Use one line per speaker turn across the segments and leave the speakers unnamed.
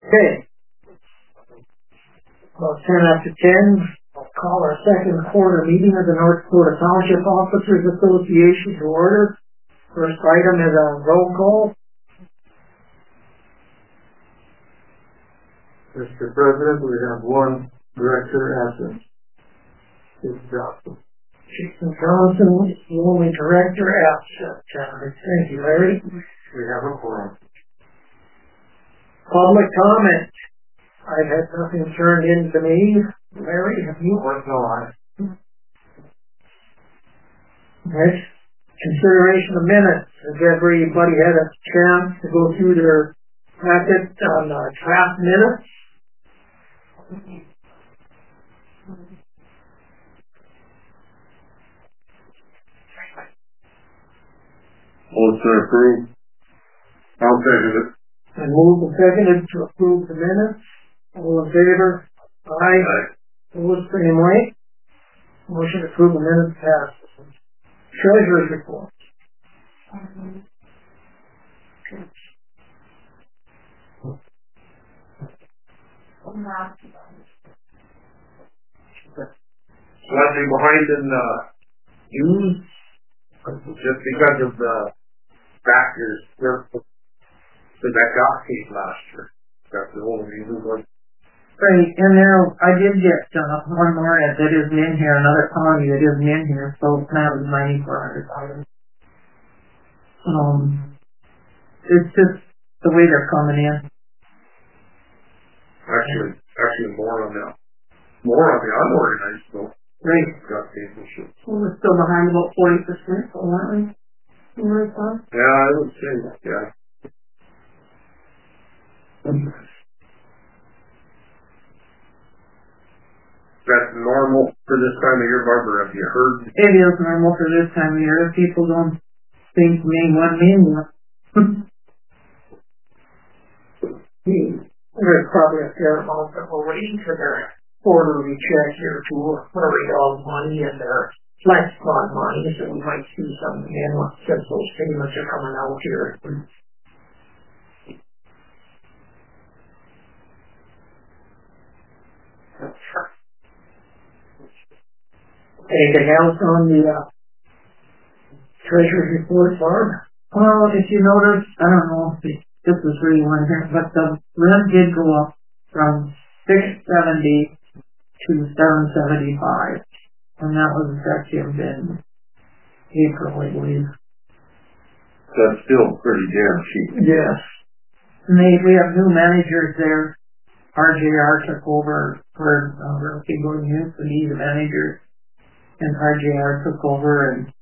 Okay. About 10 after 10, I'll call our second quarter meeting of the North Dakota Township Officers Association to order. First item is a roll call.
Mr. President, we have one director absent. Jason Johnson.
Jason Johnson is the only director absent. Thank you, Larry.
We have a quorum.
Public comment. I've had nothing turned in to me. Larry, have you?
No.
Next, consideration of minutes. Has everybody had a chance to go through their packet on draft minutes?
Motion approved. I'll second it.
And moved and seconded to approve the minutes. All in favor? Aye. Opposed, same way. Motion to approve the minutes passes. Treasurer's report.
Slightly behind in June, just because of the factors that got paid last year. That's the whole reason for it.
Right, and there, I did get one more that isn't in here, another county that isn't in here, so that was $9,400. It's just the way they're coming in.
Actually more on the unorganized stuff.
Right.
Got paid this year.
Well, we're still behind about 40%, so aren't we?
Yeah, I would say that, yeah. That's normal for this time of year, Barbara. Have you heard?
It is normal for this time of year. People don't think $1 million. There's probably a fair amount that we're waiting for their quarterly check here to hurry all money and their flex fund money, so we might see something in since those payments are coming out here. Anything else on the treasurer's report, Barb? Well, if you notice, I don't know if this is really one here, but the rent did go up from $670 to $775, and that was effective in April, I believe.
That's still pretty damn cheap.
Yes. And we have new managers there. RJR took over for Realty Going News, so he's the manager. And RJR took over, and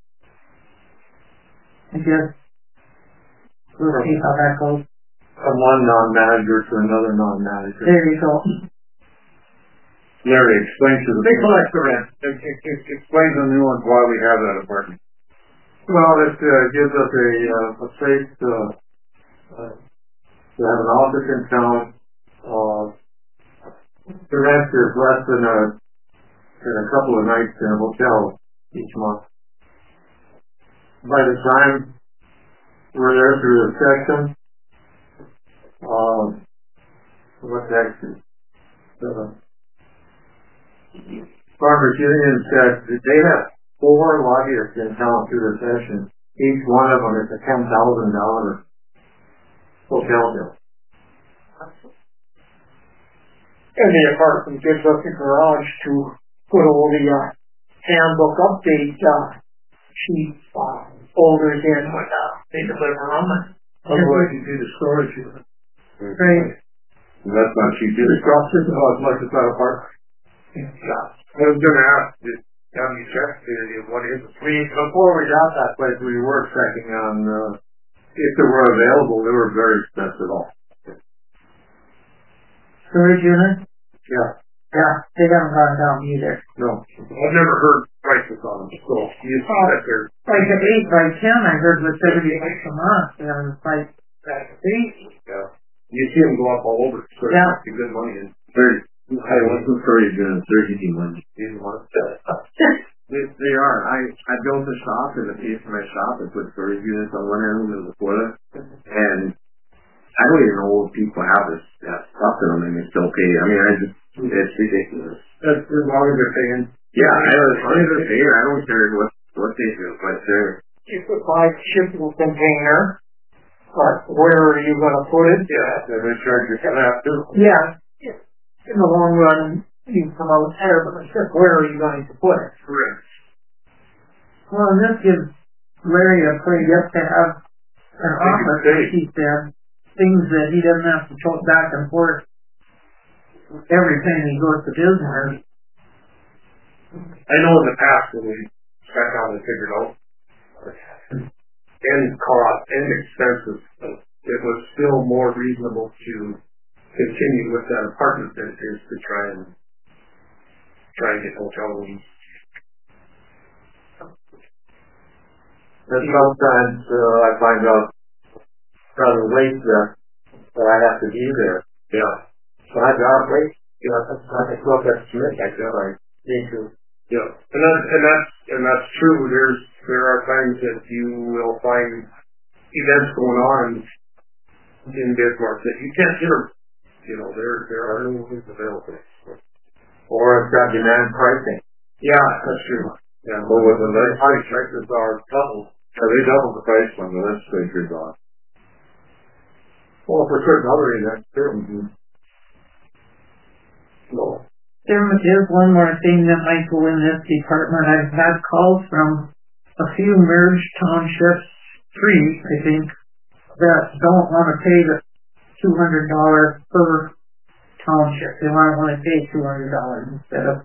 I guess we'll see how that goes.
From one non-manager to another non-manager.
There you go.
Larry, explain to the
They collect the rent.
Explain to the new ones why we have that apartment. Well, it gives us a place to have an office in town. The rent is less than a couple of nights in a hotel each month. By the time we're there through the section, what's actually Farmers Union said that they have 4 lobbyists in town through the session. Each one of them is a $10,000 hotel bill.
And the apartment gives us a garage to put all the handbook update sheet folders in when they deliver them.
Otherwise you do the storage unit.
Right.
And that's not cheap either. It costs just about as much as that apartment.
Yeah.
I was going to ask, have you checked what is it? Before we got that place, we were checking on if they were available. They were very expensive all.
Storage unit?
Yeah.
Yeah, they haven't gone down either.
No. I've never heard prices on them. So you see that they're
like an 8x10 I heard was $70 a month. And it's like that's
yeah. You see them go up all over. So
yeah.
It's good money. And I wasn't sorry doing 30 money. They are. I built a shop, and a piece of my shop, I put storage units on one end of the toilet, and
I don't even know if people have that stuff in them and they still pay. I mean, it's ridiculous.
That's as long as they're paying.
Yeah, as long as they're paying, I don't care what they do, but they're...
You could buy a shipping container, but where are you going to put it?
Yeah, they're going to charge you for that too.
Yeah. In the long run, you come out there, but it's just where are you going to put it?
Correct.
Well, and this gives Larry a pretty gift to have an office to keep there. Things that he doesn't have to tote back and forth every time he goes to business.
I know in the past when we sat down and figured out end cost and expenses, it was still more reasonable to continue with that apartment than it is to try and get hotel rooms.
And sometimes I find out rather late that I have to be there.
Yeah.
So I got late. I go up at Smith. I need to.
Yeah. And that's true. There are times that you will find events going on in Bismarck that you can't get them. You know, there are no rooms available.
Or it's got demand pricing.
Yeah, that's true. Yeah.
But when the legislatures are doubled, they double the price when the legislatures are. Well, for certain other events, too.
No.
There is one more thing that might go in this department. I've had calls from a few merged townships, 3, I think, that don't want to pay the $200 per township. They want to pay $200 instead of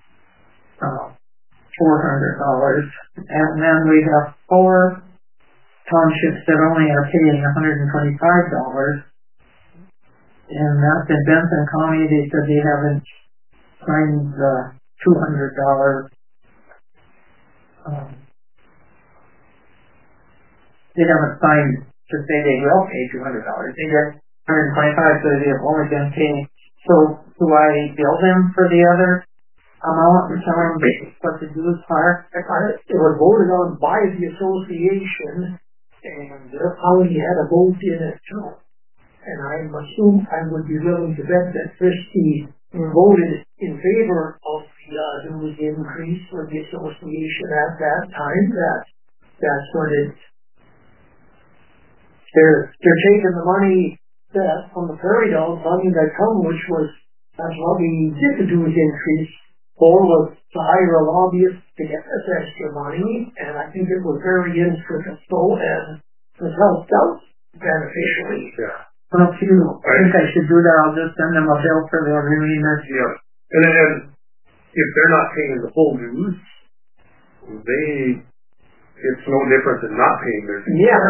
$400. And then we have 4 townships that only are paying $125. And that's in Benson County. They said they haven't signed the $200. They haven't signed to say they will pay $200. They get $125, so they've only been paying. So do I bill them for the other amount and tell them what the dues are?
It was voted on by the association, and the county had a vote in it too. And I would be willing to bet that Christie voted in favor of the dues increase for the association at that time. That's what they're taking the money that from the Prairie Dog money that come, that's why we did the dues increase, or was to hire a lobbyist to get this extra money, and I think it was very instrumental and was helped out beneficially.
Yeah.
Well, if you think I should do that, I'll just send them a bill for the remainder.
Yeah. And then if they're not paying the full dues, it's no different than not paying their dues.
Yeah,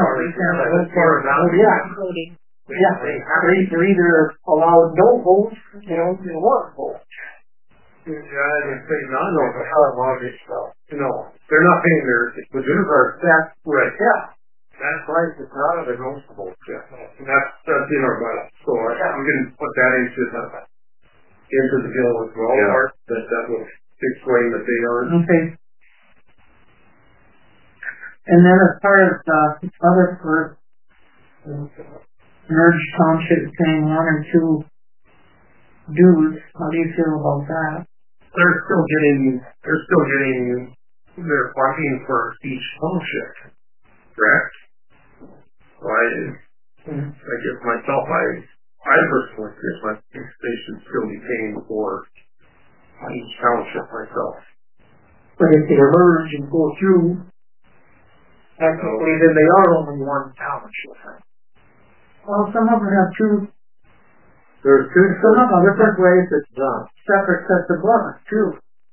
they're either allowed no votes, they want votes.
Yeah, they say none of the hell lobbyist stuff. They're not paying the dues are set. Right. Yeah. That's right. It's not a negotiable. Yeah. And that's in our budget. So we can put that into the bill as well. Yeah. That will explain that they are.
Okay. And then as far as other merged townships paying 1 or 2 dues, how do you feel about that?
They're still getting their funding for each township, correct? So I guess myself, I personally think they should still be paying for each township myself.
But if they merge and go through, technically, then they are only one township.
Well, some of them have 2.
There's 2 different ways it's done.
Separate sets of laws, too.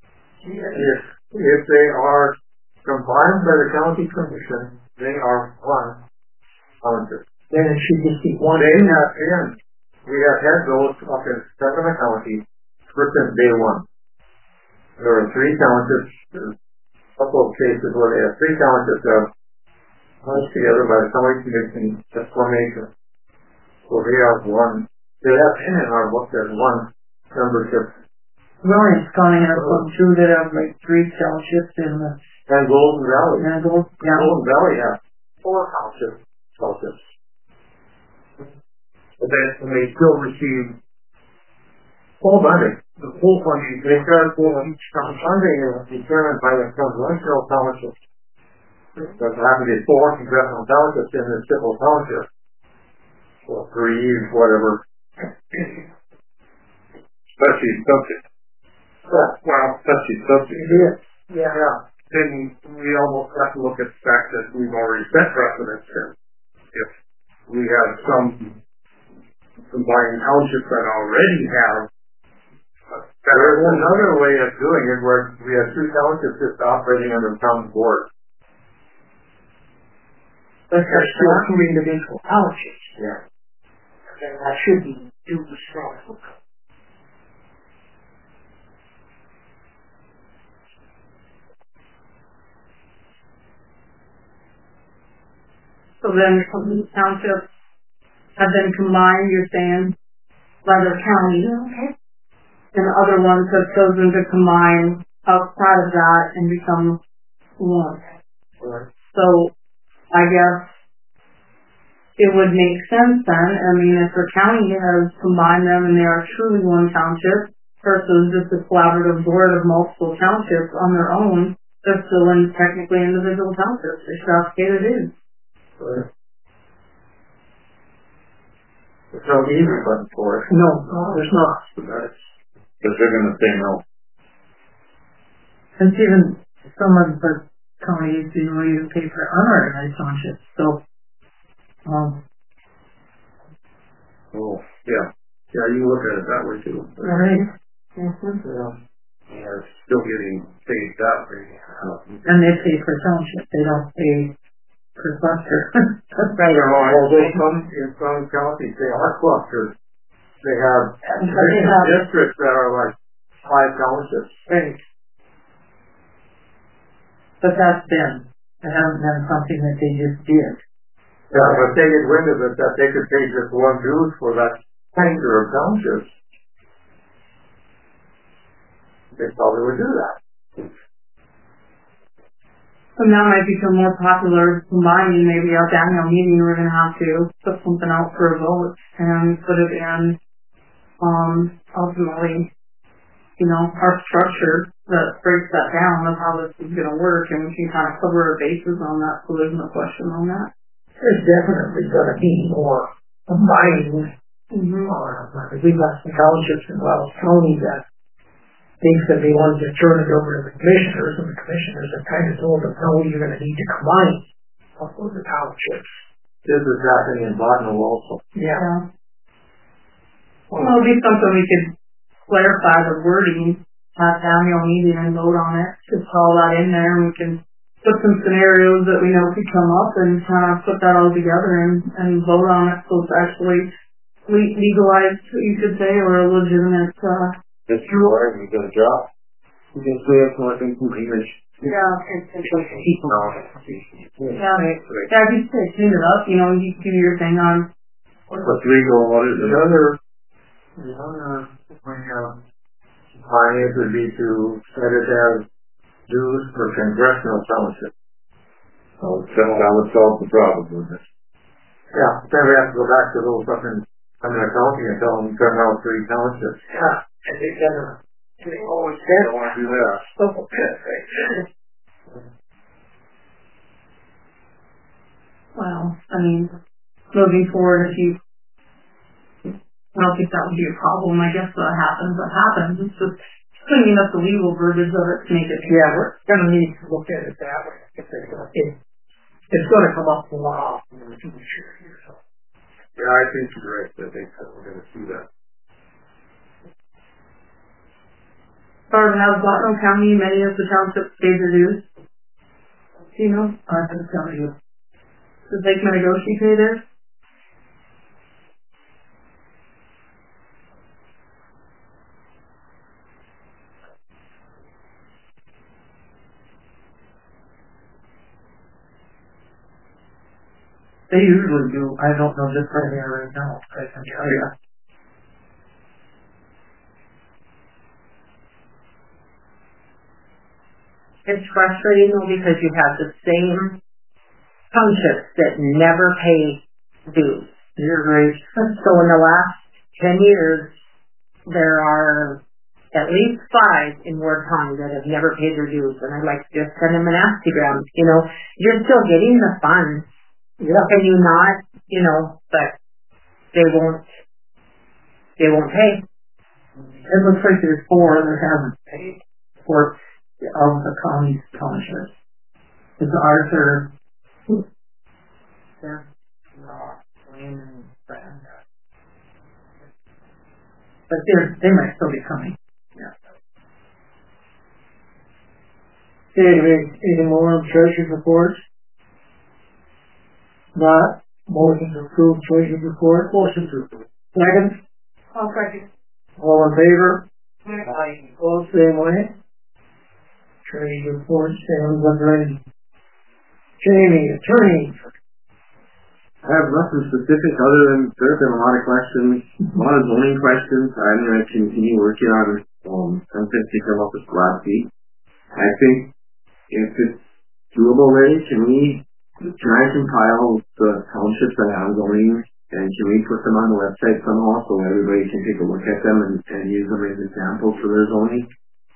If they are combined by the county commission, they are one township.
Then it should just be one.
We have had those up in Sacramento County since day one. There are 3 townships. There's a couple of cases where they have 3 townships that are merged together by the county commission just formation. So they have one. They have in our book as one membership.
Williams County has some too that have like 3 townships in the...
And Golden Valley.
Golden
Valley has 4 townships.
but then they still receive
Full money.
the full funding.
They start funding is determined by the congressional townships. There's having to be 4 congressional townships in the civil township. Or 3, whatever.
Especially subject. Well, especially subject.
Yeah.
Then we almost have to look at the fact that we've already set precedents here. If we have some combined townships that already have
There's another way of doing it where we have 2 townships just operating under the town board.
But there's still 2 individual townships.
Yeah.
And that should be dues from.
So then some of these townships have been combined, you're saying, by their county.
Okay.
And other ones have chosen to combine outside of that and become one.
Right.
So I guess it would make sense then. I mean, if the county has combined them and they are truly one township versus just a collaborative board of multiple townships on their own, they're still technically individual townships. They should have to pay their dues.
Right. There's no easy button for it.
No, there's not.
because they're going to say no.
And even some of the counties, you pay for unorganized townships. So,
Oh, yeah. Yeah, you look at it that way too.
right.
They're still getting paid that way.
And they pay per township. They don't pay per cluster. That's right.
In some counties, they are clusters. They have districts that are like 5 townships.
Right. But that's been. It hasn't been something that they just did.
Yeah, but they get wind of it that they could pay just one dues for that tanker of townships. They probably would do that.
And that might become more popular combining. Maybe our annual meeting we're going to have to put something out for a vote and put it in, ultimately, our structure that breaks that down of how this is going to work, and we can kind of cover our bases on that, so there's no question on that.
There's definitely going to be more combining. We've got some townships in Wells County that think that they want to turn it over to the commissioners, and the commissioners have kind of told them, no, you're going to need to combine up with the townships.
This is happening in Botno also.
Yeah. Well, it'll be something we could clarify the wording at the annual meeting and vote on it. Just all that in there, and we can put some scenarios that we know could come up and kind of put that all together and vote on it, so it's actually legalized, you could say, or a legitimate,
That's true, right? You got a job. Because we have something to image.
Yeah,
Yeah.
if you say clean it up, you do your thing on.
What's legal, what is
The other findings would be to set it as dues for congressional township.
that would solve the problem, wouldn't it?
Yeah, then we have to go back to those fucking accounting and tell them to turn out 3 townships.
Yeah, and they always said,
I don't want to do that.
Well, I mean, moving forward, I don't think that would be a problem. I guess what happens. It's just cleaning up the legal verbiage of it to make it.
yeah, we're going to need to look at it that way. It's going to come up a lot in the future here. So.
Yeah, I think you're right. I think that we're going to see that.
Or has Botno County many of the townships paid their dues? Do you know? I can tell you. Does Lake Metagoshi pay theirs?
They usually do. I don't know just right here right now. I can tell you.
It's frustrating though because you have the same townships that never pay dues.
You're right.
So in the last 10 years, there are at least 5 in Ward County that have never paid their dues, and I'd like to just send them an asterogram. You know, you're still getting the funds.
Yeah.
Can you not? You know, but they won't pay.
It looks like there's 4 that haven't paid for of the county's townships. It's Arthur, Wayne, and Brenda. But they might still be coming. Yeah.
Anything more on treasurer's report? Not. Motion to approve treasurer's report. Motion to approve. Second.
I'll second.
All in favor?
Aye.
All same way. Treasurer's report stands under Jamie, attorney.
I have nothing specific other than there's been a lot of questions, a lot of zoning questions. I'm going to continue working on something to come up with last week. I think if it's doable, Larry, can I compile the townships that have zoning and can we put them on the website somehow so everybody can take a look at them and use them as examples for their zoning?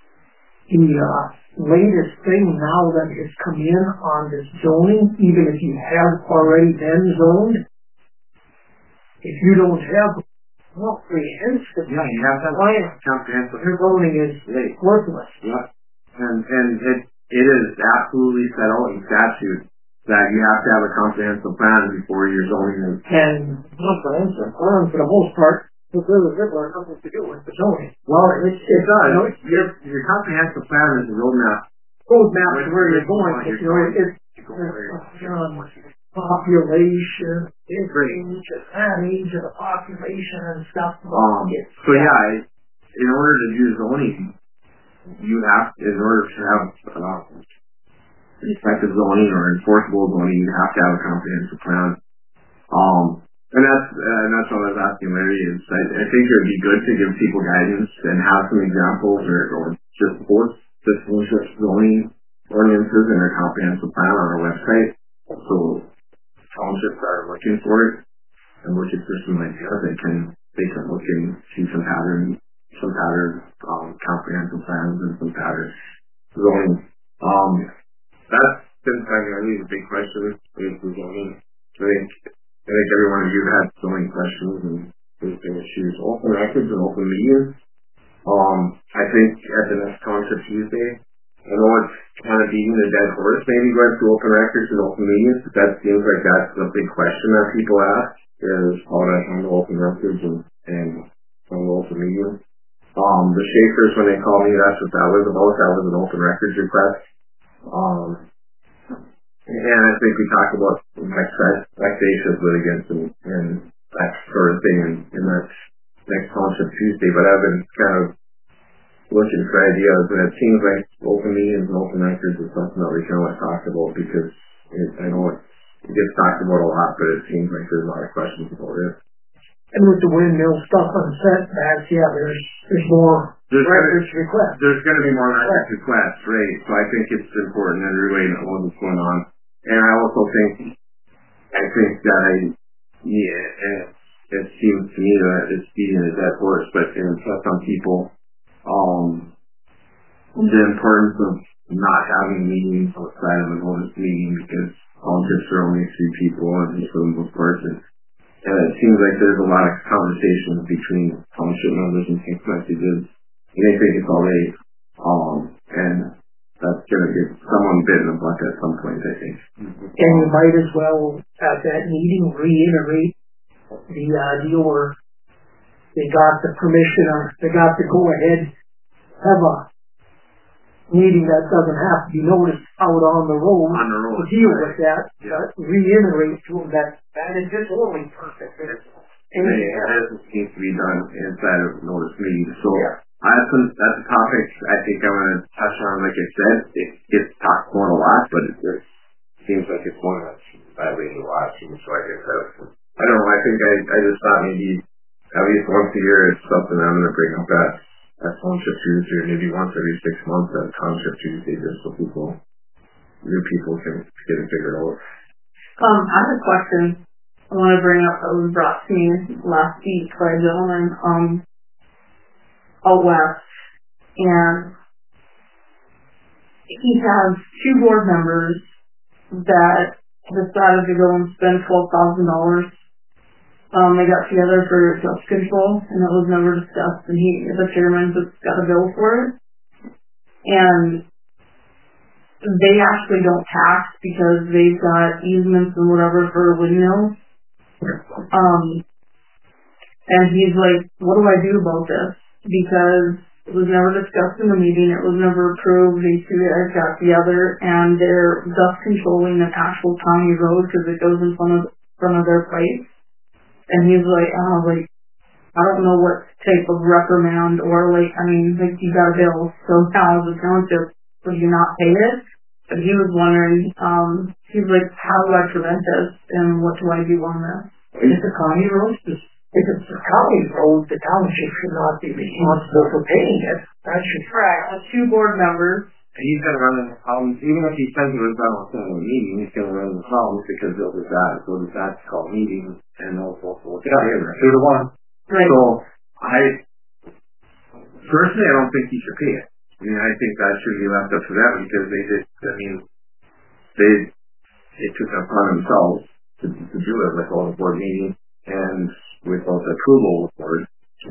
The latest thing now that has come in on this zoning, even if you have already been zoned, if you don't have comprehensive,
yeah, you have to have comprehensive.
your zoning is worthless.
Yeah, and it is absolutely set out in statute that you have to have a comprehensive plan before your zoning is.
And comprehensive plan, for the most part, with really little or nothing to do with the zoning.
Well, it does. Your comprehensive plan is a roadmap.
Roadmap to where you're going, but you know, it's population, age of the population and stuff.
So yeah, in order to do zoning, in order to have effective zoning or enforceable zoning, you have to have a comprehensive plan. And that's what I was asking Larry is I think it would be good to give people guidance and have some examples or just post the zoning ordinances and their comprehensive plan on our website so townships are looking for it and looking for some ideas they can look and see some pattern comprehensive plans and some pattern zoning. That's been primarily the big question is the zoning. I think every one of you had so many questions and there's been issues. Open records and open meetings. I think at the next Concept Tuesday, I know it's kind of beating the dead horse, maybe going through open records and open meetings, but that seems like that's the big question that people ask is how to handle open records and handle open meetings. The Shakers, when they called me, that's what that was about. That was an open records request. And I think we talked about vexatious litigants and that sort of thing in that next Concept Tuesday, but I've been kind of looking for ideas, and it seems like open meetings and open records is something that we can always talk about because I know it gets talked about a lot, but it seems like there's a lot of questions about it.
And with the windmill stuff on setbacks, yeah, there's more records requests.
There's going to be more records requests, right? So I think it's important that everybody knows what's going on. And I also think that it seems to me that it's beating a dead horse, but it impressed on people the importance of not having meetings outside of a notice meeting because townships are only 3 people and just for the most part. And it seems like there's a lot of conversations between township members and text messages, and they think it's all right. And that's going to get someone bit in the butt at some point, I think.
And you might as well, at that meeting, reiterate the deal where they got the permission or they got the go-ahead, have a meeting that doesn't have to be noticed out on the road to deal with that.
Yeah.
Reiterate to them that is just only perfect.
And it doesn't seem to be done inside of notice meetings. So that's a topic I think I want to touch on. Like I said, it gets talked about a lot, but it just seems like it's one that's badly watched. So I guess I don't know. I think I just thought maybe at least once a year it's something I'm going to bring up at Township Tuesday, or maybe once every 6 months at Township Tuesday, just so new people can get it figured out.
I have a question.
I want to bring up that was brought to me last week by a gentleman out west, and he has 2 board members that decided to go and spend $12,000. They got together for dust control, and it was never discussed, and the chairman just got a bill for it. And they actually don't tax because they've got easements and whatever for windmills. And he's like, what do I do about this? Because it was never discussed in the meeting, it was never approved, these 2 guys got together, and they're dust controlling an actual county road because it goes in front of their place. And he's like, I don't know what type of reprimand or you got a bill, so now as a township, would you not pay it? But he was wondering, he's like, how do I prevent this, and what do I do on this?
It's a county road. If it's a county road, the township should not be responsible for paying it. That should
correct. 2 board members.
And he's going to run into problems, even if he says it was done within a meeting, he's going to run into problems because they'll decide, so that's called meetings, and they'll look at it. 2 to 1.
Right.
So, personally, I don't think he should pay it. I mean, I think that should be left up to them because they took it upon themselves to do it without a board meeting and without the approval of the board.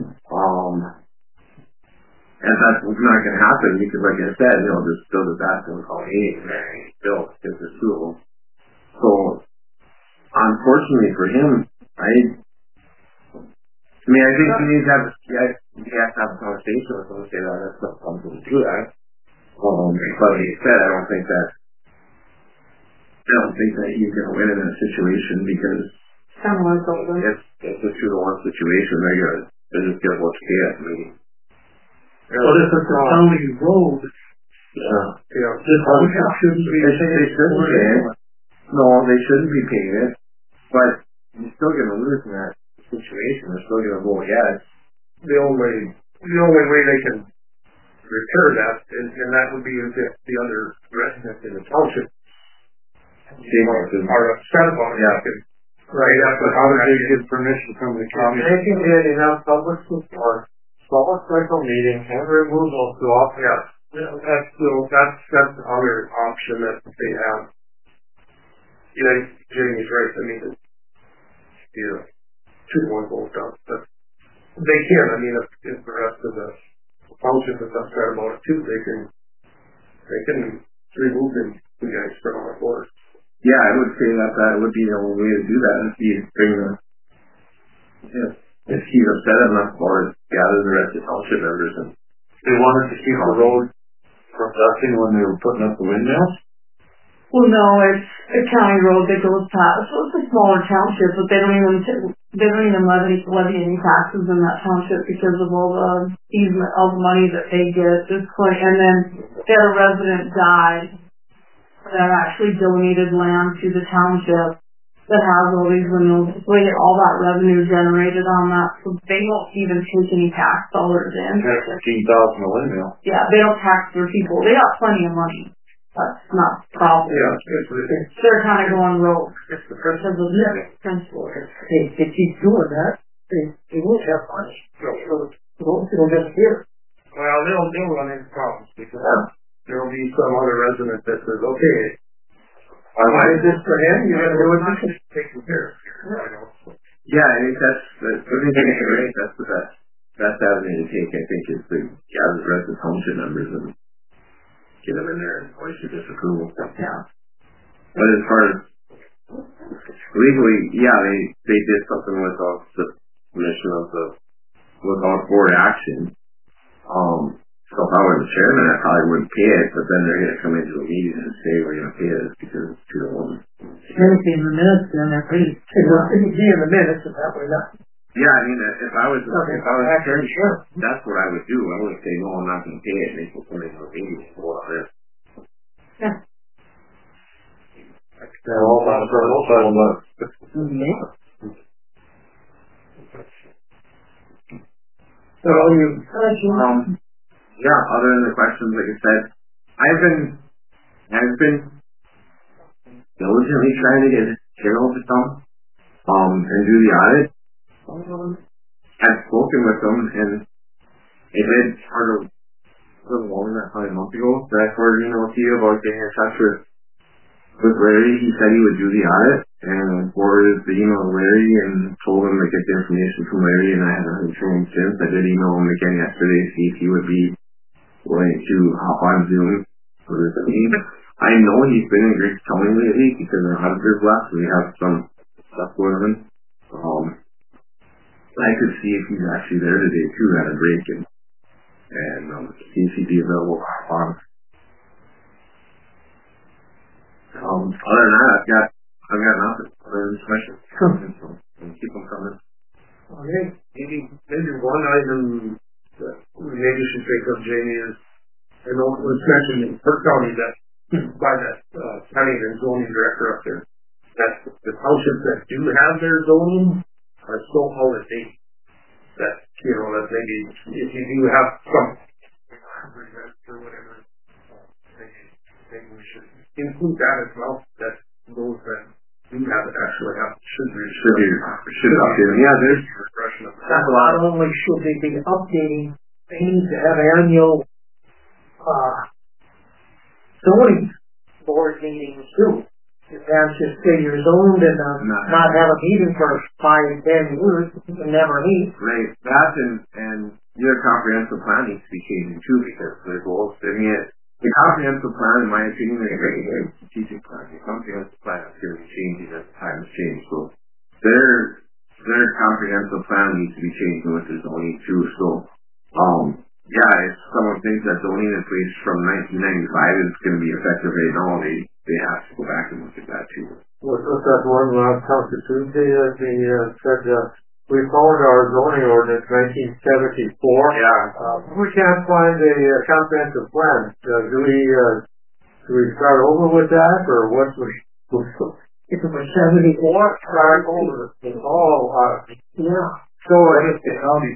And that's not going to happen because, like I said, there's still the bathroom called built because there's 2 of them. So, unfortunately for him, I think you need to have a conversation with him and say that that's not something to do that. But like you said, I don't think that he's going to win in that situation because it's a 2 to 1 situation. They're just going to watch chaos meeting.
Well, if it's a county road, this township shouldn't be paying it.
No, they shouldn't be paying it, but you're still going to lose in that situation. They're still going to go ahead.
The only way they can repair that, and that would be if the other residents in the township are upset about it.
Yeah.
Right after
How did they get permission from the county?
They can get enough public support, call a special meeting, have removal to off. Yeah, that's the other option that they have. Jamie's right. I mean, 2 to 1 vote down. But they can. I mean, if the rest of the township is upset about it too, they can remove them, you guys, from our board.
Yeah, I would say that would be the only way to do that. If he's upset enough or gather the rest of the township members and
they wanted to keep the road from dusting when they were putting up the windmills.
Well, no, it's a county road that goes past. So it's a smaller township, but they don't even levy any taxes in that township because of all the easement, all the money that they get. And then they had a resident die that actually donated land to the township that has all these windmills. So they get all that revenue generated on that. So they don't even take any tax dollars in.
$15,000 a windmill.
Yeah, they don't tax their people. They got plenty of money. That's not the problem.
Yeah,
they're kind of going rogue.
It's the principle.
Principle.
They keep doing that, they won't have money. It'll disappear.
Well, they'll run into problems because there will be some other resident that says, okay, why is this for him? You're going to do it taken care of.
Yeah, I think that's the best avenue to take, I think, is to gather the rest of the township members and get them in there and voice your disapproval.
Yeah.
But as far as legally, they did something without the permission of without board action. So if I were the chairman, I probably wouldn't pay it, but then they're going to come into a meeting and say we're going to pay it because it's 2 to 1.
Anything in the minutes, then they're pretty. It would be in the minutes if that were not.
Yeah, I mean, if I was chairman,
sure.
that's what I would do. I wouldn't say no, I'm not going to pay it. And they will come into a meeting and go on this.
Yeah.
All about
So
yeah, other than the questions, like I said, I've been diligently trying to get Cheryl to come. and do the audit. I've spoken with them, and it had started a little longer than probably a month ago that I forwarded an email to you about getting in touch with Larry. He said he would do the audit, and I forwarded the email to Larry and told him to get the information from Larry, and I haven't heard from him since. I did email him again yesterday to see if he would be willing to hop on Zoom for this meeting. I know he's been in Greek County lately because our auditors left. We have some stuff going on. I could see if he's actually there today too at a break and see if he'd be available on. Other than that, I've got nothing other than questions. So keep them coming.
Okay. Maybe one item that maybe should think of, Jamie, is I know it was mentioned in Perth County that by that planning and zoning director up there, that the townships that do have their zoning are so out of date that, that maybe if you do have some or whatever, maybe we should include that as well, that those that do have it actually should update them.
Yeah, there's
refreshing of
that. Not only should they be updating, they need to have annual zoning board meetings too. You can't just say you're zoned and not have a meeting for 5-10 years. You can never meet.
Right. That and your comprehensive plan needs to be changing too because there's goals. I mean, the comprehensive plan, in my opinion, is a very strategic plan. The comprehensive plan is going to be changing as times change. So their comprehensive plan needs to be changing with the zoning too. So yeah, if someone thinks that zoning in place from 1995 is going to be effective right now, they have to go back and look at that too. What's that one last Council Tuesday that they said we followed our zoning ordinance 1974. Yeah. We can't find a comprehensive plan. Do we start over with that, or what's we?
If it was 74,
start over.
Yeah.
So I guess the county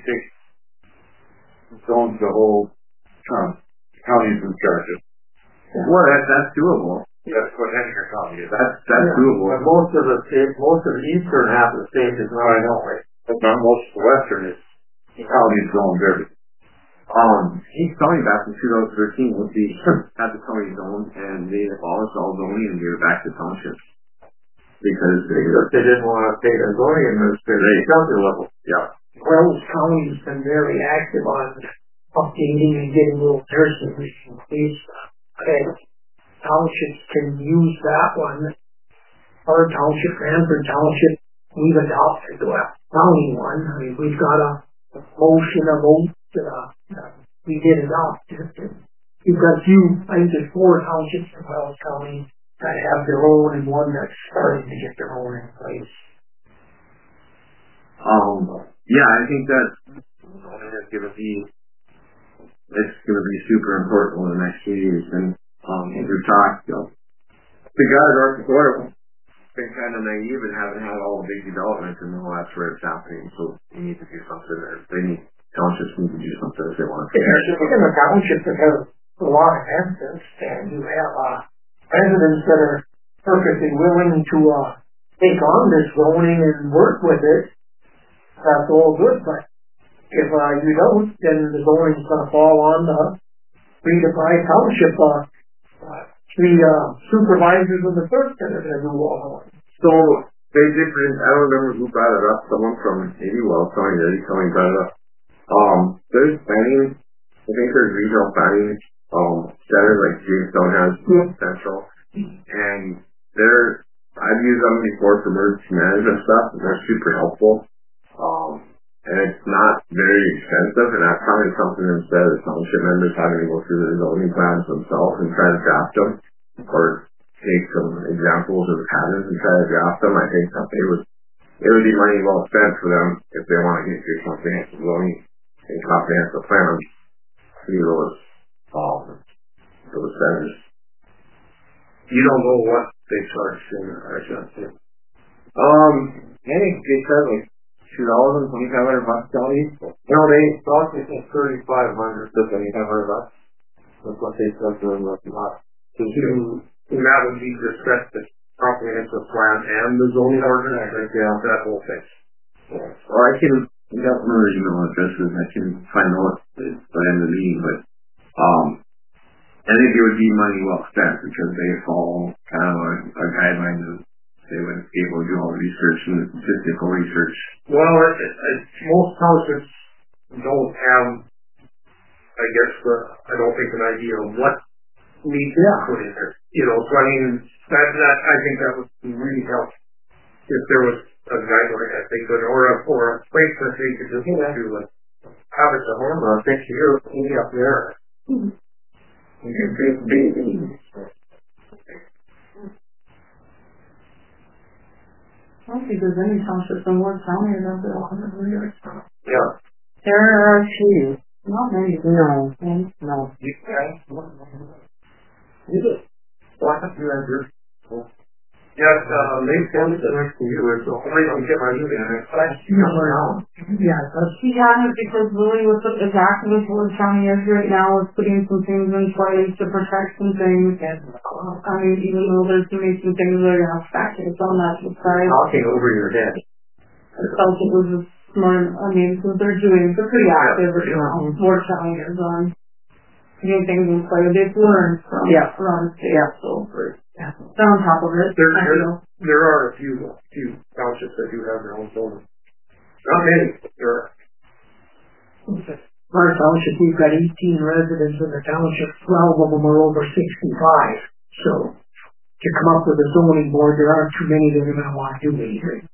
owns the whole county's in charge of. Well, that's doable.
That's what Henniker County is.
That's doable. But most of the eastern half of the state is not, I know, right? But not most of the western is counties zoned everything. He's telling me back in 2013 would be at the county zone, and they abolished all zoning and gave it back to townships because they didn't want to pay the zoning administrator at the county level. Yeah.
Wells County's been very active on updating and getting little nursing in place. Townships can use that one. Our township, Ranford Township, we've adopted the county one. I mean, we've got a motion, a vote, we did adopt it. We've got I think there's 4 townships in Wells County that have their own and one that's starting to get their own in place.
Yeah, I think that it's going to be super important over the next few years. And as we've talked, the guys at North Dakota have been kind of naive and haven't had all the big developments, and now that's where it's happening. So we need to do something there. Townships need to do something if they want to.
Especially in the township that has a lot of residents, and you have residents that are perfectly willing to take on this zoning and work with it. That's all good, but if you don't, then the zoning's going to fall on the 3 to 5 township, 3 supervisors of the clerk that are going to do all of it.
So, they different, I don't remember who brought it up, someone from maybe Wells County, brought it up. There's planning, I think there's regional planning, centers like Jamestown has Central, and I've used them before for emergency management stuff, and they're super helpful. And it's not very expensive, and that's probably something instead of township members having to go through the zoning plans themselves and try to draft them, or take some examples of the patterns and try to draft them. I think that it would be money well spent for them if they want to get through comprehensive zoning and comprehensive plans through those centers.
You don't know what they charge in our agency.
I think they said like $2,000, $2,500 County. No, they thought they said $3,500 to $2,500. That's what they said to them.
So that would be the set that comprehensive plan and the zoning ordinance, like, that whole thing.
Well, I can get one of the email addresses. I can find out by the end of the meeting, but I think it would be money well spent because they follow kind of a guideline that they would be able to do all the research and the statistical research.
Well, most houses don't have, I guess, I don't think an idea of what needs to put in there. You know, so I mean, that I think that would really help if there was a guideline, I think, or a place that they could just do like have it to home or fix here, maybe up there. You can take babies.
I don't think there's any townships in Ward County that have 100 years.
Yeah.
There are a few.
Not many.
No.
You can. Why don't you answer? Yes, they send it next to you. It's the only thing get my email.
Yeah, she had it because Lily was exactly what Ward County is right now, is putting some things in place to protect some things. And I mean, even though there's some things that are going to affect it, it's on that side.
Talking over your head.
I felt it was a smart, I mean, since they're pretty active right now. Ward County is on getting things in place. They've learned from so they're on top of it.
There are a few townships that do have their own zoning. Not many, but there are.
Our township, we've got 18 residents in the township, 12 of them are over 65. So, to come up with a zoning board, there aren't too many that are going to want to do anything.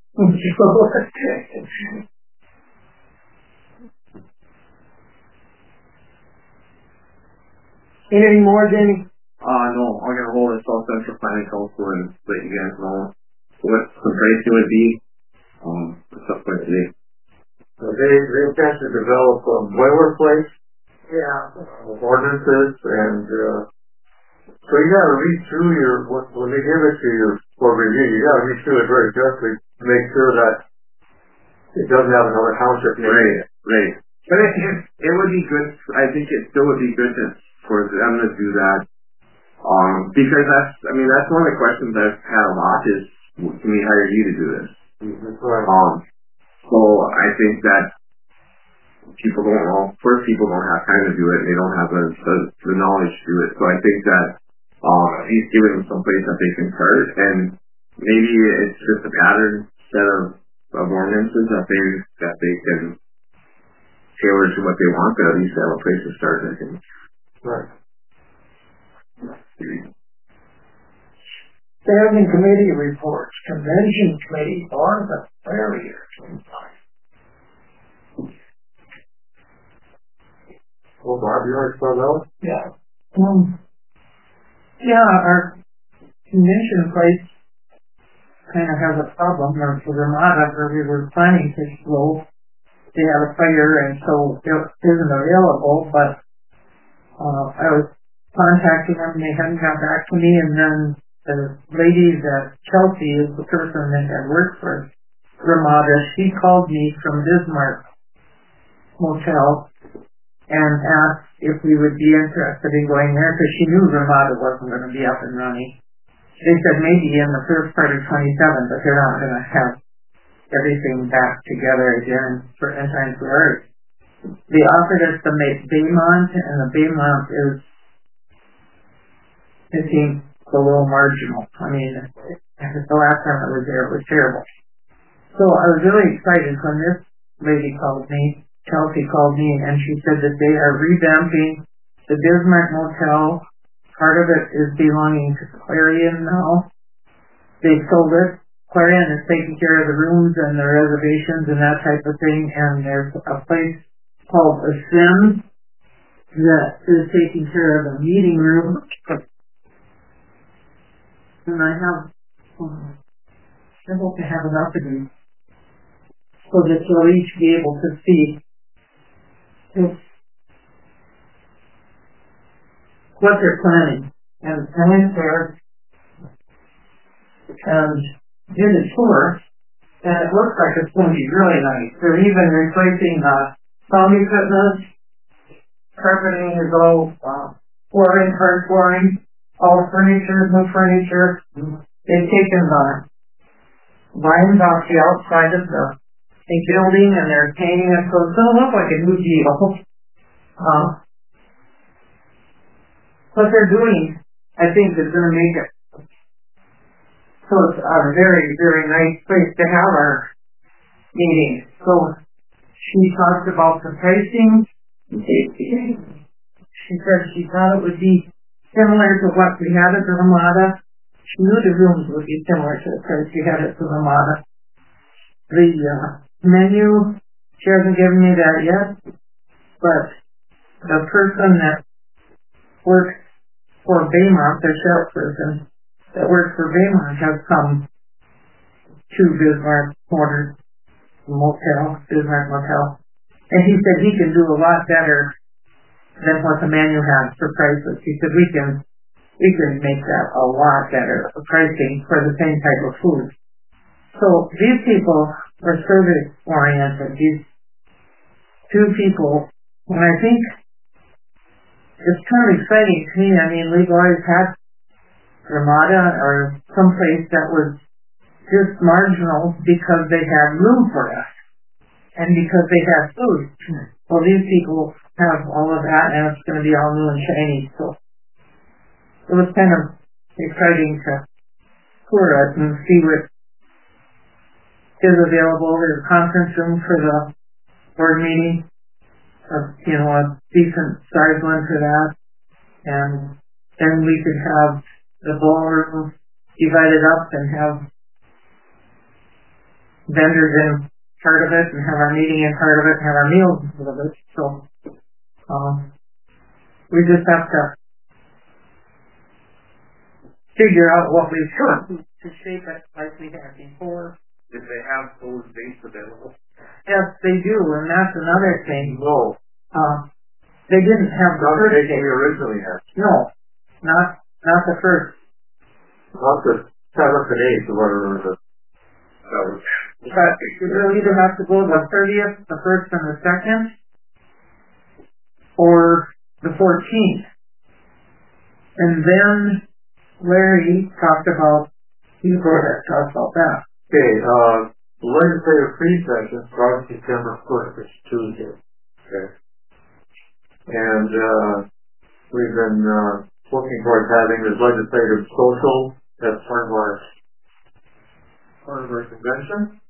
Anything more, Jenny?
No, I'll get a hold of South Central Planning Council and let you guys know what the pricing would be. Stuff like today.
They intend to develop a boilerplate. Ordinances and so you got to read through when they give it to you for review, you got to read through it very carefully to make sure that it doesn't have another township name.
Right. But it would be good. I think it still would be good for them to do that. Because that's one of the questions I've had a lot is, can we hire you to do this? So I think that people don't have time to do it. They don't have the knowledge to do it. So I think that he's giving them some place that they can start, and maybe it's just a pattern set of ordinances that they can tailor to what they want, but at least have a place to start, I think.
Right.
Standing committee reports, convention committee, or the barrier.
Well, Bob, you already spelled out?
Yeah.
Our convention place kind of has a problem. Or for Ramada, where we were planning to go, they had a fire, and so it isn't available. But I was contacting them, and they hadn't got back to me. And then the lady that Chelsea is the person that had worked for Ramada. She called me from Bismarck Motel and asked if we would be interested in going there because she knew Ramada wasn't going to be up and running. They said maybe in the first part of 27, but they're not going to have everything back together again in time for ours. They offered us the Baymont, and the Baymont is, it seems, below marginal. I mean, the last time I was there, it was terrible. So I was really excited when this lady called me, Chelsea called me, and she said that they are revamping the Bismarck Motel. Part of it is belonging to Clarion now. They sold it. Clarion is taking care of the rooms and the reservations and that type of thing, and there's a place called a Sim that is taking care of the meeting room. And I hope to have enough of these so that you'll each be able to see what they're planning. And I went there and did a tour, and it looks like it's going to be really nice. They're even replacing sound equipment, carpeting is all flooring, hard flooring, all furniture, new furniture. they've taken the vines off the outside of the building and they're painting it so it's going to look like a new deal. What they're doing, I think, is going to make it so it's a very, very nice place to have our meetings. So she talked about the pricing. She said she thought it would be similar to what we had at the Ramada. She knew the rooms would be similar to the price we had at the Ramada. The menu, she hasn't given me that yet, but the person that works for Baymont, the sheriff person that works for Baymont, has come to Bismarck Bismarck Motel, and he said he can do a lot better than what the menu has for prices. He said we can make that a lot better pricing for the same type of food. So these people are service oriented. These two people, and I think it's kind of exciting to me. I mean, we've always had Ramada or someplace that was just marginal because they had room for us and because they had food. Well, these people have all of that, and it's going to be all new and shiny. So it was kind of exciting to tour it and see what is available. There's a conference room for the board meeting, a decent sized one for that, and then we could have the ballroom divided up and have vendors in part of it and have our meeting in part of it and have our meals in part of it. So we just have to figure out what we should to shape it like we had before.
Did they have those dates available?
Yes, they do, and that's another thing.
No.
They didn't have the
Not
first
the
date.
we originally had.
No, not the first.
Not the 7th and 8th, or whatever it was.
But you'll either have to go the 30th, the 1st, and the 2nd, or the 14th. And then Larry talked about, you go ahead, talk about that.
Okay, the legislative pre-session starts December 1st, which is Tuesday. Okay. And we've been working towards having this legislative social as part of our convention.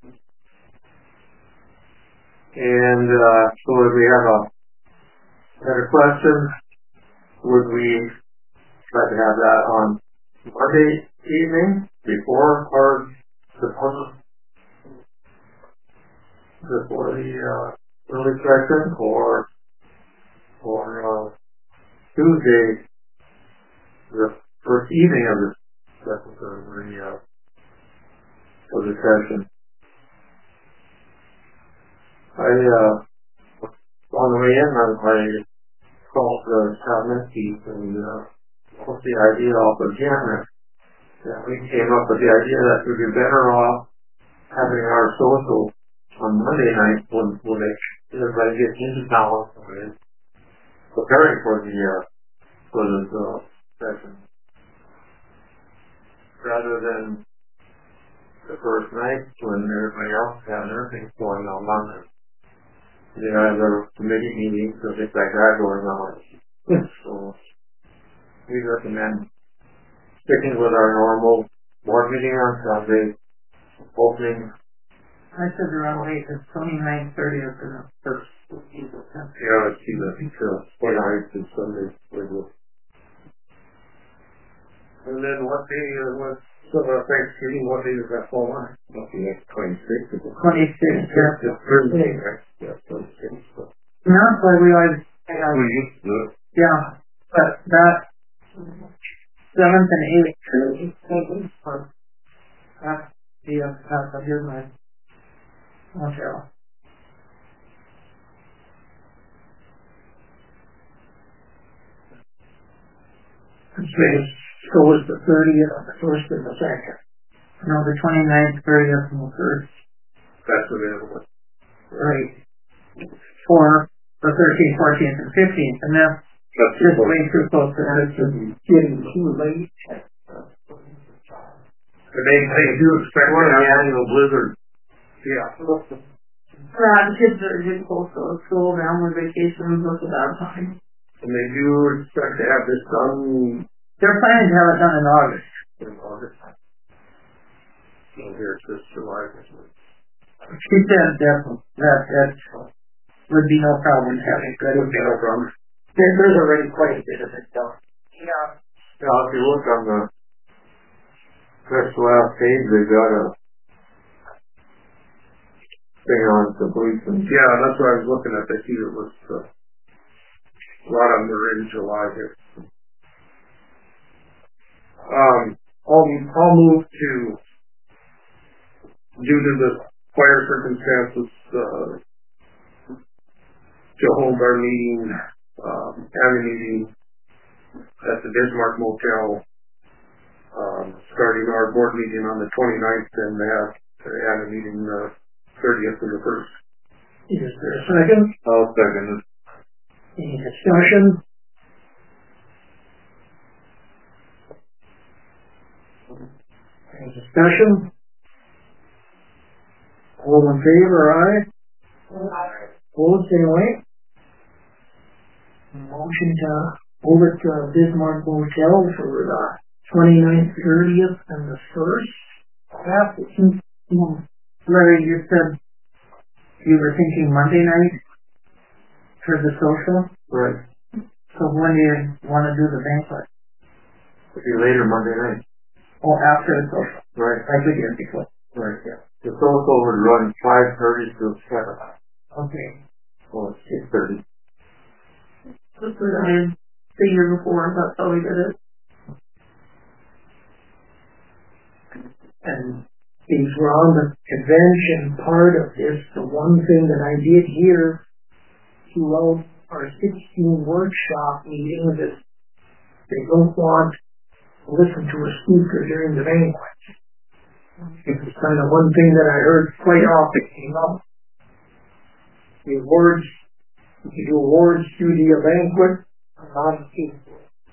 And so if we had a question, would we try to have that on Monday evening before the early session, or Tuesday, the first evening of the session. On the way in, I called Todd Minsky and put the idea off again. We came up with the idea that we'd be better off having our social on Monday night when everybody gets into town and preparing for this session, rather than the first night when everybody else has their things going on. They have their committee meetings and things like that going on. So we recommend sticking with our normal board meeting on Sunday, opening.
I said around 8, it's 29th, 30th, and the 1st.
Yeah, let's see that because 29th is Sunday.
And then what day was Thanksgiving? What day does that fall on?
Must be next 26th.
26th, yeah.
It's Thursday, right? Yeah, 26th.
No, that's why we always
We used to do it.
yeah, but that 7th and 8th, that's here's my Montreal.
So was the 30th, the 1st, and the 2nd.
No, the 29th, 30th, and the 1st.
That's available.
Right. For the 13th, 14th, and 15th, and that's just way too close to that.
Getting too late.
They do expect
One of the
to have,
annual blizzards.
yeah.
The kids are getting close to school now with vacations, that's a bad time.
And they do expect to have this done
They're planning to have it done in August.
in August. So here it's this July.
She said that would be no problem having
That would be no problem.
There's already quite a bit of it done.
Yeah.
Now, if you look on the next to last page, they've got a thing on the policeman.
Yeah, that's what I was looking at. I see it was a lot of them are in July here. I'll move to, due to the fire circumstances, to hold our meeting, have a meeting at the Bismarck Motel, starting our board meeting on the 29th and have a meeting the 30th and the 1st.
Is there a second?
I'll second it.
Any discussion? Any discussion? All in favor, aye? Opposed, say away. Motion to move it to Bismarck Motel for the 29th, 30th, and the 1st.
Larry, you said you were thinking Monday night for the social?
Right.
So when do you want to do the banquet?
It'll be later Monday night.
Oh, after the social.
Right.
Like we did before.
Right, yeah. The social would run 5:30 to 7.
Okay.
Well, it's 6:30.
That's what I did the year before, that's how we did it.
And these were on the convention part of this. The one thing that I did hear throughout our 16 workshop meetings is they don't want to listen to a speaker during the banquet. It's kind of one thing that I heard quite often came up. The awards, if you do awards through the banquet, not people.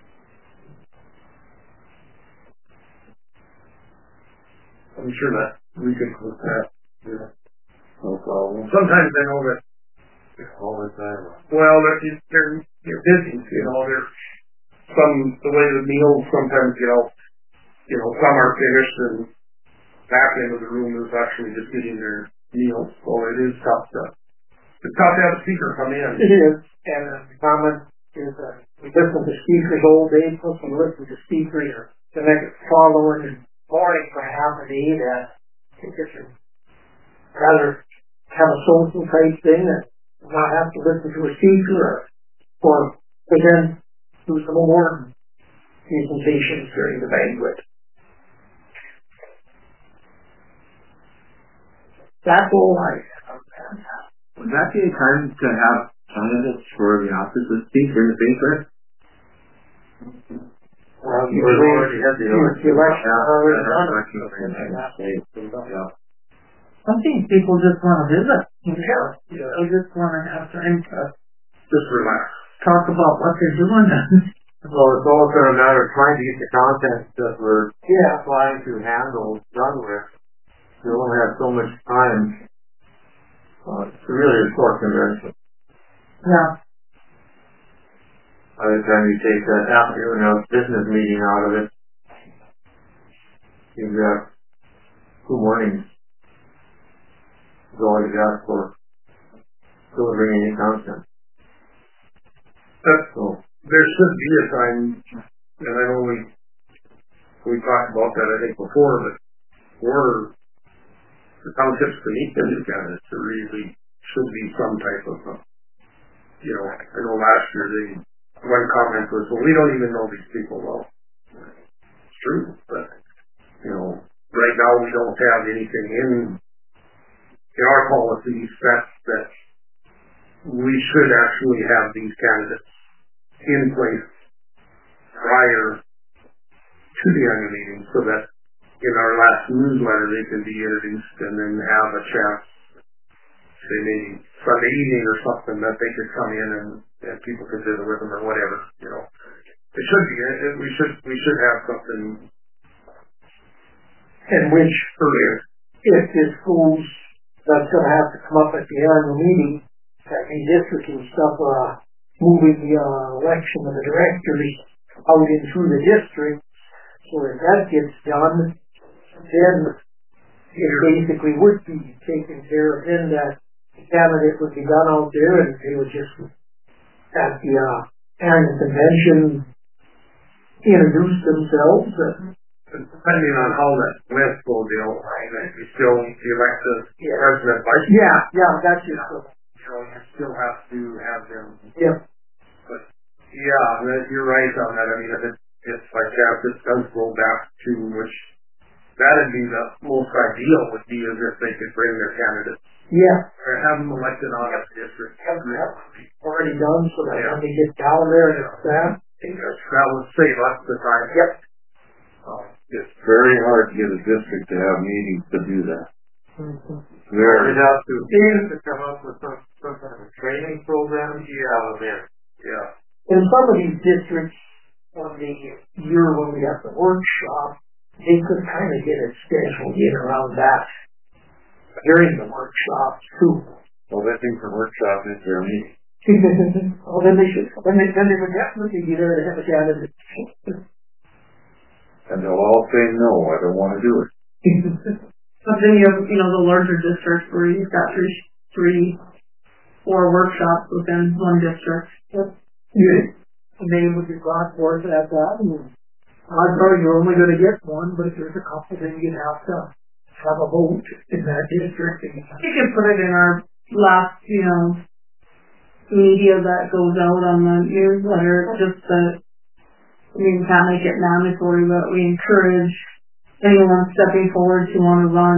I'm sure that we could put that. Yeah. No problem. Sometimes I know that
All the time.
well, they're busy, they're the way the meals sometimes, some are finished and back end of the room is actually just getting their meals, so it is tough to have a speaker come in.
It is, and the comment is we listen to speakers all day, plus we listen to speakers the next following morning for half a day that it's just rather have a social type thing and not have to listen to a speaker or then do some more presentations during the banquet. That's all I have.
Would that be a time to have candidates for the office to speak during the banquet?
Usually,
already had the
election already done.
Yeah.
Some things people just want to visit.
Yeah.
They just want to have time to
Just relax.
talk about what they're doing.
Well, it's also a matter of trying to get the content that we're trying to handle done with. We only have so much time. It's really a short convention.
Yeah.
By the time you take that afternoon business meeting out of it, you've got 2 mornings going to got for delivering any content. So
There should be a time, and I know we talked about that I think before, but for the townships to meet the new candidates, there really should be some type of, I know last year one comment was, well, we don't even know these people well. It's true, but, right now we don't have anything in our policies that we should actually have these candidates in place prior to the annual meeting so that in our last newsletter they can be introduced and then have a chance, say maybe Sunday evening or something, that they could come in and people could visit with them or whatever, It should be, we should have something
and which, if this goes, that's going to have to come up at the annual meeting, that redistricting stuff, moving the election of the directors out in through the district. So if that gets done, then it basically would be taken care of, then that the candidate would be done out there and they would just, at the annual convention, introduce themselves.
Depending on how that went will deal, right? If you still elect the president, vice
that's it.
you still have to have them.
Yeah.
But you're right on that. I mean, if like that, this does go back to which that'd be the most ideal would be as if they could bring their candidates.
Yeah.
Or have them elected on a district.
Already done, so that when they get down there and
that would save us the time.
Yep.
It's very hard to get a district to have meetings to do that.
Mm-hmm.
Very.
You'd have to come up with some kind of training program. Yeah.
In some of these districts, on the year when we have the workshop, they could kind of get it scheduled in around that during the workshop too.
Well, that thing for workshop is their meeting.
Well, then they should. Then they would definitely be there to have a candidate.
And they'll all say no. I don't want to do it.
But then you have, the larger districts where you've got four workshops within one district.
Yeah. The name would be brought forth at that. And odds are you're only going to get one, but if there's a couple, then you'd have to have a vote in that district.
You could put it in our last, media that goes out on the newsletter, just that we can't make it mandatory, but we encourage anyone stepping forward to want to run.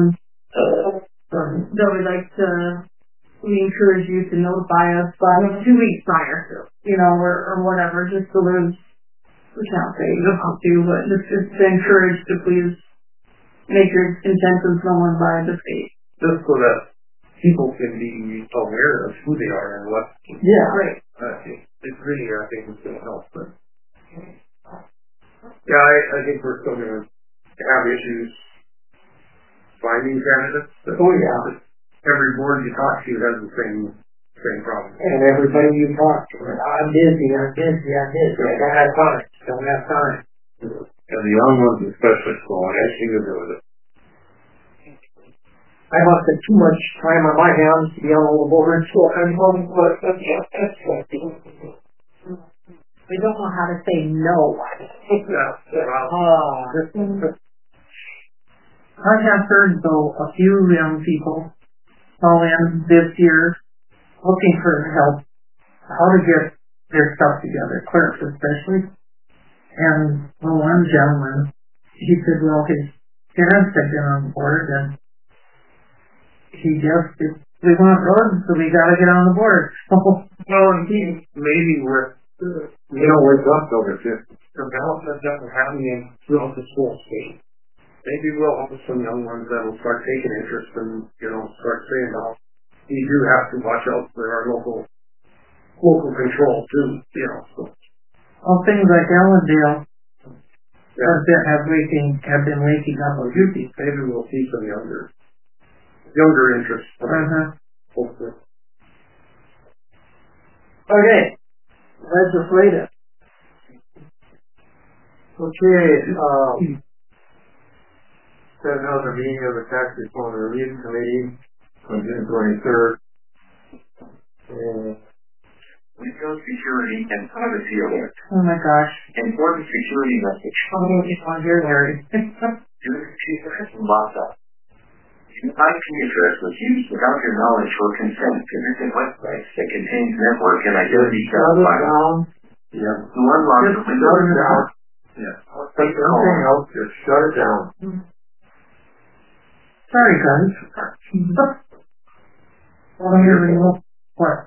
We encourage you to notify us by 2 weeks prior, or whatever, just so there's, we can't say you don't have to, but just to encourage to please make your intentions known by the state.
Just so that people can be aware of who they are and what.
Yeah, right.
It's really, I think, it's going to help. But I think we're still going to have issues finding candidates.
Oh yeah.
Every board you talk to has the same problem.
And everybody you talk to, I'm busy. I don't have time.
And the young ones especially don't want anything to do with it.
I must have too much time on my hands to be on all the boards, so I'm home, but
We don't know how to say no.
I have heard, though, a few young people call in this year looking for help, how to get their stuff together, clerks especially. And one gentleman, he said, well, his parents had been on board, and he just, we want roads, so we got to get on the board.
Well, and maybe we're,
we're left over too.
development doesn't happen throughout the school state. Maybe we'll have some young ones that will start taking interest and, start saying, well, you do have to watch out for our local control too, so.
Well, things like Ellendale have been waking up on duty.
Maybe we'll see some younger interest. Hopefully.
okay. Legislative. Okay,
Set another meeting of the Tax Reform Review Committee on June 23rd.
Window security and privacy alert.
Oh my gosh.
Important security message.
How many people on here, Larry?
Due to from WhatsApp. If IP address was used without your knowledge or consent to visit websites that contain network and identity files.
Yeah.
To unlock the Windows down.
Yeah. Take everything else, just shut it down.
Sorry, guys. What?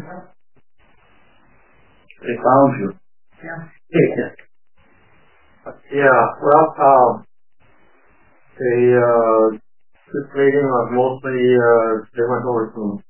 They found you.
Yeah.
Yeah, well, this meeting was mostly, they went over some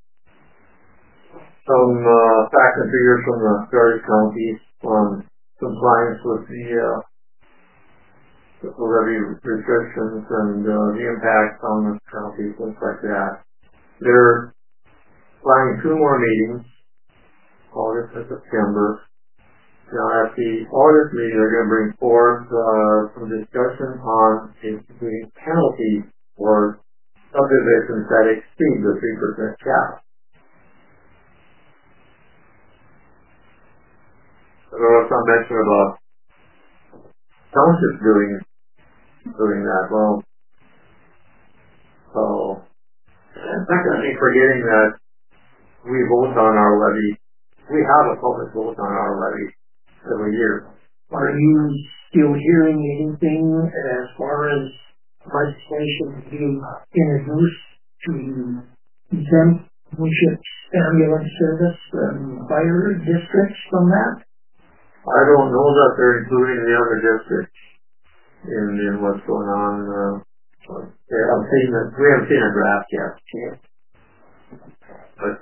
facts and figures from the various counties on compliance with the levy restrictions and the impact on the county, things like that. They're planning 2 more meetings, August and September. Now at the August meeting, they're going to bring forth some discussion on instituting penalties for subdivisions that exceed the 3% cap. There was some mention about townships doing that. Well, so I think forgetting that we vote on our levy, we have a public vote on our levy every year.
Are you still hearing anything as far as legislation being introduced to exempt townships ambulance service and fire districts from that?
I don't know that they're including the other districts in what's going on. We haven't seen a draft yet. But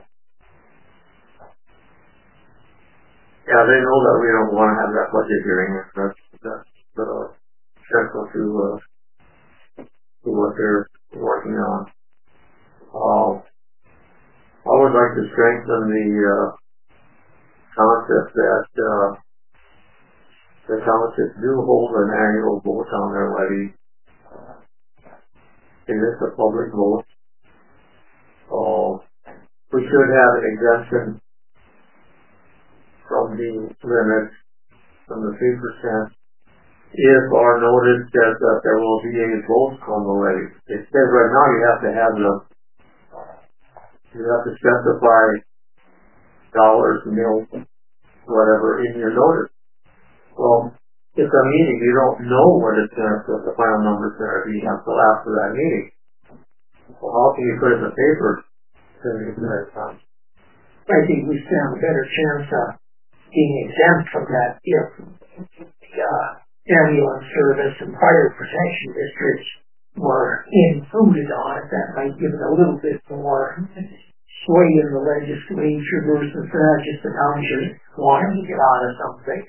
yeah, they know that we don't want to have that budget hearing. That's central to what they're working on. I would like to strengthen the concept that the townships do hold an annual vote on their levy. It is a public vote. So we should have an exemption from the limit, from the 3%, if our notice says that there will be a vote on the levy. It says right now you have to specify dollars, mils, whatever in your notice. Well, it's a meeting. You don't know what the final number is going to be until after that meeting. Well, how can you put it in the paper?
I think we stand a better chance of being exempt from that if the ambulance service and fire protection districts were included on it. That might give it a little bit more sway in the legislature versus just the township wanting to get out of something.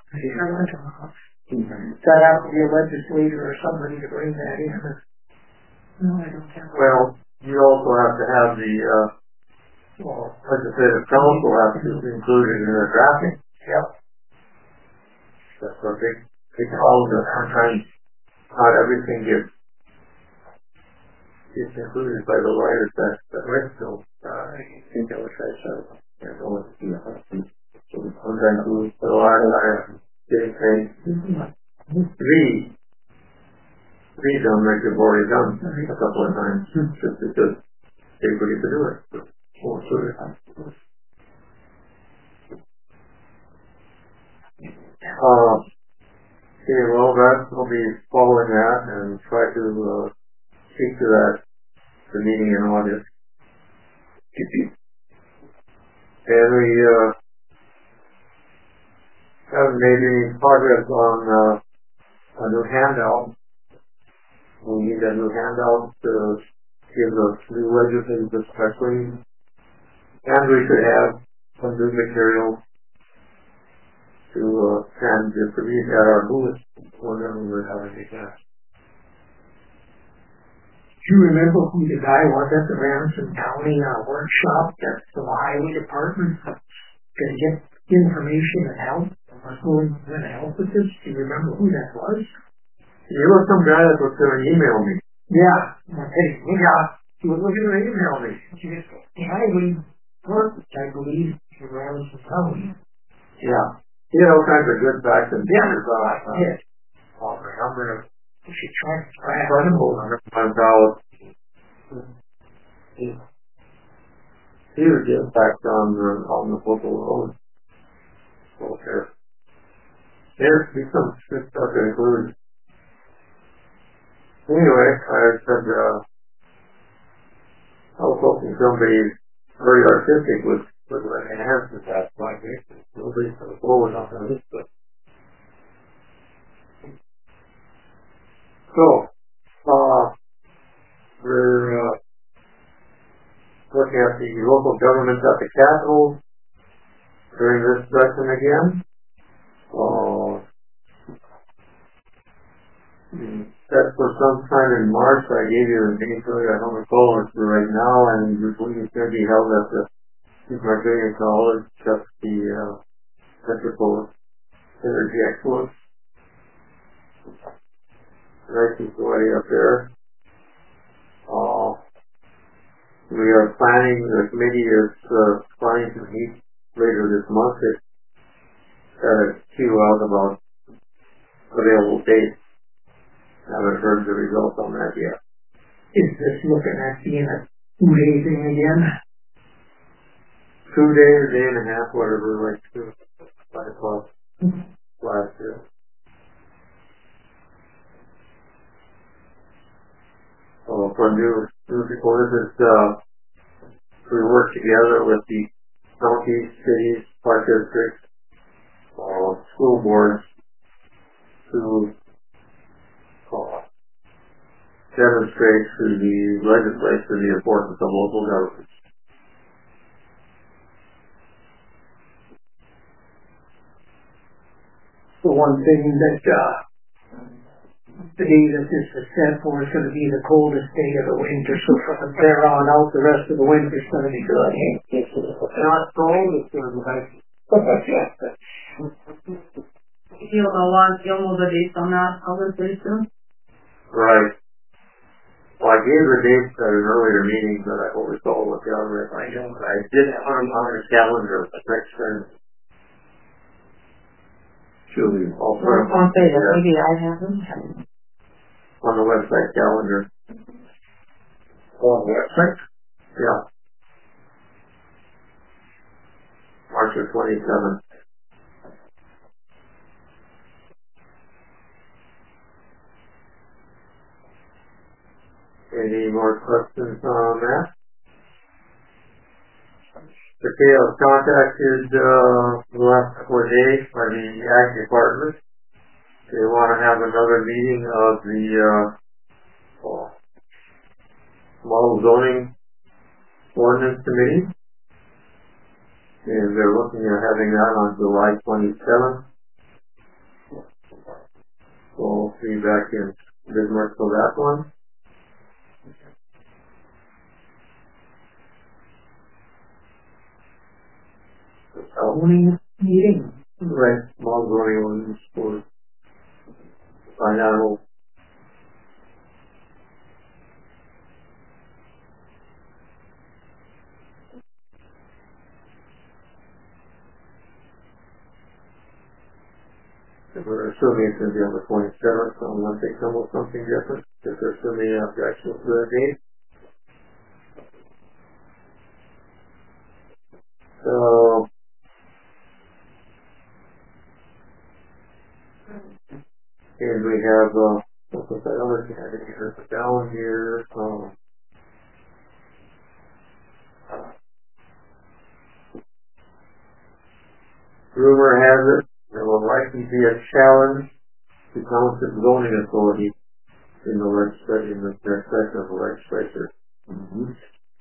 That have to be a legislator or somebody to bring that in.
No, I don't have.
Well, you also have to have the legislative council have to include it in their drafting.
Yep.
That's a big problem that sometimes not everything gets included by the lawyers that write those. I think that was right. Sometimes we put a lot of our getting paid. Three done like they've already done a couple of times just because they forget to do it. Okay, well, we'll be following that and try to speak to the meeting in August. And we haven't made any progress on a new handout. We need a new handout to give the new legislative especially. And we should have some new material to and distribute at our booth whenever we're having a class.
Do you remember who the guy was at the Ramsden County workshop that the highway department could get information and help? Was going to help with this? Do you remember who that was?
He was some guy that was going to email me.
Yeah. Okay. He was looking to email me. The highway worked, I believe, in Ramsden County.
Yeah. He had all kinds of good facts and figures on
it. We should try to track him over.
Huge impact on the local road. Okay. There's some good stuff to include. Anyway, I said I was hoping somebody very artistic would enhance that project. Nobody's going to forward on this, but so we're looking at the local governments at the Capitol during this session again. for sometime in March. I gave you the name for it. I don't recall it for right now, and it's going to be held at the Margarian College, just the Central Energy Excellence. Nice facility up there. We are planning, the committee is planning to meet later this month to queue out about available dates. Haven't heard the results on that yet.
Is this looking at being a 2-day thing again?
2 days, day and a half, whatever, like 5 o'clock last year. For new reporters, we work together with the counties, cities, park districts, school boards to demonstrate to the legislature the importance of local governments.
The one thing that the day that this is set for is going to be the coldest day of the winter, so from there on out, the rest of the winter is going to be good.
It's not cold, it's going to be nice.
You'll know the dates on that probably pretty soon.
Right. Well, I gave the dates at an earlier meeting, but I always recall what the other I don't. I did have them on the calendar, but next time. Julie, I'll put them
I'll say that maybe I haven't.
on the website calendar.
On the website?
Yeah. March of 27th. Any more questions on that? The KL contacted the last couple of days by the Ag Department. They want to have another meeting of the Model Zoning Ordinance Committee. And they're looking at having that on July 27th. So we'll see you back in Bismarck for that one.
Zoning meeting.
Right, Model Zoning Ordinance for find out. We're assuming it's going to be on the 27th, so unless they come with something different, if they're assuming objections to that date. So, and we have, what's that other candidate here, down here, rumor has it, there will likely be a challenge to Township Zoning Authority in the legislature, in the session of the legislature. Mm-hmm.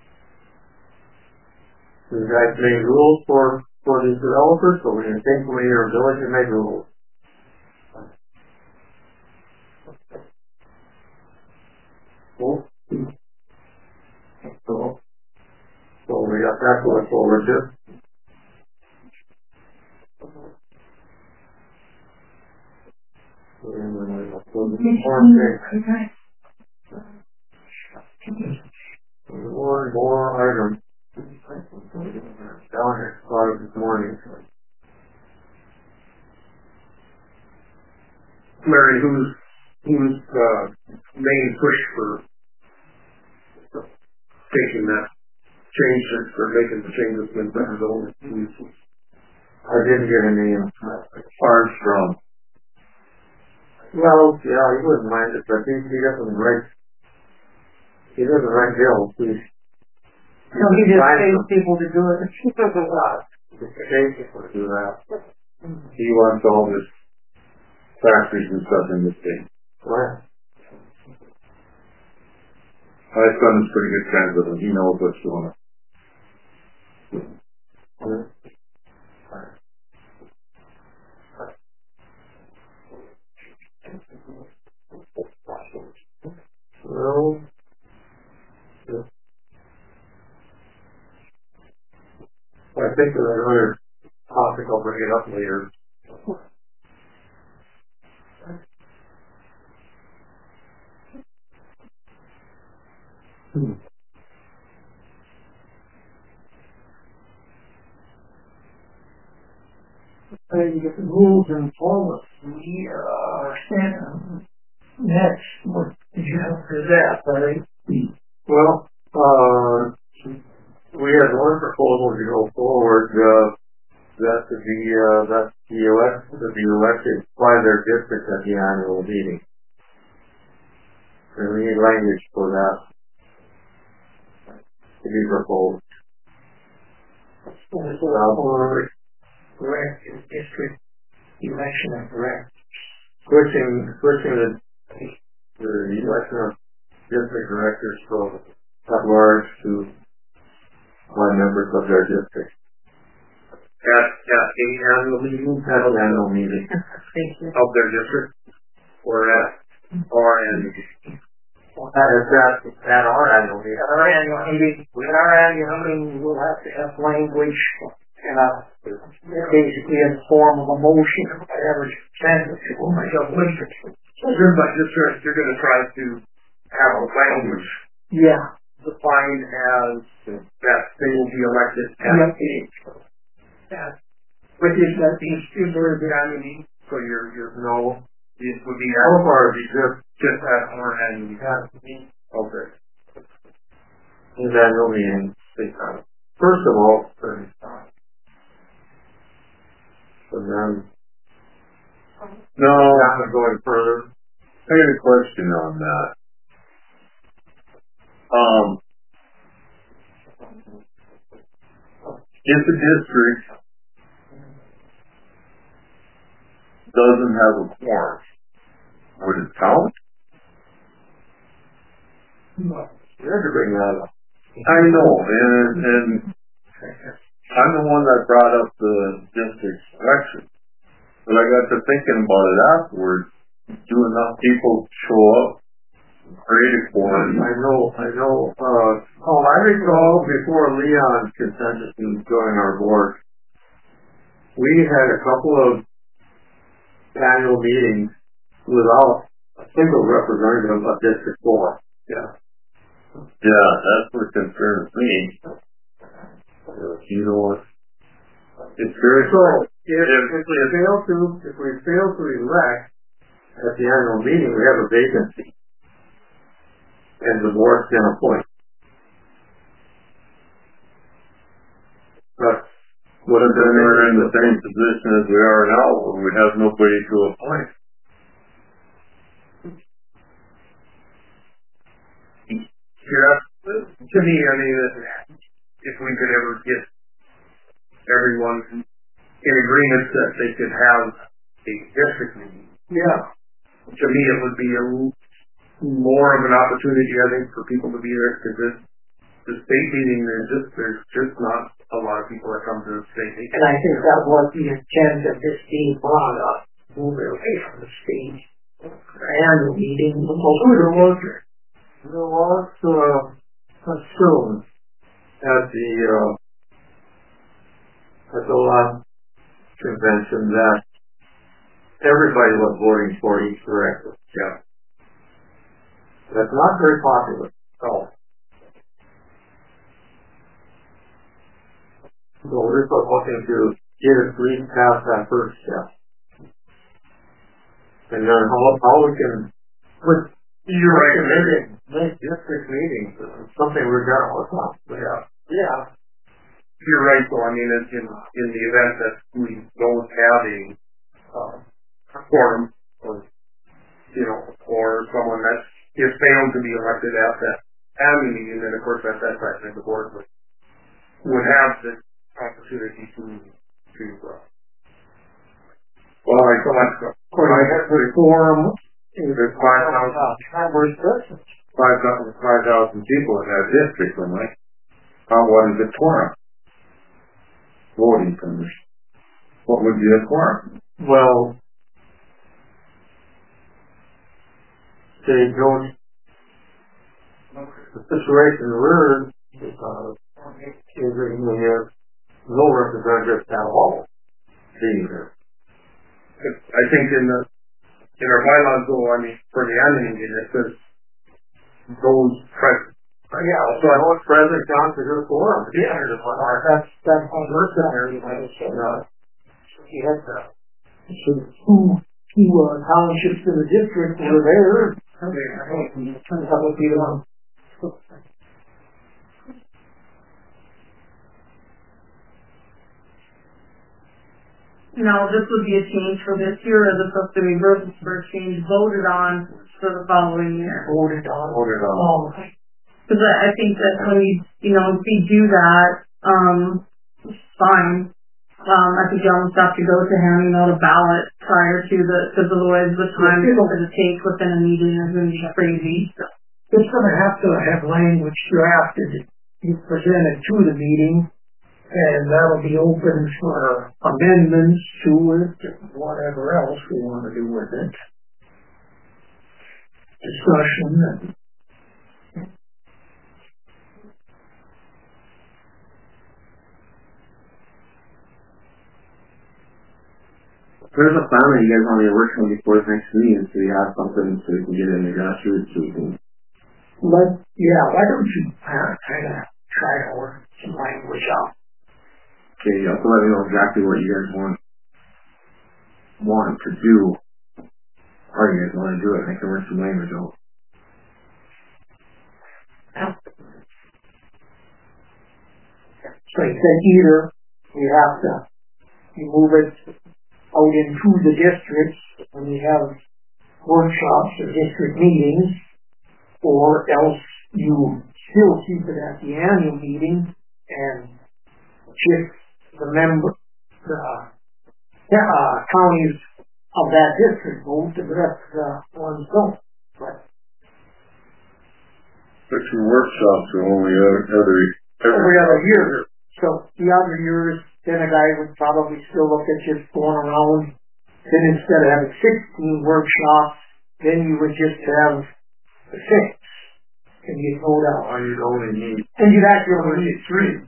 You guys made rules for these developers, so we're going to take away your ability to make rules. Cool. So we got that to look forward to. More items. Down here started this morning.
Larry, who's main push for taking that change or making the changes in better zone?
I didn't get a name.
Armstrong.
Well, yeah, he wouldn't mind it, but he doesn't write bills.
No, he just pays people to do it.
He doesn't pay people to do that.
He wants all this factories and stuff in this state.
What?
My son is pretty good friends with him. He knows what's going on.
think of another topic, I'll bring it up later.
The rules and policy stand next. What did you have for that, right?
Well, we had one proposal to go forward that the elected to be elected by their district at the annual meeting. And we need language for that to be proposed.
Correct district election and correct.
Switching the election of district directors from at large to by members of their district.
At a annual meeting?
At an annual meeting.
Of their district? Or at our annual meeting?
At our annual meeting.
At our annual meeting, we'll have to have language basically in the form of a motion or whatever you send it to myself.
So you're going to try to have a language defined as that they will be elected at a meeting.
But is there the annual meeting?
So your no, it would be
How far is
just at our annual meeting. Okay.
his annual meeting? First of all, and then
No,
going further.
I got a question on that. If a district doesn't have a quorum, would it count?
You had to bring that up.
I know, and I'm the one that brought up the district election. But I got to thinking about it afterwards. Do enough people show up? Create a quorum?
I know. I recall before Leon consented to join our board, we had a couple of annual meetings without a single representative of District 4.
Yeah, that's what concerns me. You know, it's very
So if we fail to elect at the annual meeting, we have a vacancy, and the board can appoint. But
what if then we're in the same position as we are now, where we have nobody to appoint?
To me, I mean, if we could ever get everyone in agreement that they could have a district meeting.
Yeah.
To me, it would be more of an opportunity, I think, for people to be there, because the state meeting, there's just not a lot of people that come to the state meeting.
And I think that was the intent of this being brought up, move it away from the state annual meeting.
there was assumed at the last convention that everybody was voting for each director.
Yeah.
That's not very popular. So we're just looking to get at least past that first step. And then how we can,
You're right.
make district meetings something we're going to work on.
Yeah. You're right, though. I mean, in the event that we don't have a quorum, or someone that is failed to be elected at that annual meeting, then of course at that time the board would have the opportunity to
Well, I have to form.
There's 5,000 people in that district, and what is a quorum? Voting members. What would be a quorum?
Well, they don't. The situation we're in is when no representatives at all being there.
I think in our bylaws though, I mean, for the annual meeting, it says those present.
Yeah, so I know it's President Johnson here for him. Yeah, that's mercenary. He had two townships in the district were there. That would be the one.
Now, this would be a change for this year as opposed to reverse for a change voted on for the following year.
Voted on.
Because I think that when if we do that, it's fine. I think you almost have to go to handing out a ballot prior to because otherwise the time that it takes within a meeting is going to be crazy.
It's going to have language drafted, presented to the meeting, and that'll be open for amendments to it, whatever else we want to do with it. Discussion.
There's a plan that you guys want to work on before the next meeting, so you have something so you can get in the grassroots. So
why don't you kind of try to work some language out?
Okay, you also let me know exactly what you guys want to do. How you guys want to do it, and I can work some language out.
So you said either we have to move it out into the districts when we have workshops or district meetings, or else you still keep it at the annual meeting and just the counties of that district vote, and the rest of the ones don't.
But your workshops are only
every other year. So the other years, then a guy would probably still look at just going around. Then instead of having 16 workshops, then you would just have 6. And you'd vote out.
You'd only need.
And you'd actually only need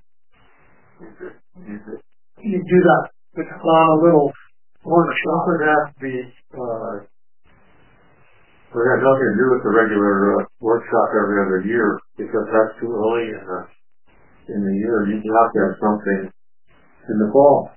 3. You'd do that with a little workshop.
Would have to be, would have nothing to do with the regular workshop every other year, because that's too early in the year. You'd have to have something in the fall.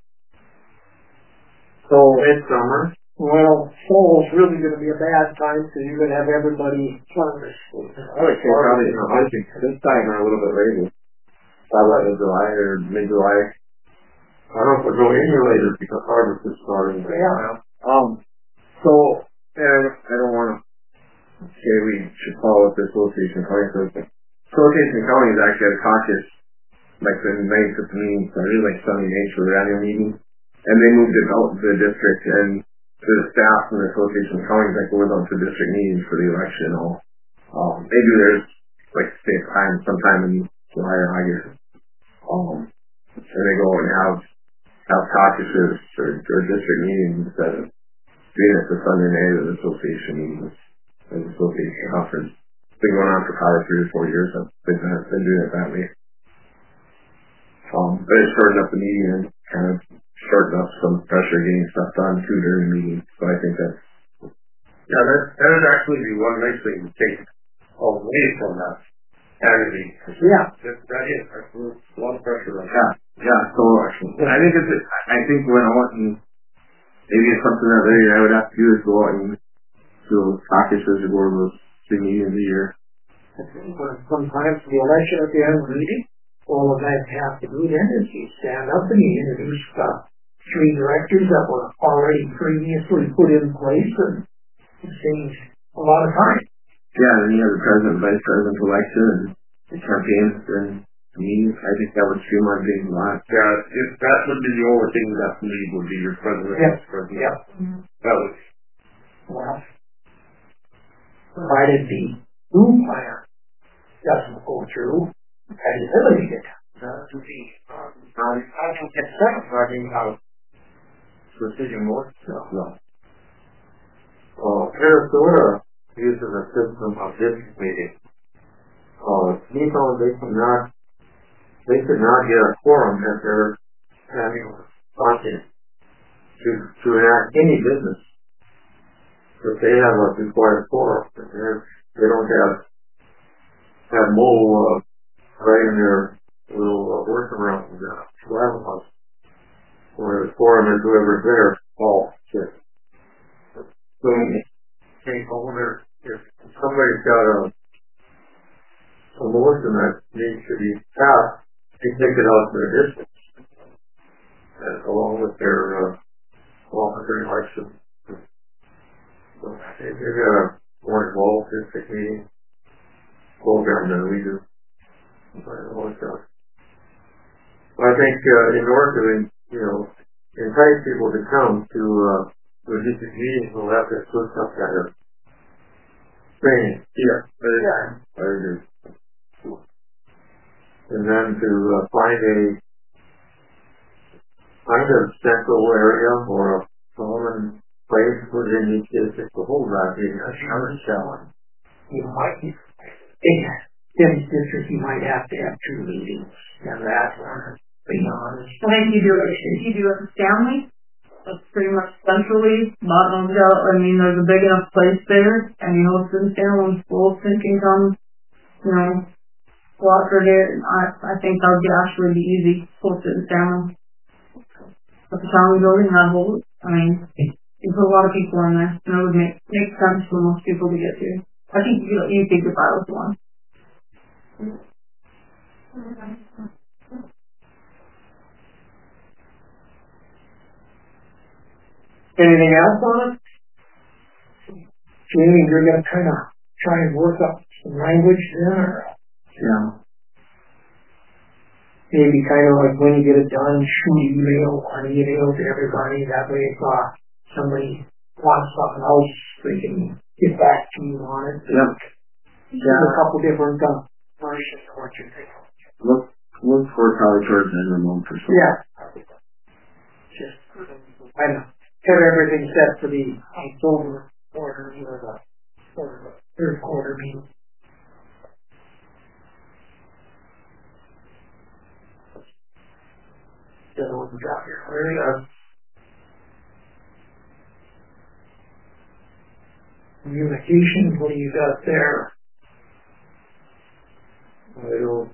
So it's summer.
Well, fall's really going to be a bad time, so you're going to have everybody harvest.
I would say probably hunting this time or a little bit later. Probably in July or mid-July. I don't know if we'll go any later because harvest is starting.
Yeah.
So, and I don't want to say we should follow up the Association County Association. Association County is actually a caucus, like the nights of the meeting started, like Sunday nights for their annual meeting. And they moved it out to the district, and the staff from the Association of Counties that goes out to district meetings for the election. They do theirs, like, same time, sometime in July or August. And they go and have caucuses or district meetings instead of doing it the Sunday night of the association meetings, or the association conference. It's been going on for probably 3 or 4 years. They've been doing it that way. But it shortened up the meeting and kind of shortened up some pressure getting stuff done too during the meeting. So I think that would actually be one nice thing to take away from that energy.
Yeah.
That is a lot of pressure on that. Yeah. So I think when I want, maybe it's something that I would have to do is go out and do caucuses or go to those 2 meetings a year.
Sometimes the election at the end of the meeting, all of that have to do then is you stand up and you introduce 3 directors that were already previously put in place, and it saves a lot of time.
Yeah, and then you have the president and vice president election and the campaigns and meetings. I think that would streamline things a lot.
Yeah, if that would be the only thing that need would be your president.
Yes.
President.
Yeah.
That would.
Well, provided the new plan doesn't go through, and eliminate it. To be, I think it's satisfying how
precision works. No. Minnesota uses a system of district meetings. They could not get a quorum if they're annual content to enact any business. If they have a required quorum, they don't have Mo right in their little workaround house. Where the quorum is whoever's there, all shit. So, if somebody's got a motion that needs to be passed, they take it out to their district, along with their election. So they've got a more involved district meeting program than we do. I think in order to entice people to come to a district meeting, we'll have to put some kind of training. Yeah. I agree. And then to find a central area or a common place within each district to hold that meeting. That's another challenge.
You might, in each district, you might have to have 2 meetings. And that's being honest.
I think you do it in Stanley. That's pretty much centrally, bottom of there's a big enough place there, and it's in Stanley, schools can come, walk or there. I think that would actually be easy, post it in Stanley. But the county building, that whole, you put a lot of people in there, and it would make sense for most people to get to. I think you think if I was one.
Anything else on it? Jamie, you're going to kind of try and work up some language there?
Yeah.
Maybe kind of like when you get it done, shoot an email to everybody. That way if somebody wants something else, they can get back to you on it.
Yeah.
There's a couple different versions of what you're thinking.
Look for college towards the end of the month or something.
Yeah. Just kind of have everything set for the October quarter or the third quarter meeting. So we got here. Very good. Communications, what do you got there?
I don't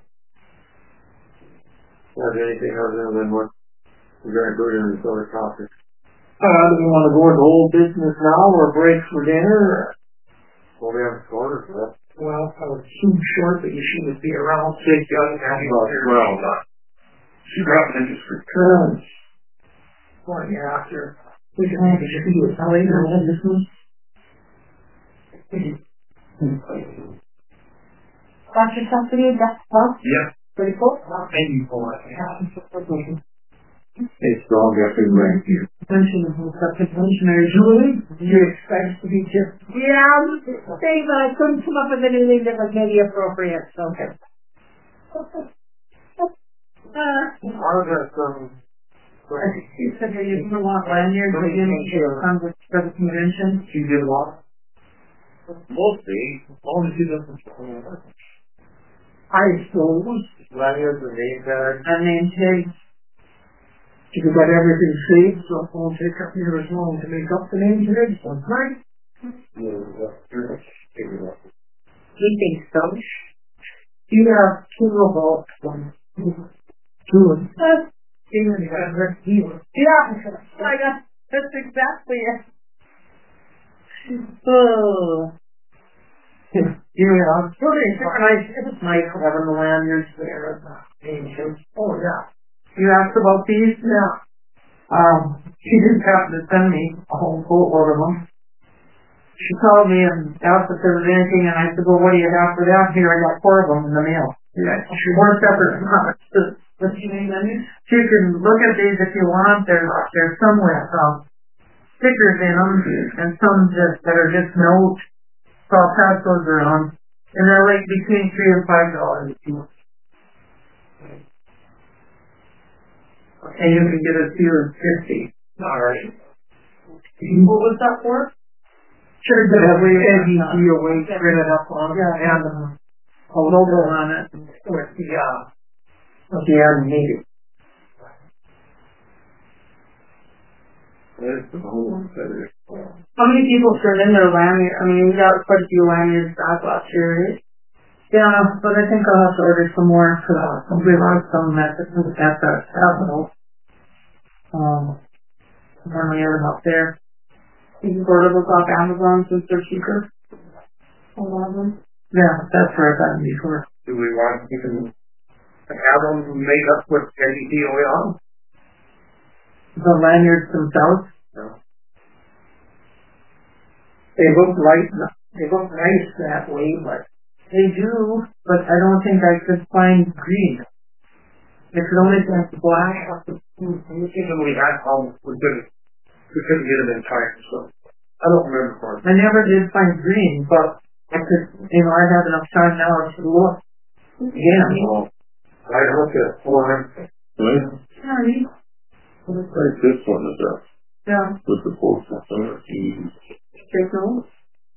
have anything other than what we're going to do in this other topic.
Do we want to go into old business now or break for dinner?
Well, we haven't started for that.
Well, I was too short, but you should be around 6 young
Well, she dropped interest
returns. Well, yeah, after we can have a video later on this one.
Got yourself to do that stuff?
Yeah.
Pretty cool.
Thank you for it. It's strong after the rain here.
Pension is a pensionary Julie.
You expect to be just...
Yeah, I was saying that I couldn't come up with anything that was maybe appropriate, so okay.
Part of that,
you said that you didn't want lanyards again for the convention.
she did what? Mostly, only she doesn't.
I suppose.
Lanyards and name tags.
And name tags.
You got everything saved, so it won't take up near as long to make up the name today. So, right?
He thinks so.
You have 2 of all. 2 of them.
Yeah, I got, that's exactly it. Oh.
Yeah,
It was nice having the lanyards there and the name tags.
oh yeah.
You asked about these?
Yeah.
She didn't happen to send me a whole boatload of them. She called me and asked if there was anything, and I said, well, what do you have for that? Here, I got 4 of them in the mail. Yeah. 4 separate products. What's your name, Lenny? So you can look at these if you want. There's some with stickers in them, and some that are just notes. So I'll pass those around. And they're like between $3 and $5 each. And you can get as few as 50.
Alright.
What was that for?
Sure, that way NBC or way printed up on it.
And a logo on it.
With the meeting.
How many people turned in their lanyard? I mean, we got quite a few lanyards back last year. Yeah, but I think I'll have to order some more for that. We want some at the capital. When we have them up there. You can order those off Amazon since they're cheaper. Yeah, that's where I've gotten before.
Do we want to even have them made up with LED oil?
The lanyards themselves?
No.
They look nice that way, but
They do, but I don't think I could find green. It could only be black.
Even we had we couldn't get them in time, so I don't remember.
I never did find green, but I could, I have enough time now to look. Yeah.
I look at 400.
Sorry.
Looks like this one is up.
Yeah.
With the 400.
Take notes.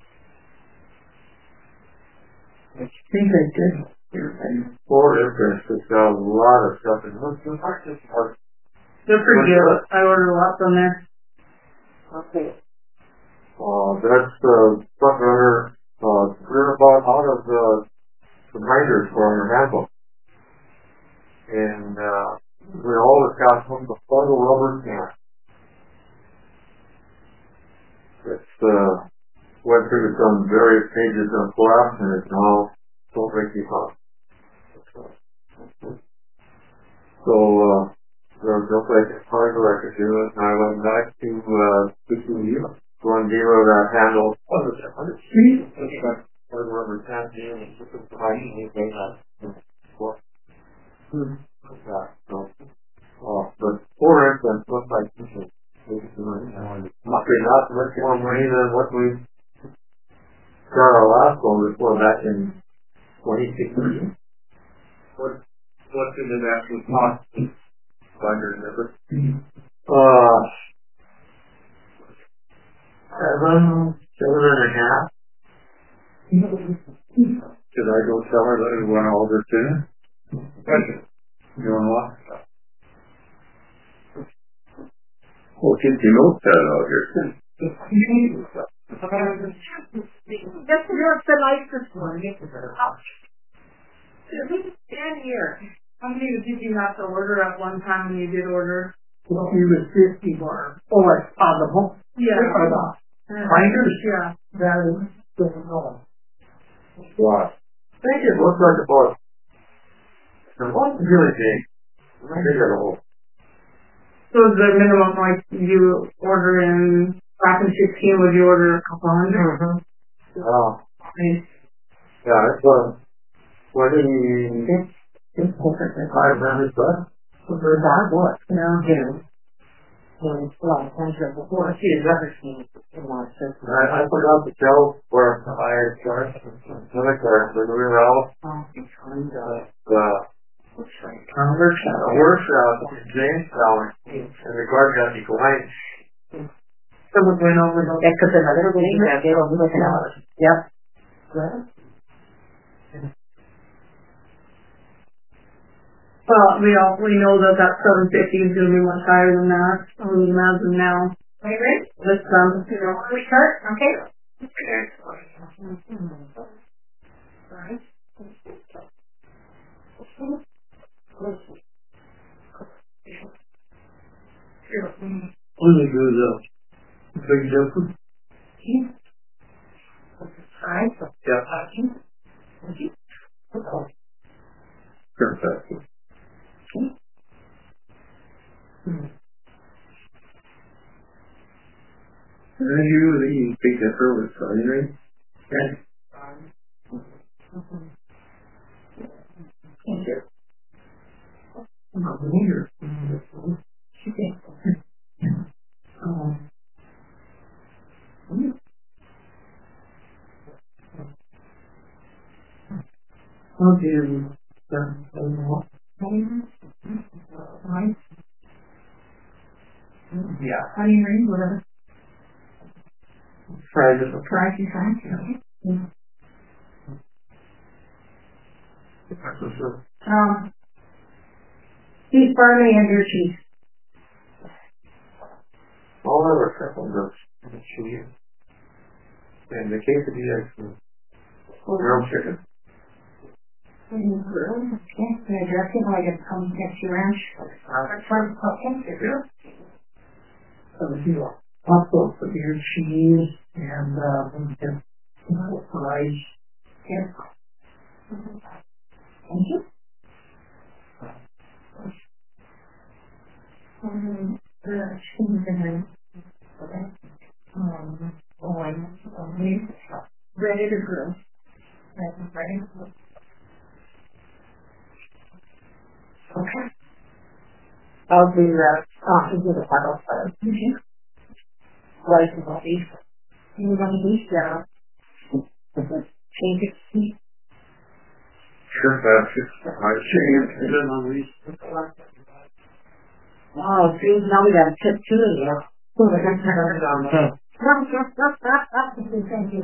I think I did.
Ford Impress has got a lot of stuff in them.
They're pretty good. I ordered a lot from there.
Okay.
That's the front runner, we're bought out of the binders for our handbook. And, we always got from the photo rubber can. It's, went through some various pages of collapse and it's now so breaking up. So, there was no place in Fargo I could do it, and I went back to, one dealer that handled, rubber can deal and took them behind me, they had, but 4 instance looks like this is, not much more money than what we got our last one before back in 2016.
What did it actually cost? Binder number?
7.5.
Should I go tell her that we want to order dinner? You want what? Oh, get your notepad out here.
Just look the light this morning. Stand here.
How many did you have to order at one time when you did order?
he was 50 more. Oh, it's on the book.
Yeah.
Or the binders.
Yeah.
That is, don't know.
Wow. I think it looks like a book. It wasn't really big. They got a whole.
So is the minimum, like, you order back in 16, would you order a couple hundred? Nice.
Yeah, it's, 20,
It's perfect.
$500 bucks.
For that, what?
Yeah. And it's a lot of times before. See, the rubber seen in our system.
I forgot to tell where I had charged another car, but we were out, a workshop in Jamestown, and the car got declined.
Someone went over the...
Yeah, because another thing that they were looking at. Yep.
Well, we know that 750 is going to be much higher than that. I would imagine now.
Okay.
Let's,
we start, okay?
What did they do though? Big difference?
Perfect. And you big differ with selling rate?
yeah, honey ring, whatever.
Fries it.
Beef, barley, and your cheese.
All of triple roast and cheese. And the quesadillas and grilled chicken.
Okay, I dress it like it comes next to ranch.
So we do hot sauce, beer, cheese, and rice.
Yes. Thank you. The cheese and okay. Ready to grill. Ready to grill. Okay. I'll do that after the final photo. Rice and beef. You want to beef down. Change it.
Sure,
Oh, see, now we got a tip two of you. Thank you.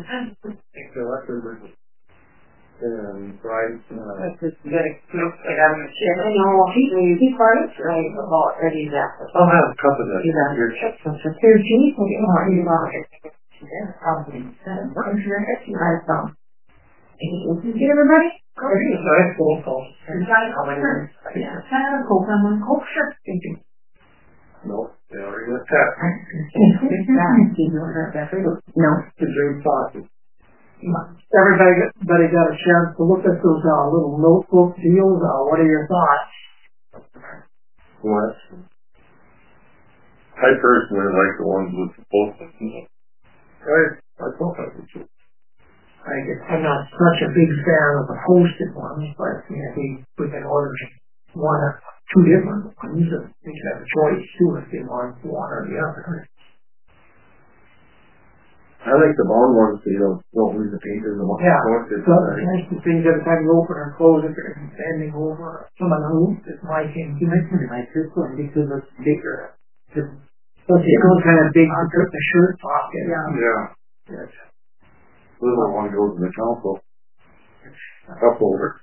and fried,
That's just good. I know, he farts, right? Already that.
I'll have a cup of that.
Your chips and here, cheese, what do you want? You want it? Yeah, probably. I'm sure it's nice, get everybody?
Nice phone call.
Yeah, kind of Coke, I'm on Coke, sure. Thank you.
No, they already got that.
No.
The dream sauce.
Everybody got a chance to look at those little notebook deals. What are your thoughts?
What? I personally like the ones with the post-it. I thought that was it.
I'm not such a big fan of the posted ones, but we can order one or two different ones, and we can have a choice too if they want one or the other.
I like the bond ones so you don't lose the pages and what
it's nice to things every time you open or close it, they're bending over. Someone who is my king. You mentioned like this one because it's bigger. So it goes kind of big to put the shirt pocket.
Yeah.
Yes.
Little one goes in the council. Up over.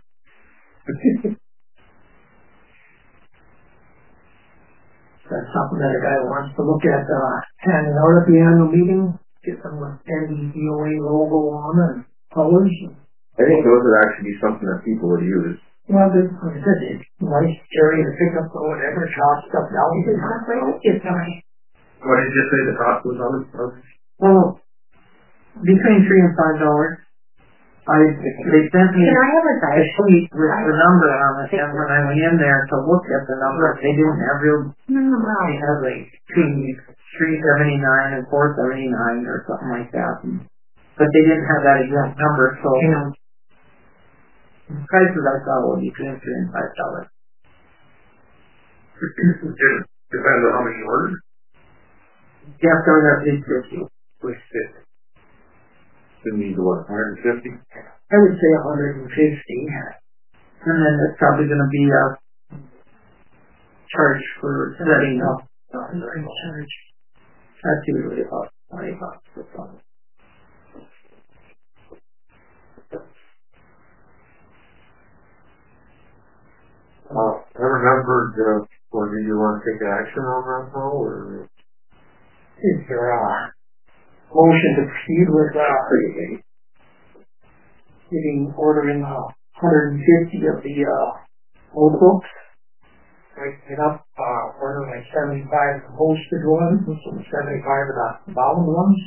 That's something that a guy wants to look at handing out at the annual meeting. Get some NDOA logo on and colors.
I think those would actually be something that people would use.
Well, like I said, it's nice area to pick up or whatever, chop stuff down. It's nice.
What did you say the cost was on it?
Well, between $3 and $5. They sent me a sheet with the number on it, and when I went in there to look at the number, they didn't have they had like between $3.79 and $4.79 or something like that. But they didn't have that exact number, so the prices I saw were between $3 and $5.
Depends on how many you ordered.
Yeah, so that's $8.50.
Which fit? Didn't need what, 150?
I would say 150. And then it's probably going to be a charge for setting up. Charge. That's usually about $20 or something.
I remembered, or do you want to take action on that now, or?
Is there a motion to proceed with ordering 150 of the old books? Breaking it up, order like 75 of the posted ones, and 75 of the bound ones.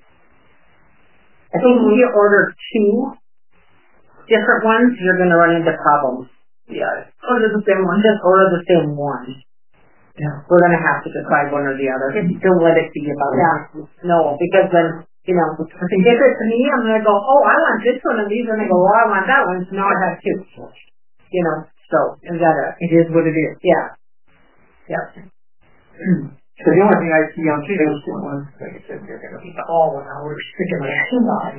I think when you order two different ones, you're going to run into problems.
Yeah.
Order the same one. Just order the same one.
Yeah.
We're going to have to decide one or the other. Don't let it be about that. No, because then, if it's to me, I'm going to go, oh, I want this one, and these are going to go, oh, I want that one, so now I have two. So, is that
it is what it is.
Yeah.
Yeah.
So the only thing I see on those ones, like I said, they're going to be all when I was sticking my hand on.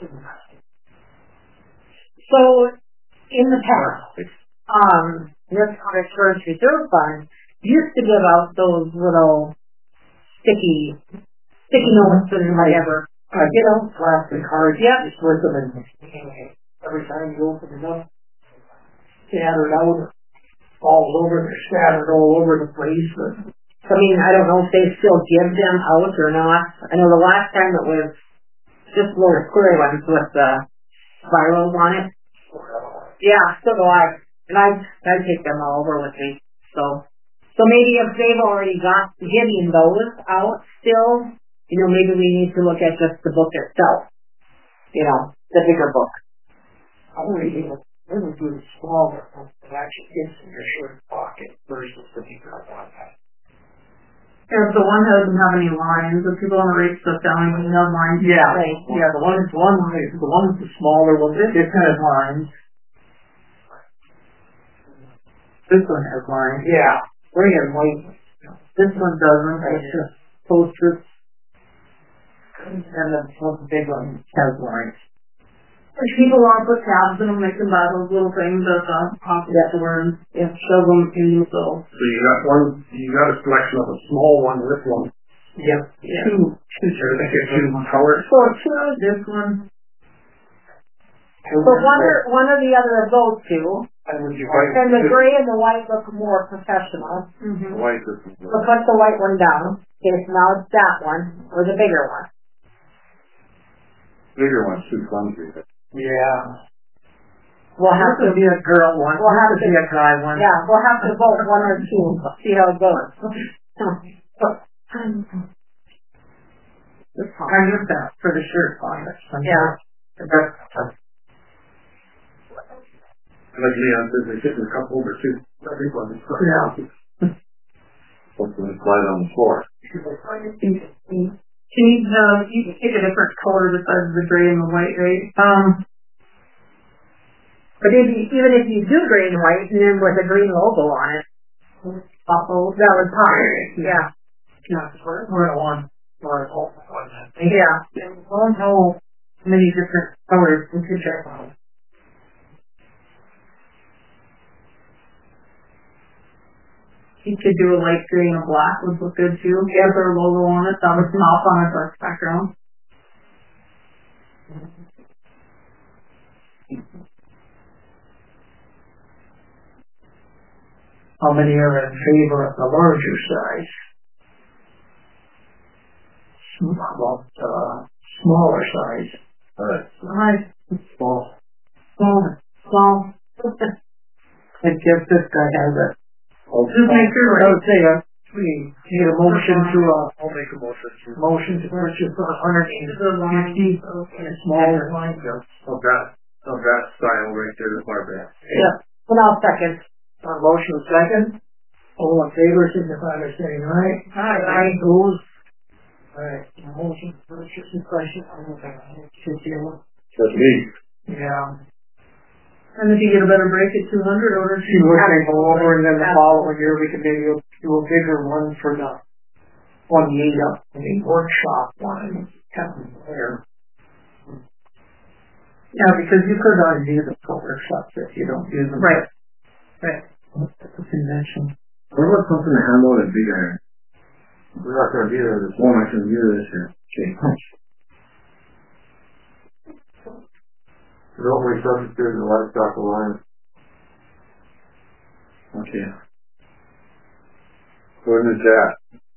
So, in the past, this Cottage Storage Reserve Fund used to give out those little sticky notes and whatever.
Plastic cards.
Yep.
Just with them and every time you open it up, scattered out, all over, they're scattered all over the place.
I mean, I don't know if they still give them out or not. I know the last time it was just little square ones with the spirals on it. Yeah, so do I. And I take them all over with me. So maybe if they've already got getting those out still, maybe we need to look at just the book itself. The bigger book.
I would do the smaller one that actually fits in your shirt pocket versus the bigger one.
Yeah, if the one doesn't have any lines, if people want to write stuff down, you have lines.
Yeah, right. The one with the smaller one, it has lines.
This one has lines.
Yeah, bring it white.
This one doesn't. It's just posters.
And the big one
Has lines. If people want to put tabs in them, they can buy those little things at the office store and shove them in the bill.
So you got a selection of a small one, this one.
Yep.
Two colors.
So this one.
So one or the other of those two. And the gray and the white look more professional.
The white is
We'll put the white one down. Okay, so now it's that one or the bigger one.
bigger one's too clumsy.
Yeah.
We'll have to be a girl one. We'll have to be a guy one.
Yeah, we'll have to vote one or two. See how it goes.
I use that for the shirt on it.
Yeah.
Like Leon says, they sit in a cup over too.
Yeah.
Hopefully slide on the floor.
Can you pick a different color besides the gray and the white, right?
But even if you do gray and white, and then with a green logo on it, that would pop. Yeah.
Yeah, we're at one.
Yeah.
I don't know how many different colors we could check on. You could do a light gray and a black would look good too. Have their logo on it. That would pop on a dark background.
How many are in favor of the larger size? Smaller size.
Small. I guess this guy has it. Just make sure.
I would say we need a motion to
I'll make a motion to
purchase 150 smaller lines
of that style right there, the barbell.
Yeah. And I'll second.
Motion second. All in favor, signify by saying aye. Aye. Opposed. Alright, motion to purchase the question.
That's me.
Yeah.
And if you get a better break at 200 or
See what they go over, and then the following year we can maybe do a bigger one for the workshop one. There.
Yeah, because you could always use the workshops if you don't use them. Right. That's a convention.
What about something to handle at Big Iron? We're not going to be there this morning. I can do this here. Okay.
Don't we substitute the livestock alliance?
Okay. When is that?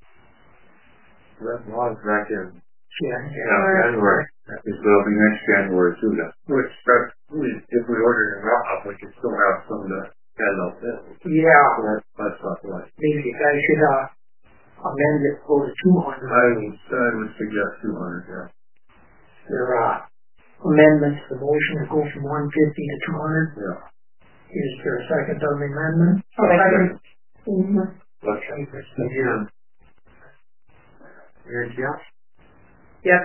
That was back in
January. It'll be next January too then.
Which, if we order it up, we could still have some to hand out then.
Yeah.
That's not right.
Maybe you guys should amend it for 200.
I would suggest 200, yeah.
There are amendments to the motion to go from 150 to 200.
Yeah.
Is there a second on the amendment?
Let's see here. Yes.
Yep.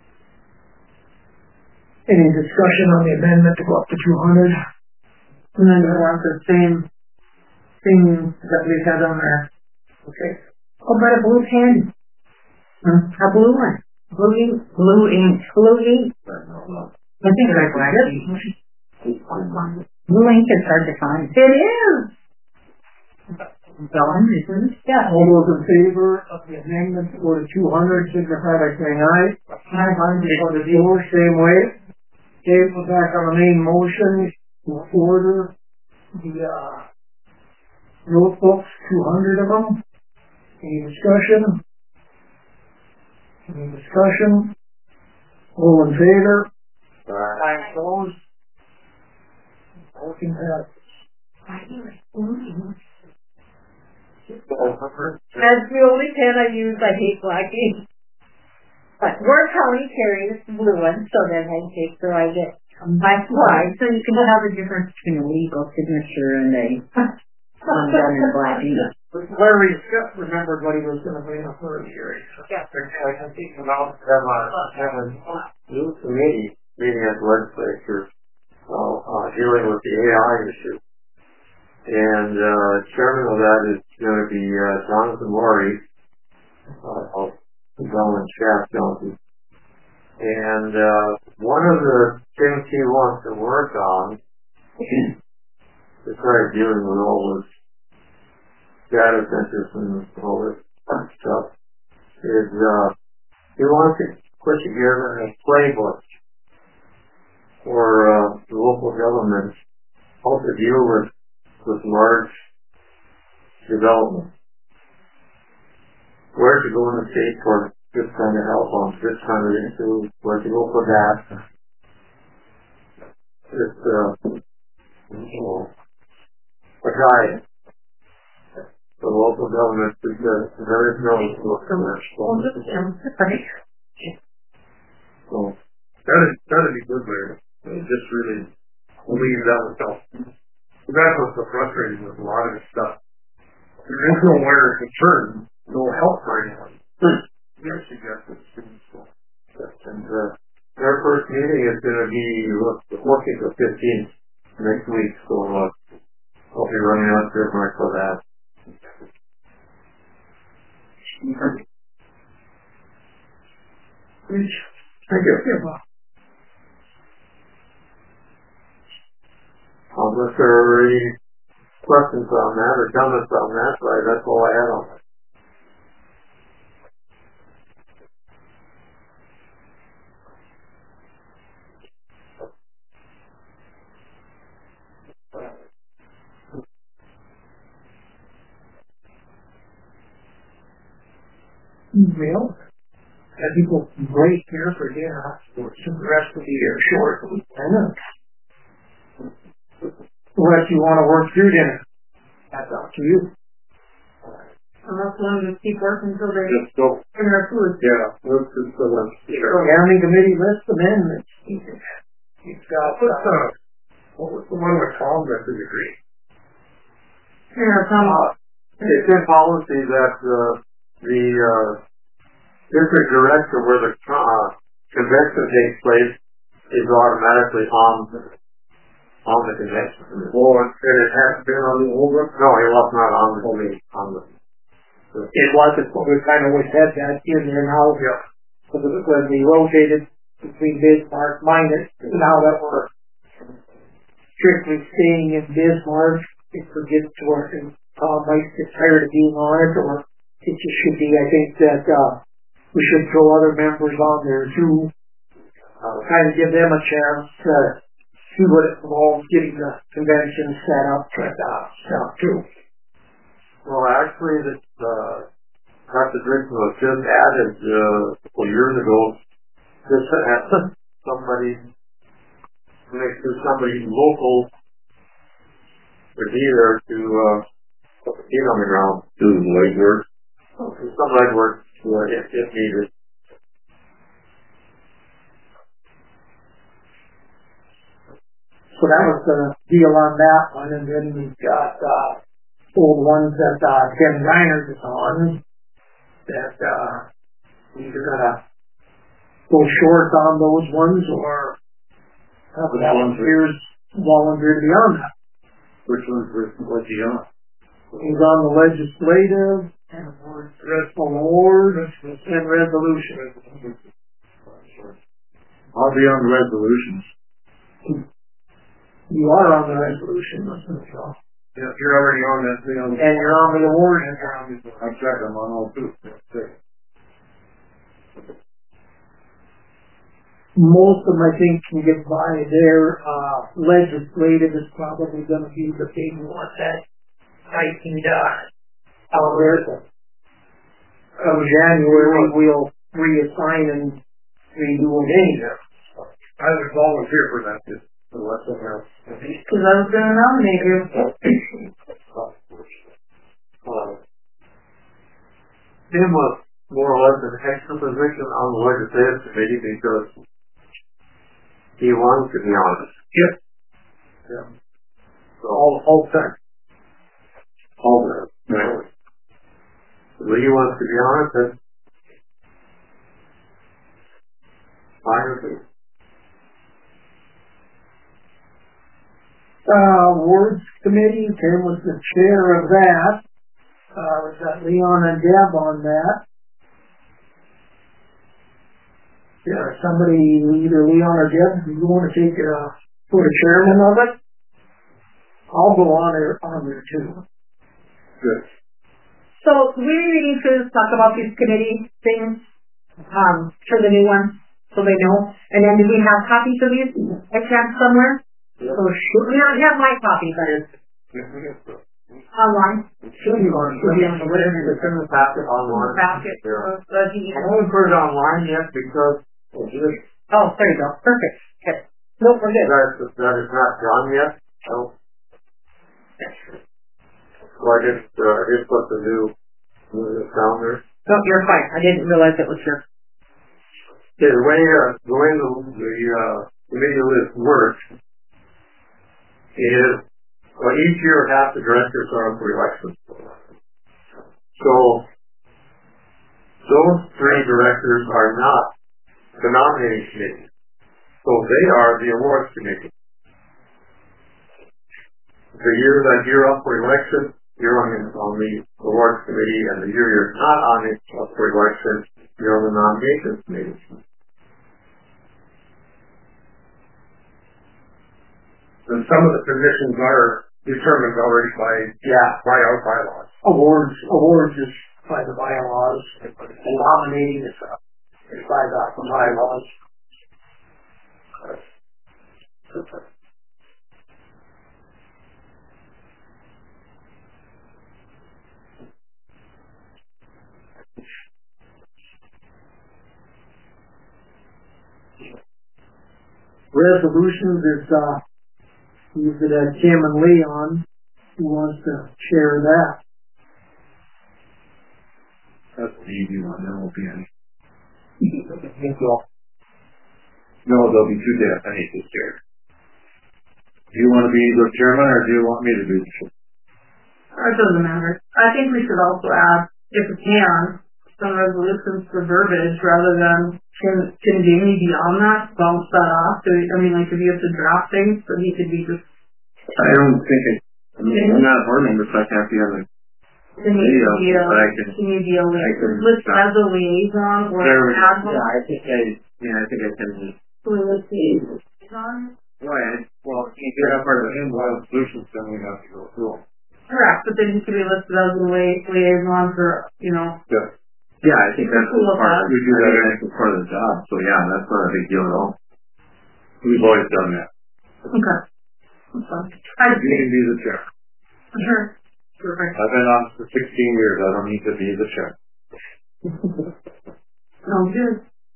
Any discussion on the amendment to go up to 200?
And then you want the same thing that we had on there.
Okay. Oh, but a blue pen. A blue one. Blue ink.
Blue ink.
I think that's black ink. Blue ink is hard to find. It is.
Yeah. All those in favor of the amendment to go to 200, signify by saying aye. Aye. On the floor, same way. Okay, we're back on the main motion to order the notebooks, 200 of them. Any discussion? Any discussion? All in favor? Aye. Opposed? Motion passes.
That's the only pen I use. I hate black ink. But Ward County carries the blue one, so then I take so I get black line. So you can have a difference between a legal signature and a undone in black ink.
Larry Scott remembered what he was going to bring up earlier.
I can think about have a new committee meeting at the legislature dealing with the AI issue. And chairman of that is going to be Jonathan Laurie, Donald Shaft Johnson. And one of the things he wants to work on, to start dealing with all this data centers and all this stuff, is he wants to put together a playbook for the local governments how to deal with large development. Where to go in the state for this kind of help on this kind of issue, where to go for that. It's a guide. The local government is very known to a commercial. So
that'd be good, Larry. Just really leave that myself. That's what's so frustrating with a lot of this stuff. There is no where to turn, no help for anyone. They're suggesting students.
And their first meeting is going to be the 14th or 15th next week, so I'll be running out there for that. Thank you. Unless there are any questions on that or comments on that, that's all I had on that.
Well, I think we'll break here for dinner for the rest of the year shortly. Unless you want to work through dinner. That's up to you.
Unless you want to just keep working until they
Just go.
bring our food.
Yeah, let's just go.
County committee list amendments. You've got,
what was the one with Tom that did agree?
It's in policy that the district director where the convention takes place is automatically on the convention.
Oh, and it hasn't been on the old one?
No, it was not on the
it wasn't, but we kind of always had that in there now.
Yeah.
When we rotated between Bismarck, minus, now that we're strictly staying in Bismarck, it forgets to work, and Tom might get tired of being on it, or it just should be, I think that we should throw other members on there too, kind of give them a chance to see what it involves getting the convention set up and stuff too.
Well, actually, Dr. Dixon was just added a couple years ago. Just had somebody local to be there to put the feet on the ground.
Do legwork.
Some legwork if needed.
So that was the deal on that one, and then we've got old ones that Ken Reiner is on, that we're gonna go short on those ones, or that one here's volunteer to be on that.
Which one's was he on?
He's on the legislative, and awards, and resolution.
I'll be on the resolutions.
You are on the resolution, so.
Yeah, you're already on that thing.
And you're on the award.
I'm checking, I'm on all two.
Most of them, I think, can get by there. Legislative is probably going to be the big one that I think Alberta. January, we'll reassign and redo them anyhow.
I would volunteer for that, just to let them know.
Because I was going to nominate you.
Tim was more or less an extra position on the legislative committee because he wanted to be honest.
Yep.
Yeah. So
All time.
all that. Right. So he wants to be honest, and fine with me.
Words committee, Tim was the chair of that. We've got Leon and Deb on that. Yeah, somebody, either Leon or Deb, if you want to take put a chairman of it, I'll go on there too.
Good.
So we really need to talk about these committee things for the new ones, so they know. And then do we have copies of these? I can't somewhere.
Yeah.
Oh shoot, we don't have my copy, but it's online.
Should be on, whatever the criminal packet online.
Basket.
Yeah. I haven't put it online yet because of this.
Oh, there you go. Perfect. Okay. No, we're good.
That is not done yet. So I just put the new down there.
No, you're fine. I didn't realize it was your.
Okay, the way the committee list works is, well, each year half the directors are up for election. So those three directors are not the nominating committee. So they are the awards committee. The year that you're up for election, you're on the awards committee, and the year you're not on it up for election, you're on the nominations committee.
And some of the positions are determined already by our bylaws.
Awards is by the bylaws, and nominating is by the bylaws. Resolutions is use it as Tim and Leon who wants to share that.
That's the easy one, there won't be any.
No,
there'll be two deputies this year. Do you want to be the chairman or do you want me to be the chairman?
It doesn't matter. I think we should also add, if we can, some resolutions for verbiage rather than can Jamie be on that, bounce that off? So, I mean, like if you have to draft things, so he could be just.
I don't think I'm not a board member, so I can't be on the
Can you be a list as a liaison or an ad hoc?
I think I can.
Liaison?
Well, if you get up part of the resolutions, then we have to go through them.
Correct, but then he could be listed as a liaison for,
Yeah, I think that's part. We do that as part of the job, so yeah, that's not a big deal at all. We've always done that.
Okay.
You can be the chair.
Sure. Perfect.
I've been on for 16 years. I don't need to be the chair.
Sounds good.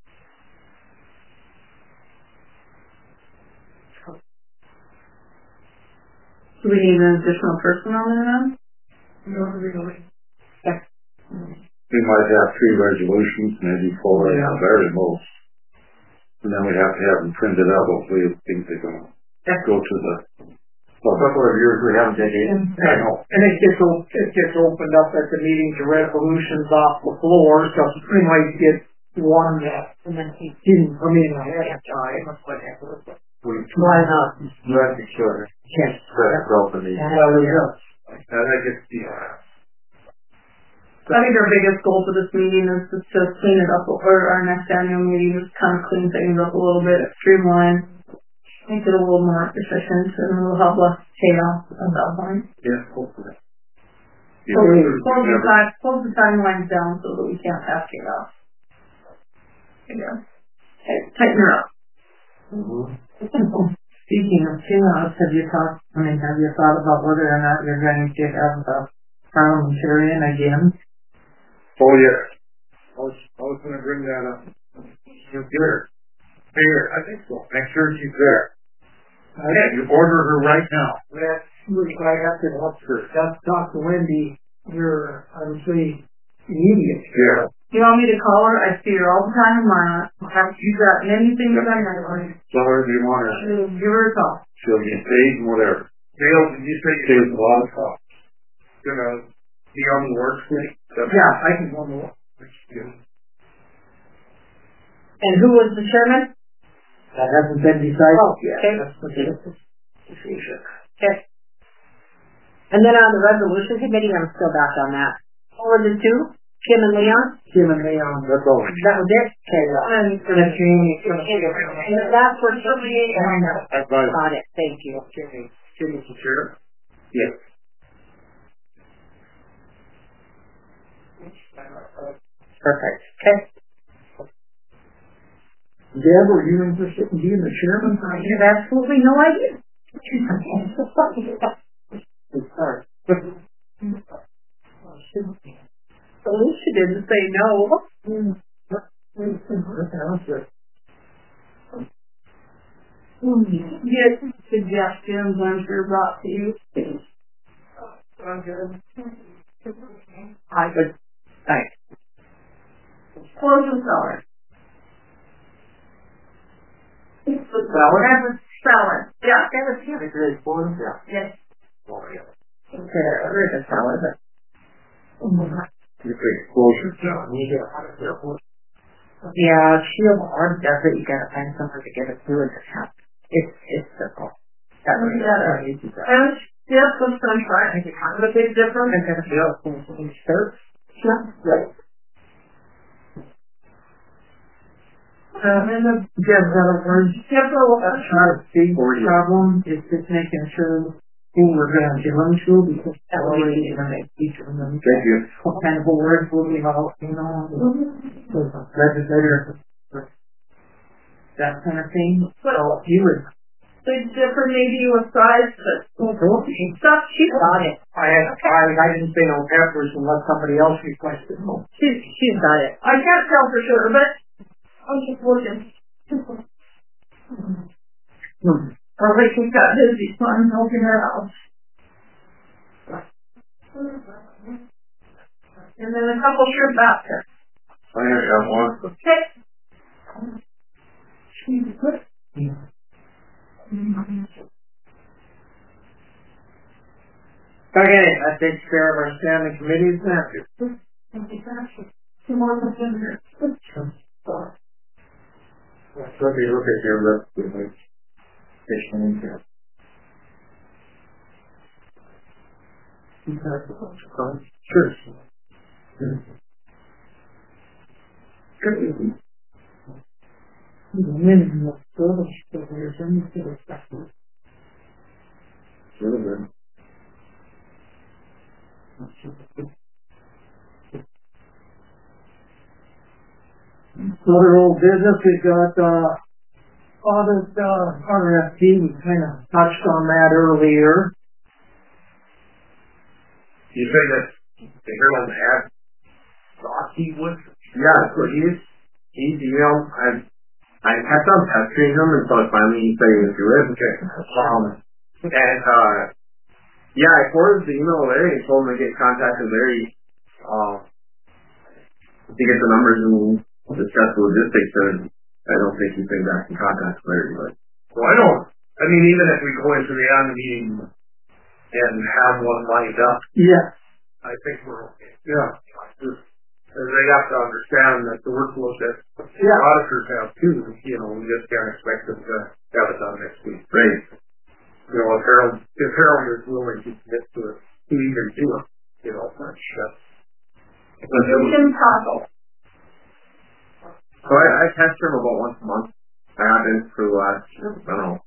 Do we need an additional person on there then? No, really. Okay.
We might have 3 resolutions, maybe 4 at the very most. And then we'd have to have them printed out. Hopefully things are going to go to the...
A couple of years we haven't done it.
I know. And it gets opened up at the meeting to resolutions off the floor, so we might get one that didn't come in ahead of time or whatever.
Why not? You have to sure.
Yes.
Openly.
So I think our biggest goal for this meeting is just to clean it up, or our next annual meeting is kind of clean things up a little bit, streamline, make it a little more efficient, and we'll have less chaos at that point.
Yeah, hopefully.
Close the timelines down so that we can't have chaos. Yeah. Tighten her up. Speaking of chaos, have you thought about whether or not you're going to have the parliamentarian again?
Oh, yes.
I was going to bring that up. She's here. Here, I think so. Make sure she's there. Yeah, you order her right now.
That's what I have to help her. Just talk to Wendy. You're, I would say, immediate.
Yeah.
You want me to call her? I see her all the time. Have you got anything done?
Tell her you want her.
Give her a call.
She'll get paid and whatever. Dale, did you say you saves a lot of costs? Gonna be on the work week?
Yeah, I can go to work.
And who was the chairman?
That hasn't been decided yet.
Okay.
That's what it is. Decision.
Okay. And then on the resolution committee, I'm still back on that. What were the two? Kim and Leon?
Kim and Leon.
That's all.
That was it? Okay.
And Jamie.
And that's what
That's right.
got it. Thank you.
Kim is the chair? Yes.
Perfect. Okay.
Deb, were you interested in being the chairman?
I have absolutely no idea.
Sorry.
Alicia didn't say no.
Get suggestions, I'm sure, brought to you. I'm good.
I would. Thanks.
Close the cellar. Whatever cellar. Yeah, that was him. Yes.
There is a salad, but
You say closure.
yeah, Shield Org does it. You gotta find somewhere to get it through in the top. It's simple. That was easy.
And yes, some sunshine. I think it's kind of a big difference.
I'm gonna feel some shirts.
Yeah. Right. And the that's not a big problem. It's just making sure who we're going to give them to, because that way we're going to make each of them.
Thank you.
What kind of a word will be about, legislator, that kind of thing. So you would. Big difference maybe with size, but stuff, she got it.
I didn't say no peppers unless somebody else requested them.
She's got it.
I can't tell for sure, but I'm just looking. Probably she got busy, so I'm helping her out. And then a couple shrimp after.
I have one.
Okay. She's good.
Okay, that takes care of our standing committees. Matthew.
Two more questions here.
Let me look at your list. Sure.
Other old business, we've got, audit, RFP, we kind of touched on that earlier.
You say that the Herald had thought he would? Yeah, so he's emailed, I kept on pestering him until finally he said he would do it. Okay. Yeah, I forwarded the email to Larry and told him to get in contact with Larry, to get the numbers and discuss the logistics, and I don't think he's been back in contact with Larry, but. Well, I mean, even if we go into the end meeting and have one lined up,
Yeah.
I think we're okay. Yeah. Just, they have to understand that the workload that auditors have too, we just can't expect them to have it done next week. Right. If Harold is willing to commit to it, to even do it, that's.
You can toggle.
So I test him about once a month. I have been for the last, I don't know.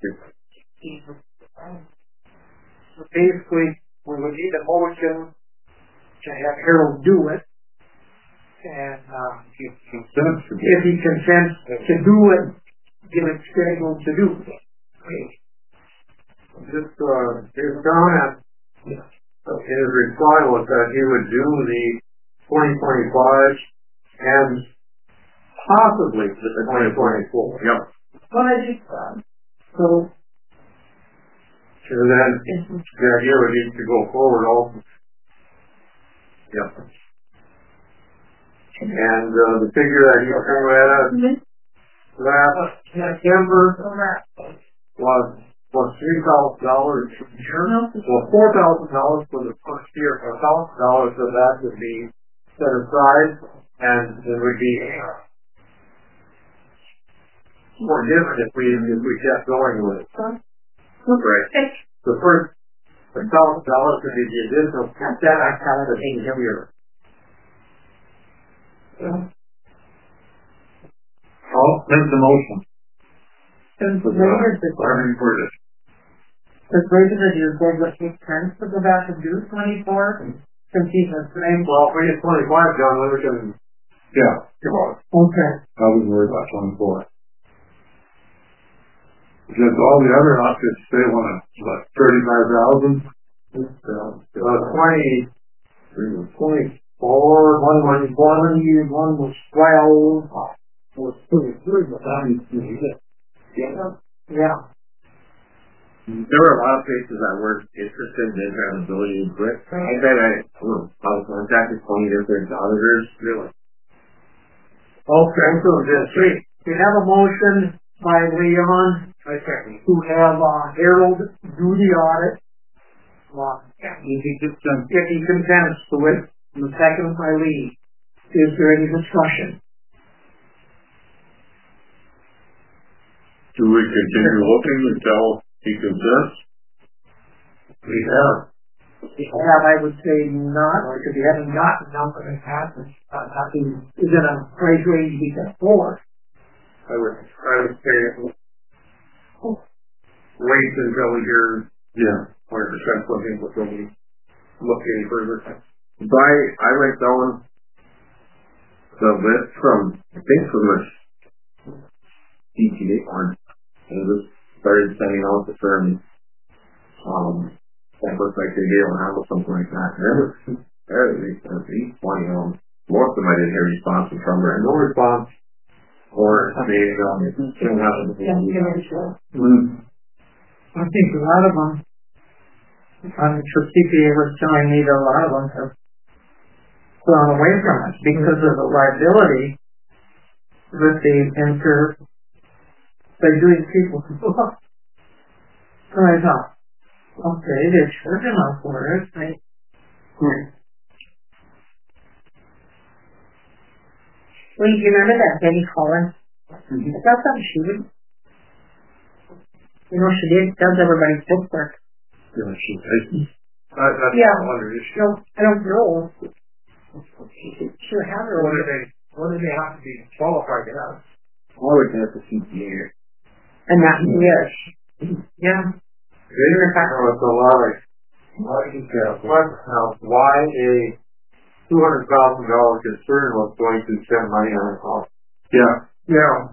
So basically, we would need a motion to have Harold do it. And, if he consents to do it, get it scheduled to do it.
Just, his comment, his reply was that he would do the 2025
and possibly the 2024.
Yep.
What I just so
And then the idea would be to go forward also.
Yep.
And the figure that you came at last September was $3,000 a year. Well, $4,000 for the first year. $1,000 of that would be set aside, and it would be more different if we kept going with it.
Right.
The first $1,000 would be the additional. That I kind of think heavier.
I'll make the motion.
and the greater that you said what makes sense to go back and do 24 since he's the same.
Well, if we get 25 done, then we can.
Yeah. Come on.
Okay.
I wouldn't worry about 24. Because all the other outfits, they want to, what, 35,000?
24, one was 20, one was 12, was 23, but that is yeah.
There were a lot of places that weren't interested in their ability to quit. I bet I was contacted 20 different auditors. Really?
Okay, so we have a motion by Leon to have Harold do the audit. If he consents to it, and the second by Lee. Is there any discussion?
Do we continue looking until he consents?
We have. I would say not, or because we haven't gotten number that happens. Is it a price range we can afford? I would say wait until we hear 100% looking before we look any further.
So I went down the list from the DTA one, and just started sending out the firms. That looks like they don't have something like that. There was at least 20 of them. Most of them I didn't hear responses from. There no response, or they didn't have anything.
I think a lot of them, I'm sure CPA was telling me that a lot of them have gone away from us because of the liability that they incur by doing people. So I thought, okay, they're charging us for it.
Well, you remember that Betty Collins? I thought something she would. You know, she did, does everybody's bookwork.
Yeah, she
Yeah.
No,
I don't know. Sure have her.
What do they have to be qualified to have?
I would have to CPA.
And that's yes.
Yeah.
It's a lot of detail. Why a $200,000 concern was going to spend money on a call?
Yeah.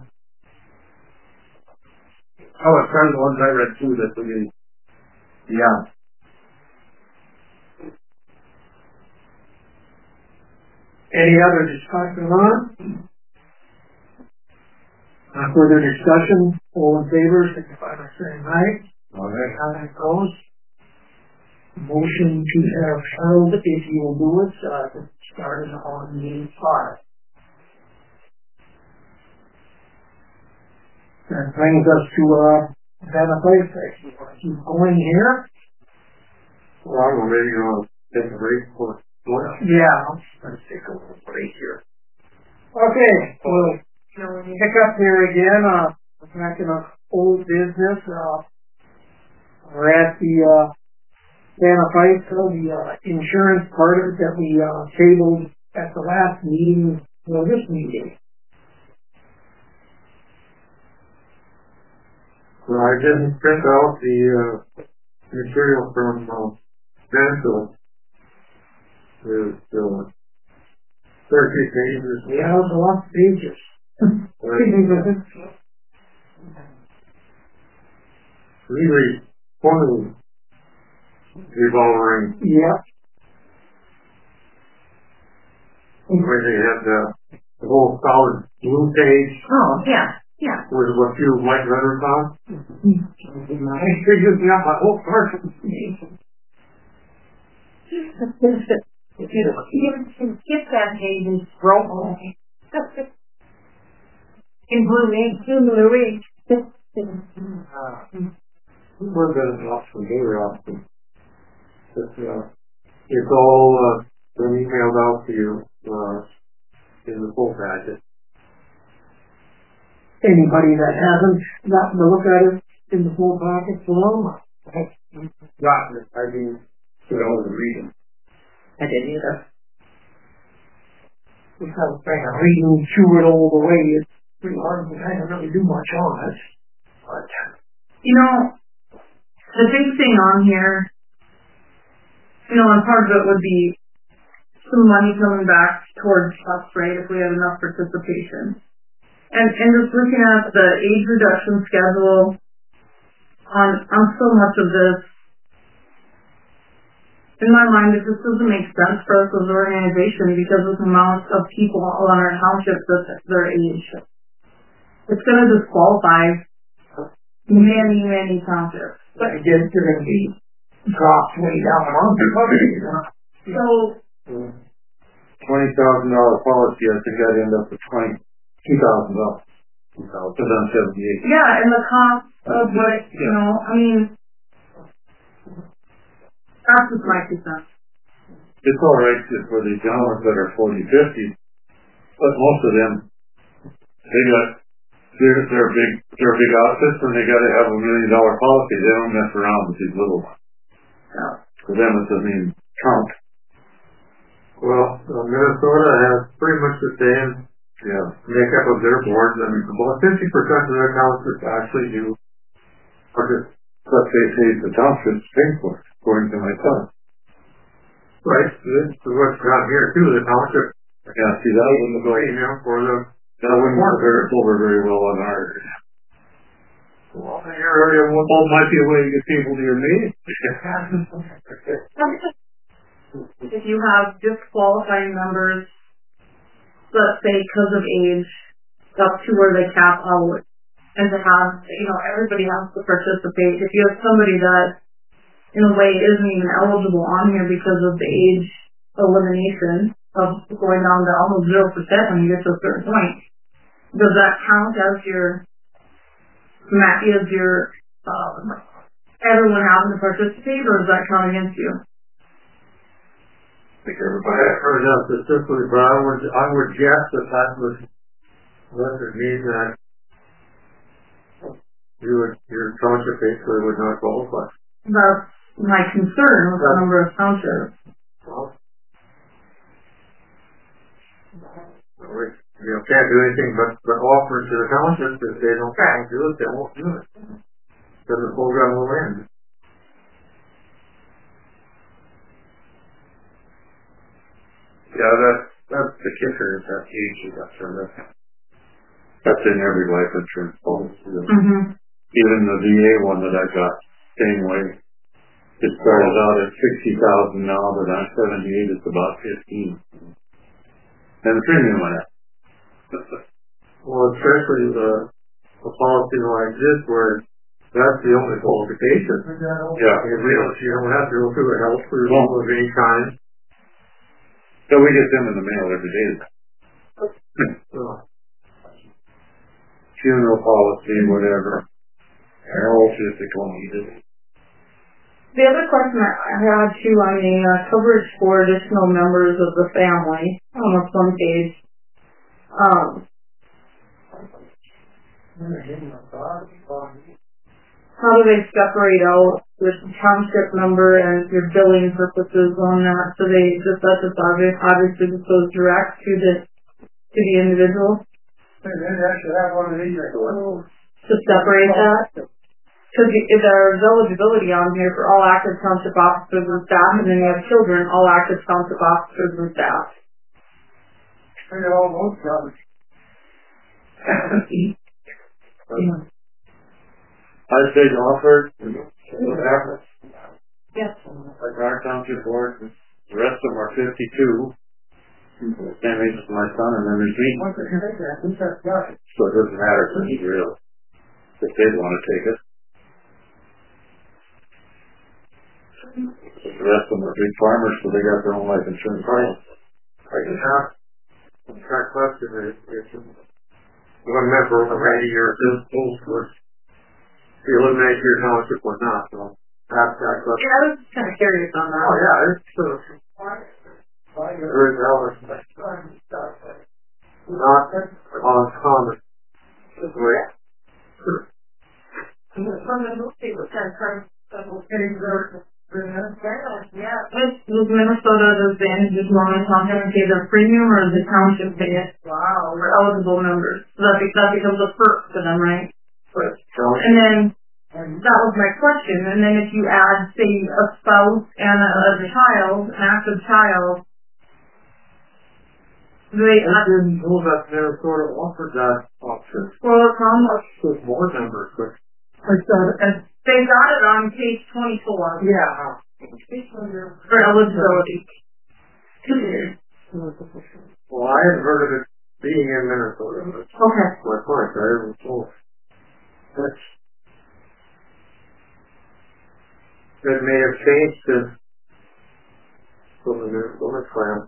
Oh, it's kind of the ones I read too that we. Yeah.
Any other discussion on? Further discussion? All in favor, signify by saying aye.
All right.
Aye opposed. Motion to have Harold, if you will do it, started on meeting 5. That brings us to benefits. Keep going here. Well, maybe you want to take a break for yeah, let's take a little break here. Okay, we'll pick up here again. Back in our old business. We're at the Santa Fe, the insurance part of it that we tabled at the last meeting, or this meeting. Well, I didn't print out the material from Vancouver. There's 30 pages. Yeah, there's a lot of pages. Really funny revolving. Yep. Where they had the whole solid blue page
Oh, yeah, yeah.
with a few white letters on. I figured out my whole person.
Get that page and scroll away. In blue ink,
We're good enough for here, Austin. It's all been emailed out to you in the full packet.
Anybody that hasn't gotten to look at it in the full packet form,
Got it. I mean, you know, the reading.
I didn't either.
without kind of reading through it all the way, it's pretty hard to kind of really do much on it. But,
you know, the big thing on here, you know, and part of it would be some money coming back towards us, right, if we have enough participation. And just looking at the age reduction schedule on so much of this, in my mind, it just doesn't make sense for us as an organization because of the amount of people on our township that's their age. It's going to disqualify many, many townships.
but again, they're going to be dropped way down the mountain.
So,
$20,000 policy, I think I'd end up with $22,000. Because I'm 78.
yeah, and the cost of what, you know, I mean, that's just my 2 cents.
It's all right for the gentlemen that are 40, 50, but most of them, they're big outfits and they got to have $1 million policy. They don't mess around with these little ones.
Yeah.
For them, it doesn't even count. Well, Minnesota has pretty much the same makeup of their boards. I mean, about 50% of their townships actually do what they say the townships pay for, according to my son. Right, this is what's got here too, the township. Yeah, see, that wouldn't go for the, that wouldn't work over very well on ours. Well, in your area, one might be a way to get people to your meeting.
If you have disqualifying members, let's say because of age, up to where they cap out, and to have, you know, everybody has to participate. If you have somebody that, in a way, isn't even eligible on here because of the age elimination of going down to almost 0% when you get to a certain point, does that count as your, everyone having to participate, or does that count against you?
I think everybody heard that specifically, but I would guess that would mean that your township basically would not qualify.
That's my concern with the number of townships.
Well, you can't do anything but offer to the townships. If they don't do it, they won't do it. Then the program will end. Yeah, that's the kicker, is that age reduction. That's in every life insurance policy.
Mm-hmm.
Even the VA one that I got, same way. It started out at $60,000 now, but I'm 78, it's about 15. And the premium went up. Well, especially a policy like this where that's the only qualification. Yeah, you don't have to go through a health approval of any kind. So we get them in the mail every day. Funeral policy, whatever. All physical needed.
The other question I had too on the coverage for additional members of the family on the front page. How do they separate out the township member and your billing purposes on that? So they just let this obviously just goes direct to the individual? To separate that? Because there's eligibility on here for all active township officers and staff, and then you have children, all active township officers and staff.
I'd say offer.
Yes.
Like our township board, the rest of them are 52.
Can't raise it for my son, and then there's me. So it doesn't matter to me, really. If they want to take it. The rest of them are big farmers, so they got their own life insurance.
Right. I can ask that question if one member of the radio or this was to eliminate your township or not. So ask that question.
Yeah, I was kind of curious on that.
Oh yeah, it's very relevant. Not uncommon. Right.
Yeah, was Minnesota the advantage as long as township pay their premium or the township pay it? Wow, we're eligible members. So that becomes a perk for them, right? And then that was my question. And then if you add, say, a spouse and an active child,
I didn't know that Minnesota offered that option.
Well, it's on
With more members, but
they got it on page 24.
yeah.
For eligibility.
Well, I hadn't heard of it being in Minnesota. But
Okay.
my point, I haven't told. That may have changed since from the Minnesota plan.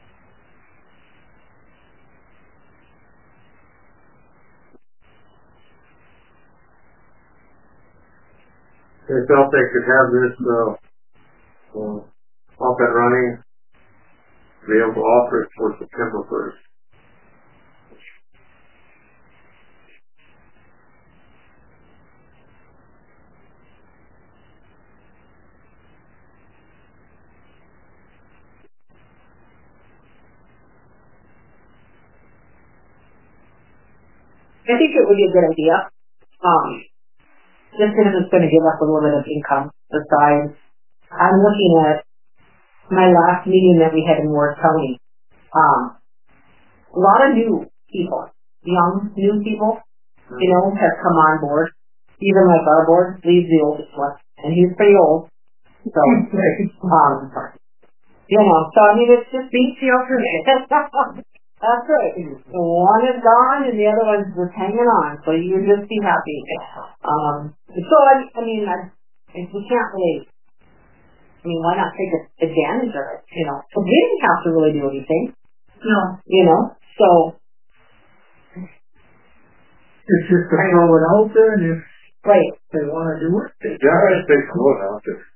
They felt they could have this up and running, be able to offer it for September 1st.
I think it would be a good idea. Just because it's going to give us a little bit of income. Besides, I'm looking at my last meeting that we had in Ward County. A lot of new people, young new people, have come on board. Even like our board leaves the oldest one, and he's pretty old. So, so I mean, it's just being That's right. One is gone and the other one's just hanging on, so you can just be happy. So we can't really, why not take advantage of it, Because we didn't have to really do anything.
No.
So.
It's just to throw it out there, and if they want to do it,
If they throw it out there.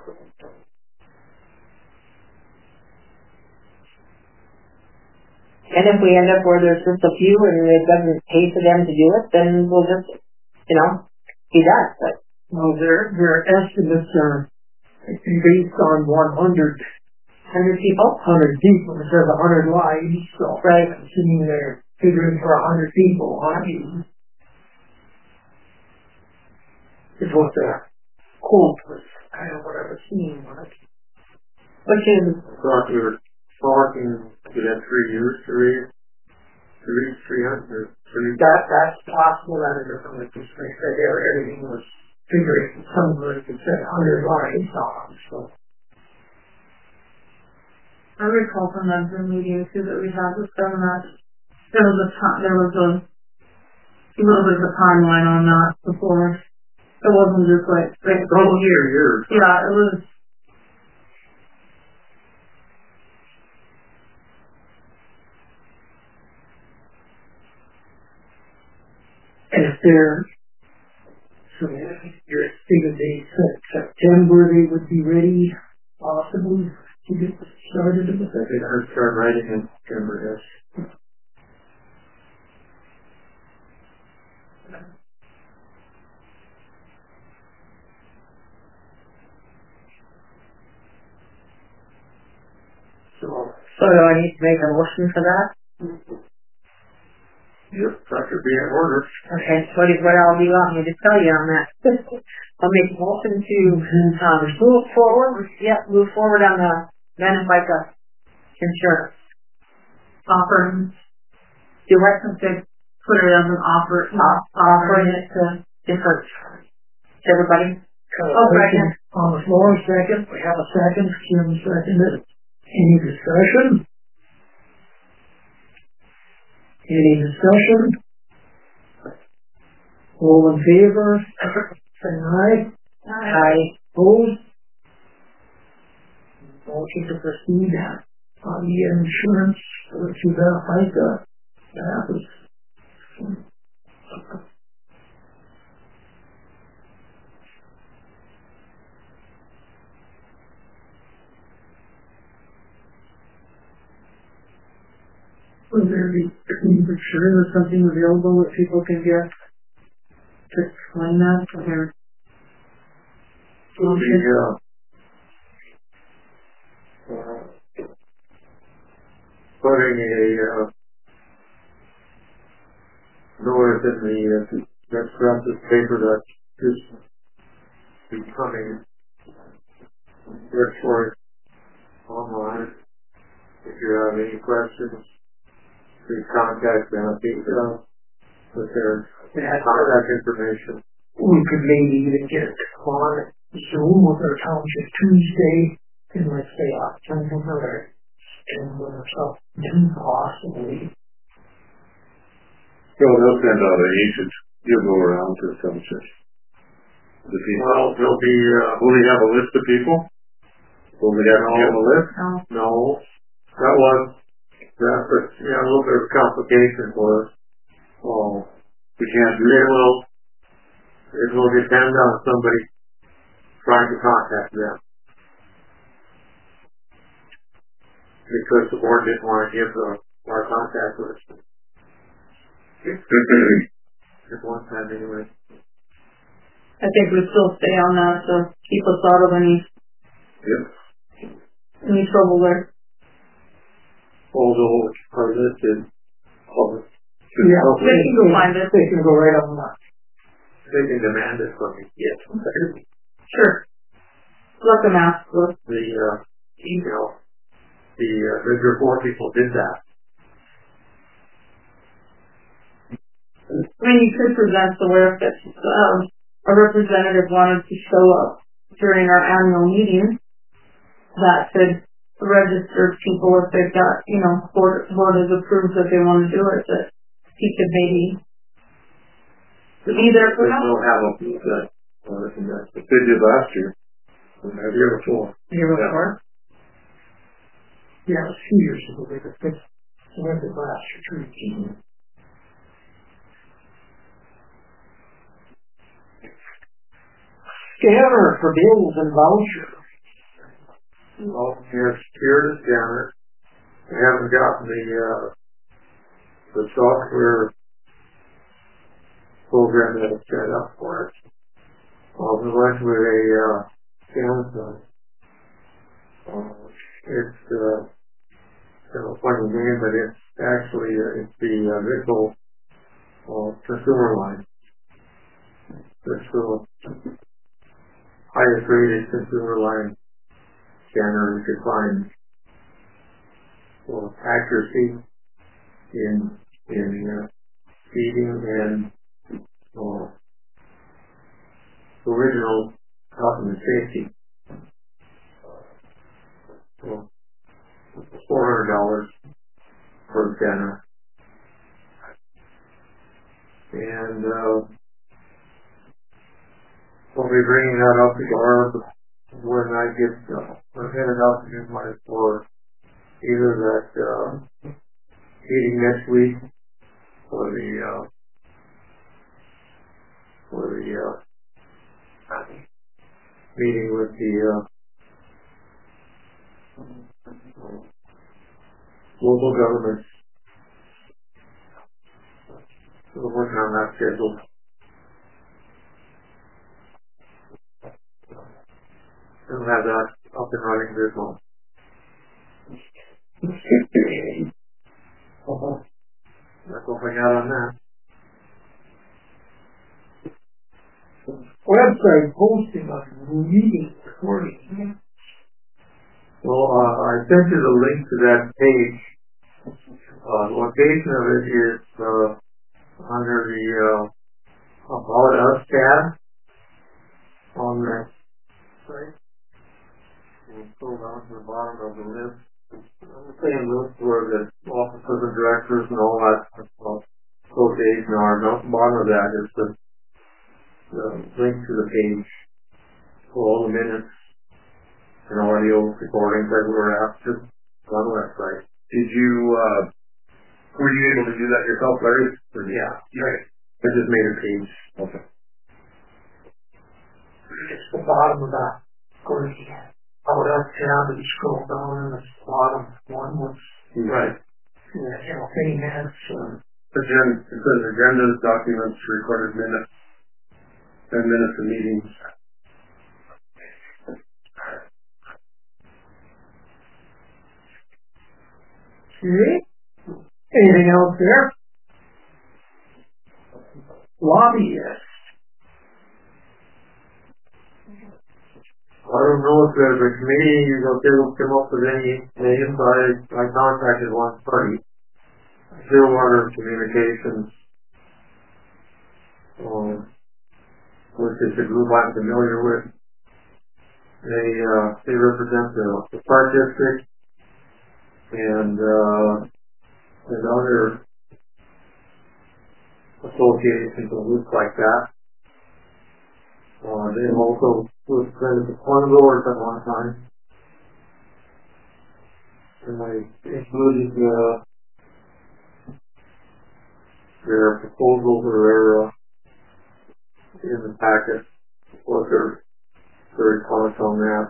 And if we end up where there's just a few and it doesn't pay for them to do it, then we'll just, be done. But
well, their estimates are based on 100
people?
100 people. It says 100 lives, so assuming they're figuring for 100 people, is what the quote was, kind of what I was seeing on it.
Which is...
Thought we were talking to that 3 years to reach 300.
That's possible. That is something like this. They said everything was figuring. Some of it said 100 lives on. So
I recall from that Zoom meeting too that we had with them that there was a little bit of a timeline on that before. It wasn't just like
years.
Yeah, it was.
And if you're thinking they said September they would be ready, possibly, to get started with it.
I'd start writing in September, yes.
So do I need to make a motion for that?
Yep, that could be in order.
Okay, what all do you want me to tell you on that? I'll make a motion to move forward. Yeah, move forward on the Manifika insurance.
Offering.
Do what?
Put it as an offer.
Offering it to different, to everybody.
Second on the floor, second. We have a second. Jim seconded. Any discussion? Any discussion? All in favor? Say aye.
Aye.
Opposed? Motion to proceed on the insurance to verify the happens.
Will there be sure there's something available that people can get to explain that to their
putting a notice in the Texas paper that is becoming virtually online. If you have any questions, please contact them with their contact information.
We could maybe even get on Zoom with our township Tuesday in, let's say, October or something, possibly.
So they'll send out an agent. You'll go around to some church.
Well, there'll be,
will they have a list of people? Will they have to give them a list?
No. That was, but, a little bit of complication for us.
Oh, we can't do that.
It will depend on somebody trying to contact them. Because the board didn't want to give our contact list. At one time anyway.
I think we still stay on that to keep us out of any trouble there.
Although our list is public.
Yeah,
they can go find it.
They can go right on that.
They can demand it from me. Yes.
Sure. Let them ask for
the email. The report people did that.
I mean, you could present the where if a representative wanted to show up during our annual meeting that could register people if they've got, board has approved that they want to do it, that he could maybe be there for them.
They'll have a that. They did last year. The year before.
Year before?
Yeah, it was 2 years ago. They went to last year, Scanner for bills and vouchers.
Well, here's the scanner. We haven't gotten the software program that is set up for it. We went with a Samsung. It's a funny name, but it's actually it's the Mitchell consumer line. It's the highest rated consumer line scanner you could find for accuracy in feeding and original health and safety. So $400 per scanner. And we'll be bringing that up to Barb when I get headed out to get my for either that meeting next week or the meeting with the local governments. We're working on that schedule. We'll have that up and running this month. That's what we got on that.
Website posting on meeting recording.
Well, I sent you the link to that page. The location of it is under the About Us tab on the site. And scroll down to the bottom of the list. same list where the officers and directors and all that association are. Not the bottom of that is the link to the page for all the minutes and audio recordings that were after on the website.
Did you, were you able to do that yourself, Larry?
Yeah.
Right.
I just made a page.
Okay.
It's the bottom of that. Going out up down and scroll down and the bottom one was
Right.
thing has
It says agendas, documents, recorded minutes, 10 minutes of meetings.
okay. Anything else there? Lobbyist.
I don't know if there's a committee that'll come up with any names. I contacted one party, Stillwater Communications, which is a group I'm familiar with. They represent the Park District and other associations and groups like that. They also represented the corridors at one time. And I included their proposals or in the packet, what their comments on that.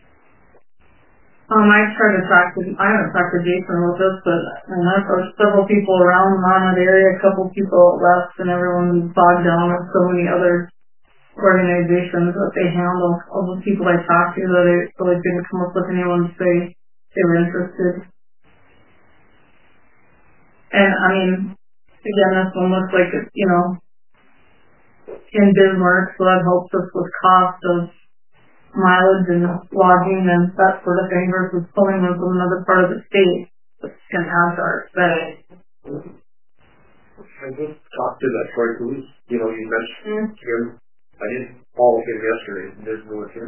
I haven't talked to Jason with this, but I've approached several people around the Monmouth area, a couple people left, and everyone's bogged down with so many other organizations that they handle. All the people I talked to, that I really didn't come up with anyone to say they were interested. And I mean, again, this one looks like it's, in Bismarck, so that helps us with cost of mileage and lodging and that sort of thing versus pulling them from another part of the state. It's going to add to our expense.
I just talked to that Troy Cruz. You mentioned him. I didn't follow him yesterday. There's no with him.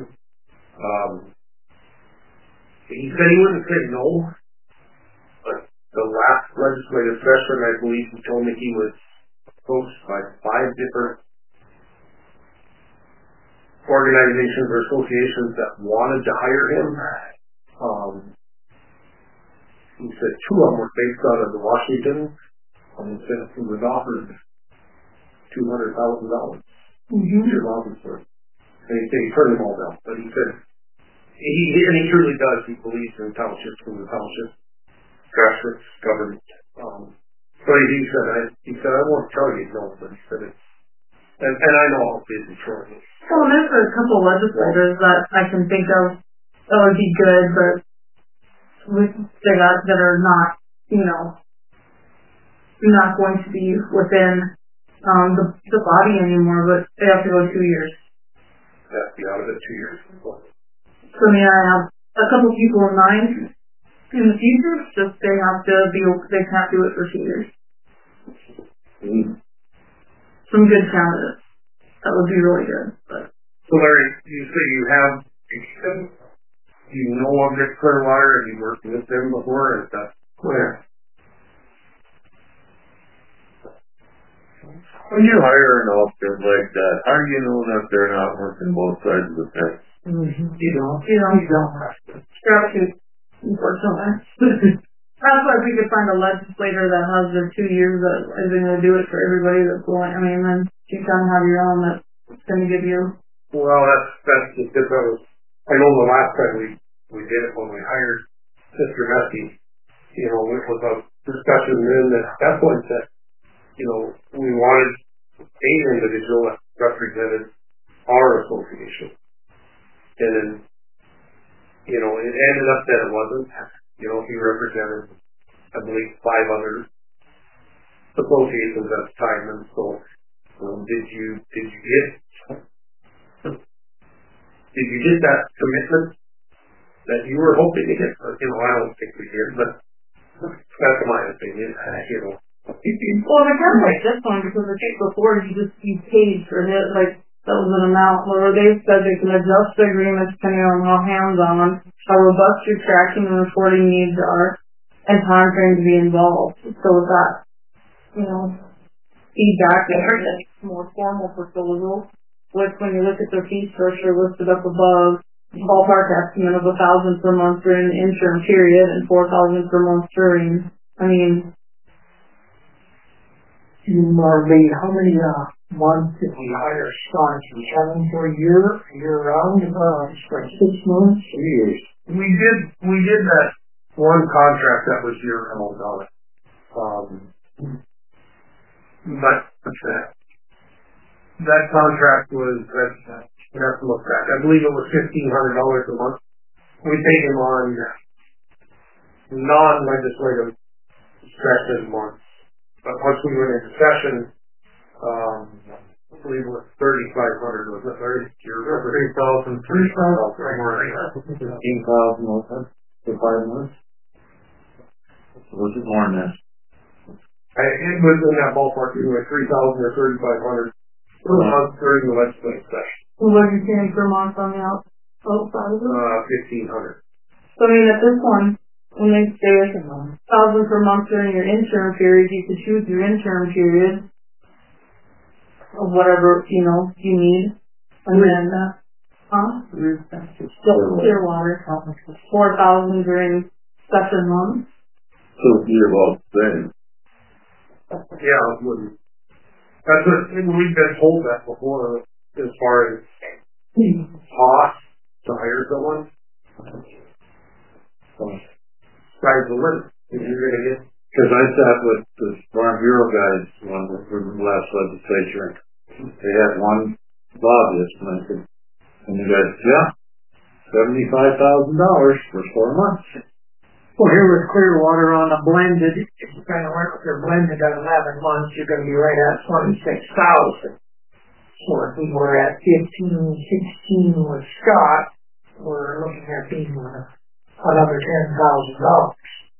He said he wouldn't say no, but the last legislative session, I believe he told me he was approached by 5 different organizations or associations that wanted to hire him. He said 2 of them were based out of Washington, and he said he was offered $200,000 to officer. And he said he turned them all down. But he said, and he truly does, he believes in townships and the township grassroots government. So he said, I won't tell you no, but he said it's, and I know how busy Troy is.
Well, there's a couple of legislators that I can think of that would be good, but that are not, not going to be within the body anymore, but they have to go 2 years.
They have to be out of it 2 years.
So I have a couple people in mind in the future, just they can't do it for 2 years. Some good candidates. That would be really good. But.
So Larry, you say you know of Nick Clearwater, have you worked with them before? Is that
Where?
When you hire an officer like that, how do you know that they're not working both sides of the fence?
You don't have to. Statute, unfortunately. That's why if we could find a legislator that has their 2 years that is going to do it for everybody that's going, then you can have your own that's going to give you.
Well, that's just because I know the last time we did it when we hired Mr. Messy, it was a discussion then that that point that, we wanted a individual that represented our association. And then, it ended up that it wasn't. He represented, I believe, 5 other associations at the time. And so, did you get that commitment that you were hoping to get? I don't think we did, but that's my opinion.
Well, it's kind of like this one because the case before you paid for it, like that was an amount where they said they can adjust the agreement depending on how hands-on, how robust your tracking and reporting needs are, and time frame to be involved. So that, feedback and more formal proposal, which when you look at their fee structure listed up above, ballpark estimate of 1,000 per month during the interim period and 4,000 per month during. I mean,
Marlene, how many months did we hire Scott? 7 for a year round, like 6 months?
3 years.
We did that one contract that was year round on it. But that contract was, you have to look back. I believe it was $1,500 a month. We paid him on non-legislative session months. But once we went into session, I believe it was $3,500, was it? 3,000,
15,000 for 5 months. Was it more than that?
It was in that ballpark, either 3,000 or 3,500 per month during the legislative session.
what are you paying per month on the outside of it?
1,500.
So I mean, at this one, when they say 1,000 per month during your interim period, you could choose your interim period of whatever, you need. And then, still Clearwater, 4,000 during session months.
So you're about the same.
Yeah, it wouldn't. That's what, we've been told that before, as far as cost to hire someone. Sky's the limit. If you're going to get.
Because I sat with the Farm Bureau guys one from the last legislature. They had one lobbyist, and I said, and the guy said, $75,000 for 4 months.
Well, here with Clearwater on a blended, if you kind of work with their blended at 11 months, you're going to be right at 26,000. So if we were at 15, 16 with Scott, we're looking at being another $10,000.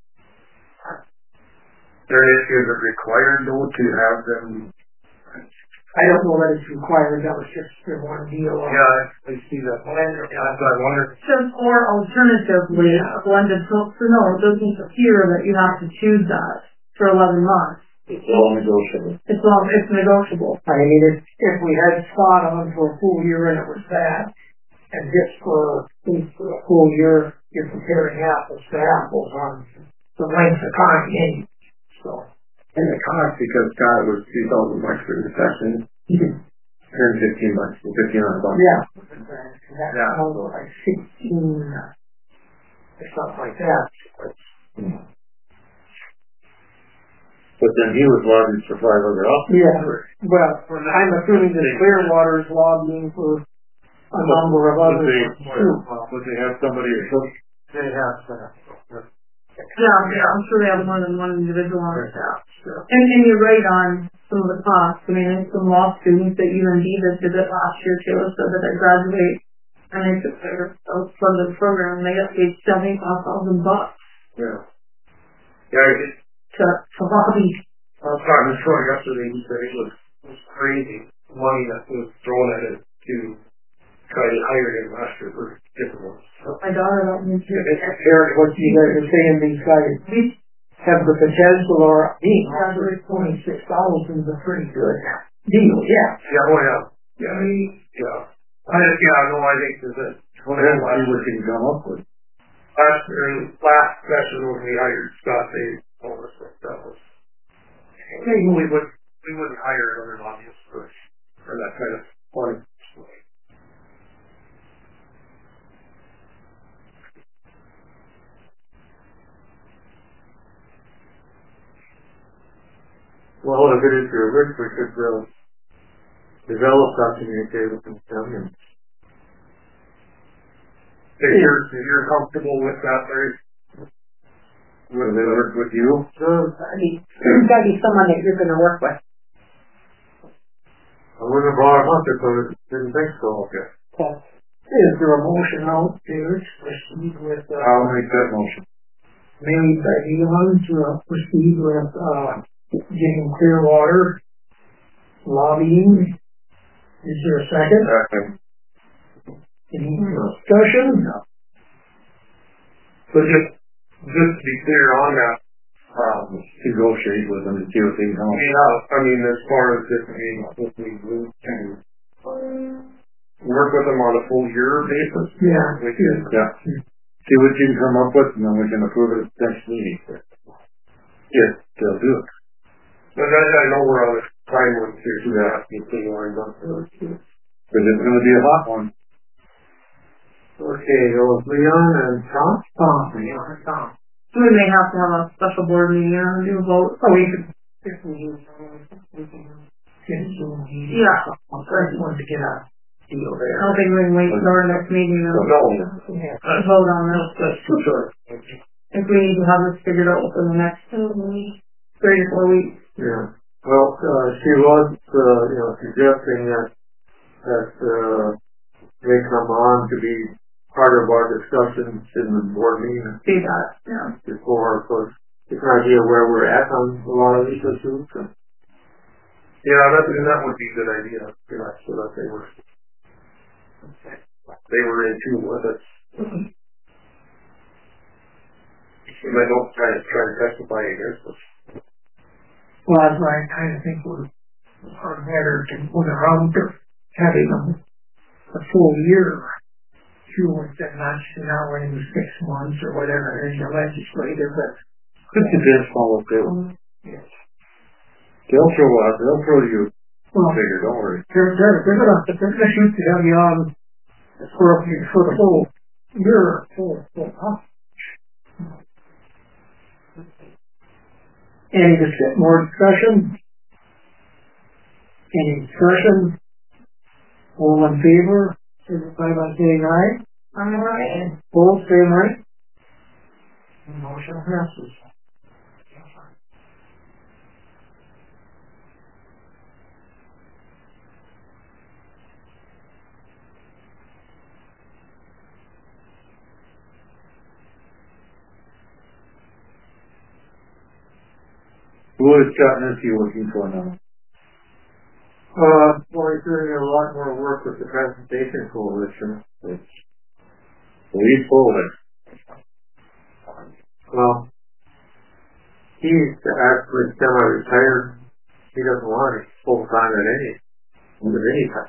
Is it required though to have them?
I don't know that it's required. That was just their one deal.
Yeah, I see that.
Blended.
That's what I wonder.
Or alternatively, blended, so no, it doesn't appear that you have to choose that for 11 months.
It's all negotiable.
It's negotiable.
I mean, if we had Scott on for a full year and it was that, and just for a full year, you're comparing apples to apples on the length of time anyway. So.
And the cost, because Scott was $2,000 for the session, turned $15, $1,500.
Yeah. That's over like 16, or something like that.
But then he was lobbying for 500 officers.
Yeah. Well, I'm assuming that Clearwater is lobbying for a number of others too.
Would they have somebody or something?
They have
Yeah, I'm sure they have more than one individual on their staff. Sure. And you're right on some of the costs. I mean, there's some law students at UND that did it last year too, so that they graduate and they took their funded program and they got paid $75,000
Yeah. Yeah,
to lobby.
I was talking to Troy yesterday. He said it was crazy money that was thrown at it to try to hire him last year for different ones.
My daughter helped me too.
Eric, what you guys are saying, these guys have the potential, or being offered 26,000 is a pretty good deal. Yeah.
Yeah. Oh yeah. Yeah. Yeah. I think there's a.
Well, then see what you can come up with.
Last session when we hired Scott, they told us that was. Maybe we wouldn't hire another lobbyist for that kind of money.
Well, if it is your wish, we could develop that communicator with them.
If you're comfortable with that, Larry?
Will they work with you?
Sure. I mean, there's got to be someone that you're going to work with.
I wouldn't have brought him up if I didn't think so.
Okay.
Is there a motion out there to proceed with,
I'll make that motion.
made by Elon to proceed with, getting Clearwater lobbying? Is there a second?
Second.
Any discussion?
So just just to be clear on that,
negotiate with them to see what they can help.
I mean, as far as if we move to work with them on a full year basis, we can,
see what you can come up with, and then we can approve it at the next meeting. Yes, they'll do it.
But I know we're on a time limit here, so that has to be clean lines up for those two.
But it's going to be a hot one.
Okay, it was Leon and Tom?
Leon and Tom. So we may have to have a special board meeting and do a vote.
Oh, we could, if we use, we can get a Zoom meeting.
Yeah.
I just wanted to get a deal there.
I don't think we can wait till our next meeting to vote on this.
That's too short.
If we need to have this figured out within the next 3 to 4 weeks.
Yeah. Well, she was, suggesting that they come on to be part of our discussions in the board meeting.
See that, yeah.
Before, so it's an idea where we're at on a lot of these issues.
Yeah, that would be a good idea. So that they were in tune with us. They don't try to testify against us.
Well, that's why I kind of think we're better to put around having a full year. Instead of now running 6 months or whatever in the legislative, but
could depend on what they want.
Yes.
They'll throw you figure, don't worry.
They're gonna shoot to have you on for the whole year full. More discussion? Any discussion? All in favor? Signify by saying aye.
Aye.
Both say aye. Motion passes.
What is Scott Nessie looking for now?
Well, he's doing a lot more work with the Transportation Coalition.
Lead forward.
Well, he's actually semi-retired. He doesn't want it full-time at any time.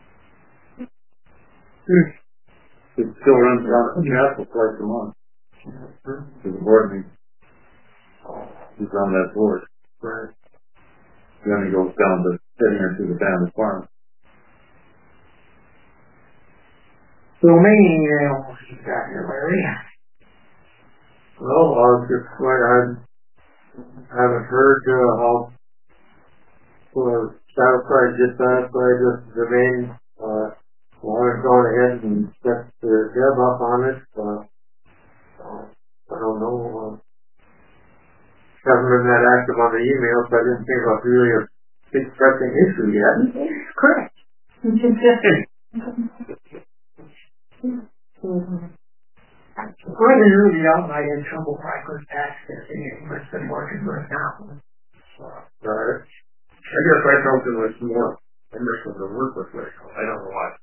He still runs around the castle twice a month. To the board meeting. He's on that board.
Right.
Then he goes down to sitting here to the family farm.
So many emails you got here, Larry.
Well, I haven't heard how dissatisfied with the main. I've gone ahead and set Deb up on it. I don't know. Haven't been that active on the emails, so I didn't think it was really a big pressing issue yet.
Correct.
When I really out, I had trouble accessing it, but it's been working right now.
Right. I guess I felt it was more cumbersome to work with. I don't know why.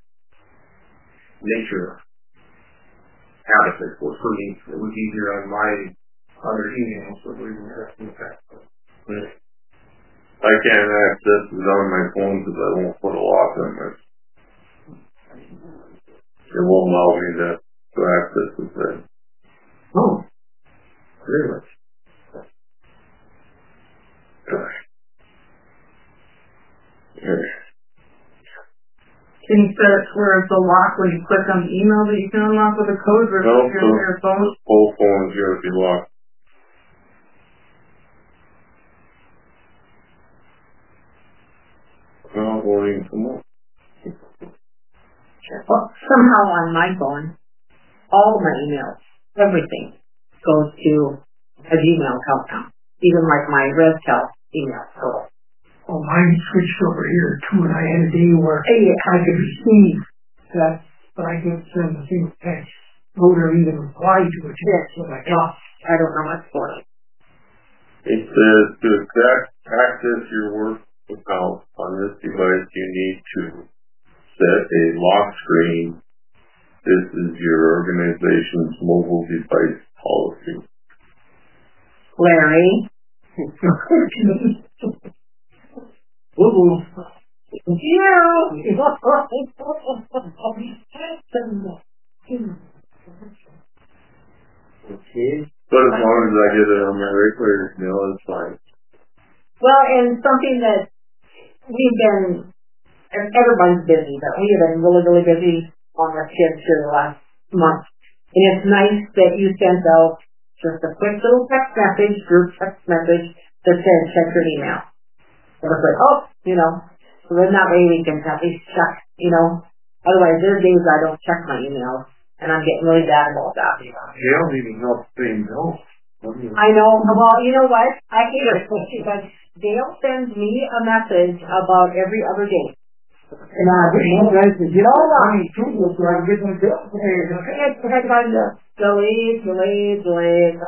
Nature habits for me. It was easier on my other emails than we were in the past.
I can't access it on my phone because I won't put a lock on it. It won't allow me to access it then.
Oh, really?
Gosh.
Can you set it where it's a lock when you click on the email that you can unlock with a code versus your phone?
Whole phone is going to be locked. Well, voting for more.
Well, somehow on my phone, all my emails, everything goes to a Gmail account now. Even like my ResCal email. So,
well, mine switched over here too, and I had a day where I could receive that, but I could send a single text. Or even reply to it. So I
don't know what's for it.
It says to access your work account on this device, you need to set a lock screen. This is your organization's mobile device policy.
Larry.
Ooh.
Okay.
But as long as I get it on my regular email, it's fine.
Well, and something that we've been, and everybody's busy, but we have been really, really busy on our kids here the last month. And it's nice that you sent out just a quick little text message, group text message that says check your email. And it's like, oh, so then that way we can at least check, Otherwise, there are days I don't check my emails, and I'm getting really bad about that.
They don't even know if they know.
I know. Well, you know what? I hate it because Dale sends me a message about every other day. And
guys, you know what?
Delayed.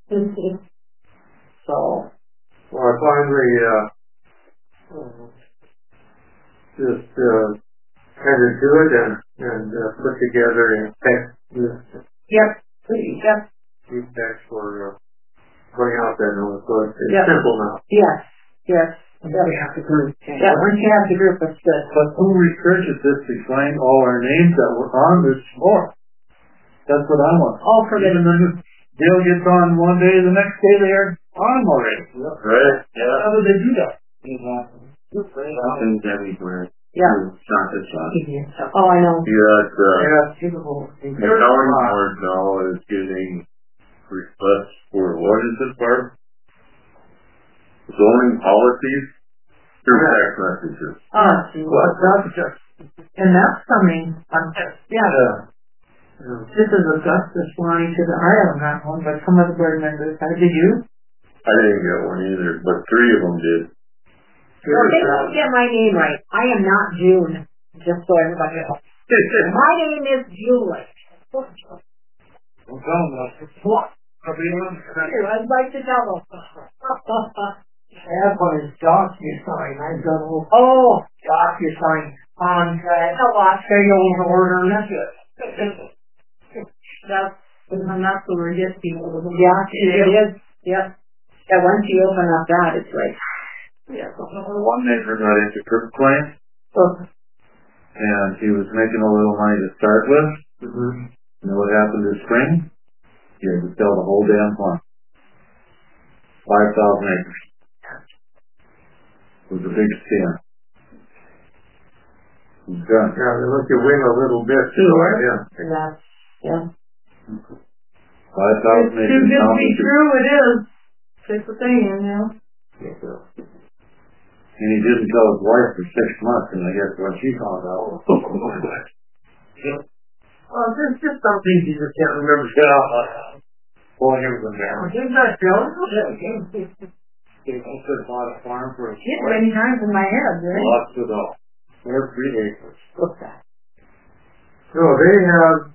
So.
Well, I finally, just, kind of do it and put together a text list.
Yep.
These texts for going out there. So it's simple now.
Yes.
We have to group.
Yeah, once you have the group, that's good.
But who researches this to find all our names that were on this floor? That's what I want.
Oh, for
Even when Dale gets on one day, the next day they are on already.
Right? Yeah.
How do they do that?
Happens everywhere.
Yeah.
Shot to shot.
Oh, I know.
The county board now is getting requests for, what is it, Barb? Zoning policies through text messages.
And that's coming. This is Augustus wanting to, I haven't got one, but some of the board members, did you?
I didn't get one either, but 3 of them did.
Well, they don't get my name right. I am not June, just so everybody knows. My name is Julie. I'd like to tell them.
That's what is DocuSign. I've got a little DocuSign contract. Sales order. That's it.
That's what we're getting people.
Yeah, it is. Yep. Yeah, once you open up that, it's like,
One neighbor got into crib claim, and he was making a little money to start with. You know what happened this spring? He had to sell the whole damn farm. 5,000 acres. It was a big scam. He's done.
Yeah, they let you win a little bit too, right?
yeah.
5,000 acres.
Too good to be true, it is. It's the thing,
And he didn't tell his wife for 6 months, and I guess when she found out.
Well, there's just some things you just can't remember. Well, here was a man.
Isn't that Joe?
They also bought a farm for a
Hit many times in my head, right?
Lots of all.
They're 3 acres.
What's that?
So they have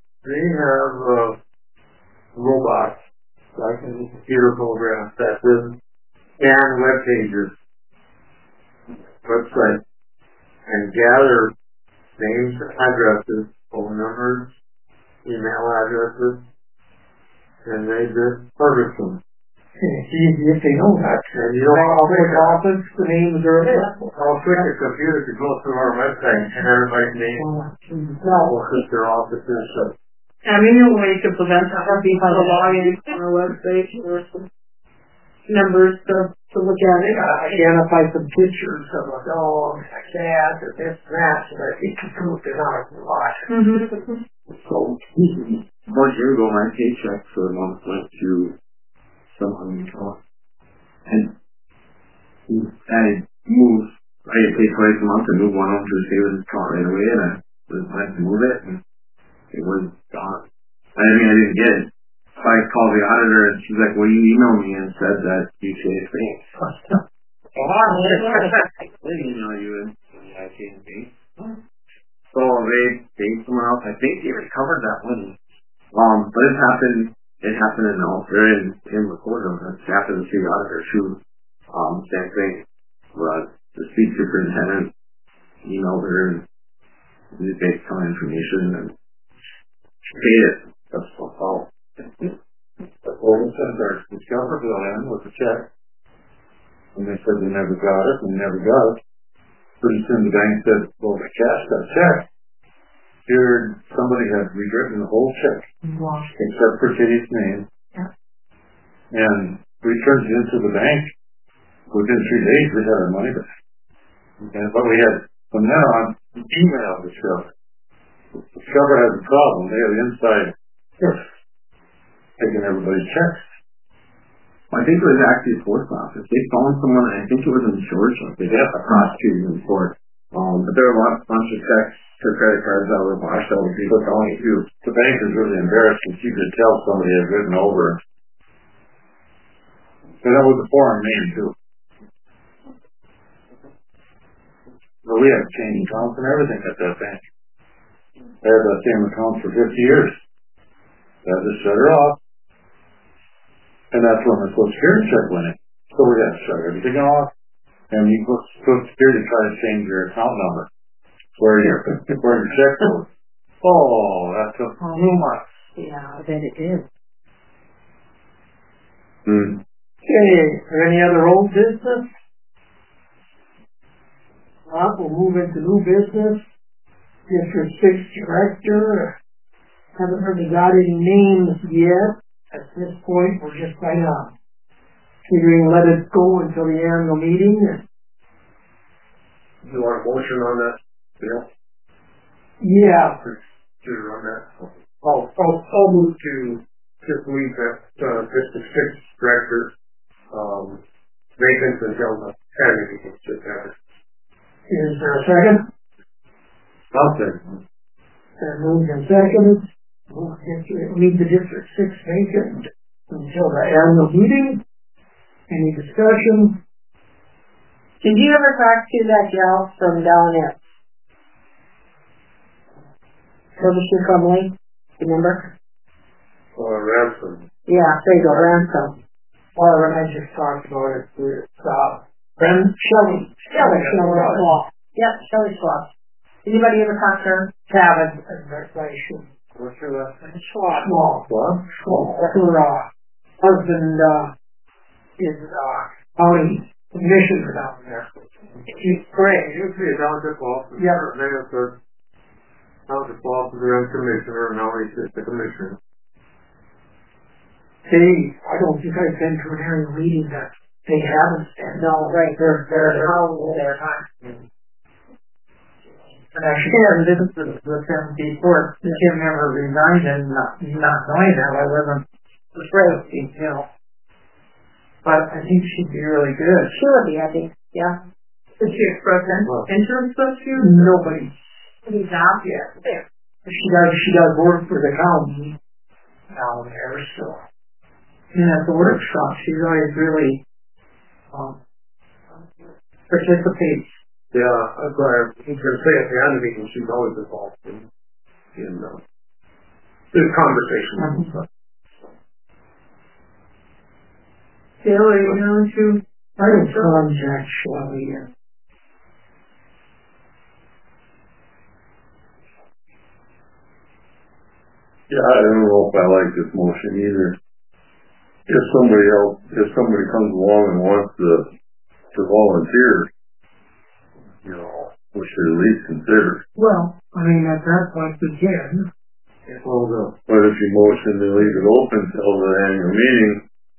robots, like in the computer programs that will scan web pages, websites, and gather names, addresses, phone numbers, email addresses, and they just service them.
It's easy if they know that.
And you know how quick
office, the names are there.
a computer could go through our website and everybody's name will hit their offices. So
I mean, the way to prevent that would be by the login on our website or some numbers to look at it.
Identify some pictures of a dog, a cat, or this and that, so that it can prove they're not a lot.
So, about a year ago, my paycheck for a month went to someone we talked. And I moved, I get paid twice a month and moved one home to a state with his car right away, and I went to move it, and it was gone. I didn't get it. So I called the auditor, and she's like, well, you emailed me and said that you changed things. I didn't email you and I changed things. So they paid someone else. I think they recovered that money. But it happened in Lakota. It happened to the auditor too. Same thing. The speed superintendent emailed her and they gave some information and she paid it. That's all. Well, we sent our Discover bill in with a check, and they said they never got it, and they never got it. Pretty soon the bank said, well, the cash got checked. Here, somebody had rewritten the whole check, except for Kitty's name.
Yeah.
And we turned it into the bank. Within 3 days, we had our money back. But we had, from then on, email Discover. Discover has a problem. They have inside taking everybody's checks.
I think it was actually a post office. They found someone, I think it was in Georgia. They got a prosecutor in court. But there were a bunch of checks to credit cards that were washed out with people calling too.
The bank is really embarrassed because you could tell somebody had written over. And that was a foreign name too. But we had changed accounts and everything at that bank. They had that same account for 50 years. They had to shut her off. And that's when the Social Security check went in. So we had to shut everything off. And you go to Social Security to try to change your account number. Where your check goes. Oh, that's a too much.
Yeah, I bet it is.
Okay, any other old business? We'll move into new business. District 6 Director. Haven't really got any names yet. At this point, we're just kind of figuring let it go until the annual meeting.
You want a motion on that, Bill?
Yeah.
To run that? I'll move to just leave that District 6 Director vacant until the annual meeting.
Is there a second?
I'll second.
That moved and seconded. We'll leave the District 6 vacant until the annual meeting. Any discussion?
Did you ever talk to that gal from down at Derbyshire Crumley? Remember?
Ransom.
Yeah, there you go, Ransom.
Or when I just talked about it with Shelley.
Shelley Schwab. Yep, Shelley Schwab. Anybody ever talk to her?
Travis.
What's your last name?
Schwab.
What?
Her husband is county commissioner down there. He's great.
He used to be a township officer.
Yeah.
They have the township officer and commissioner, and now he's just the commissioner.
I don't think I've been to an area meeting that they haven't said.
No, right. They're how their time.
And actually, this is the 7th before Kim never resigned and not knowing that I wasn't afraid, you know. But I think she'd be really good.
She would be, I think, yeah.
Did she express interest with you?
Nobody.
He's out.
Yeah.
There.
She does work for the county down there, so.
And at the workshop, she's always really participates.
Yeah, I'm glad. He's going to say at the end of the meeting, she's always involved in this conversation.
Taylor, you know,
I don't contact Shelley yet.
Yeah, I don't know if I like this motion either. If somebody comes along and wants to volunteer, you know, we should at least consider.
Well, I mean, at that point we can.
But if you motion to leave it open till the annual meeting,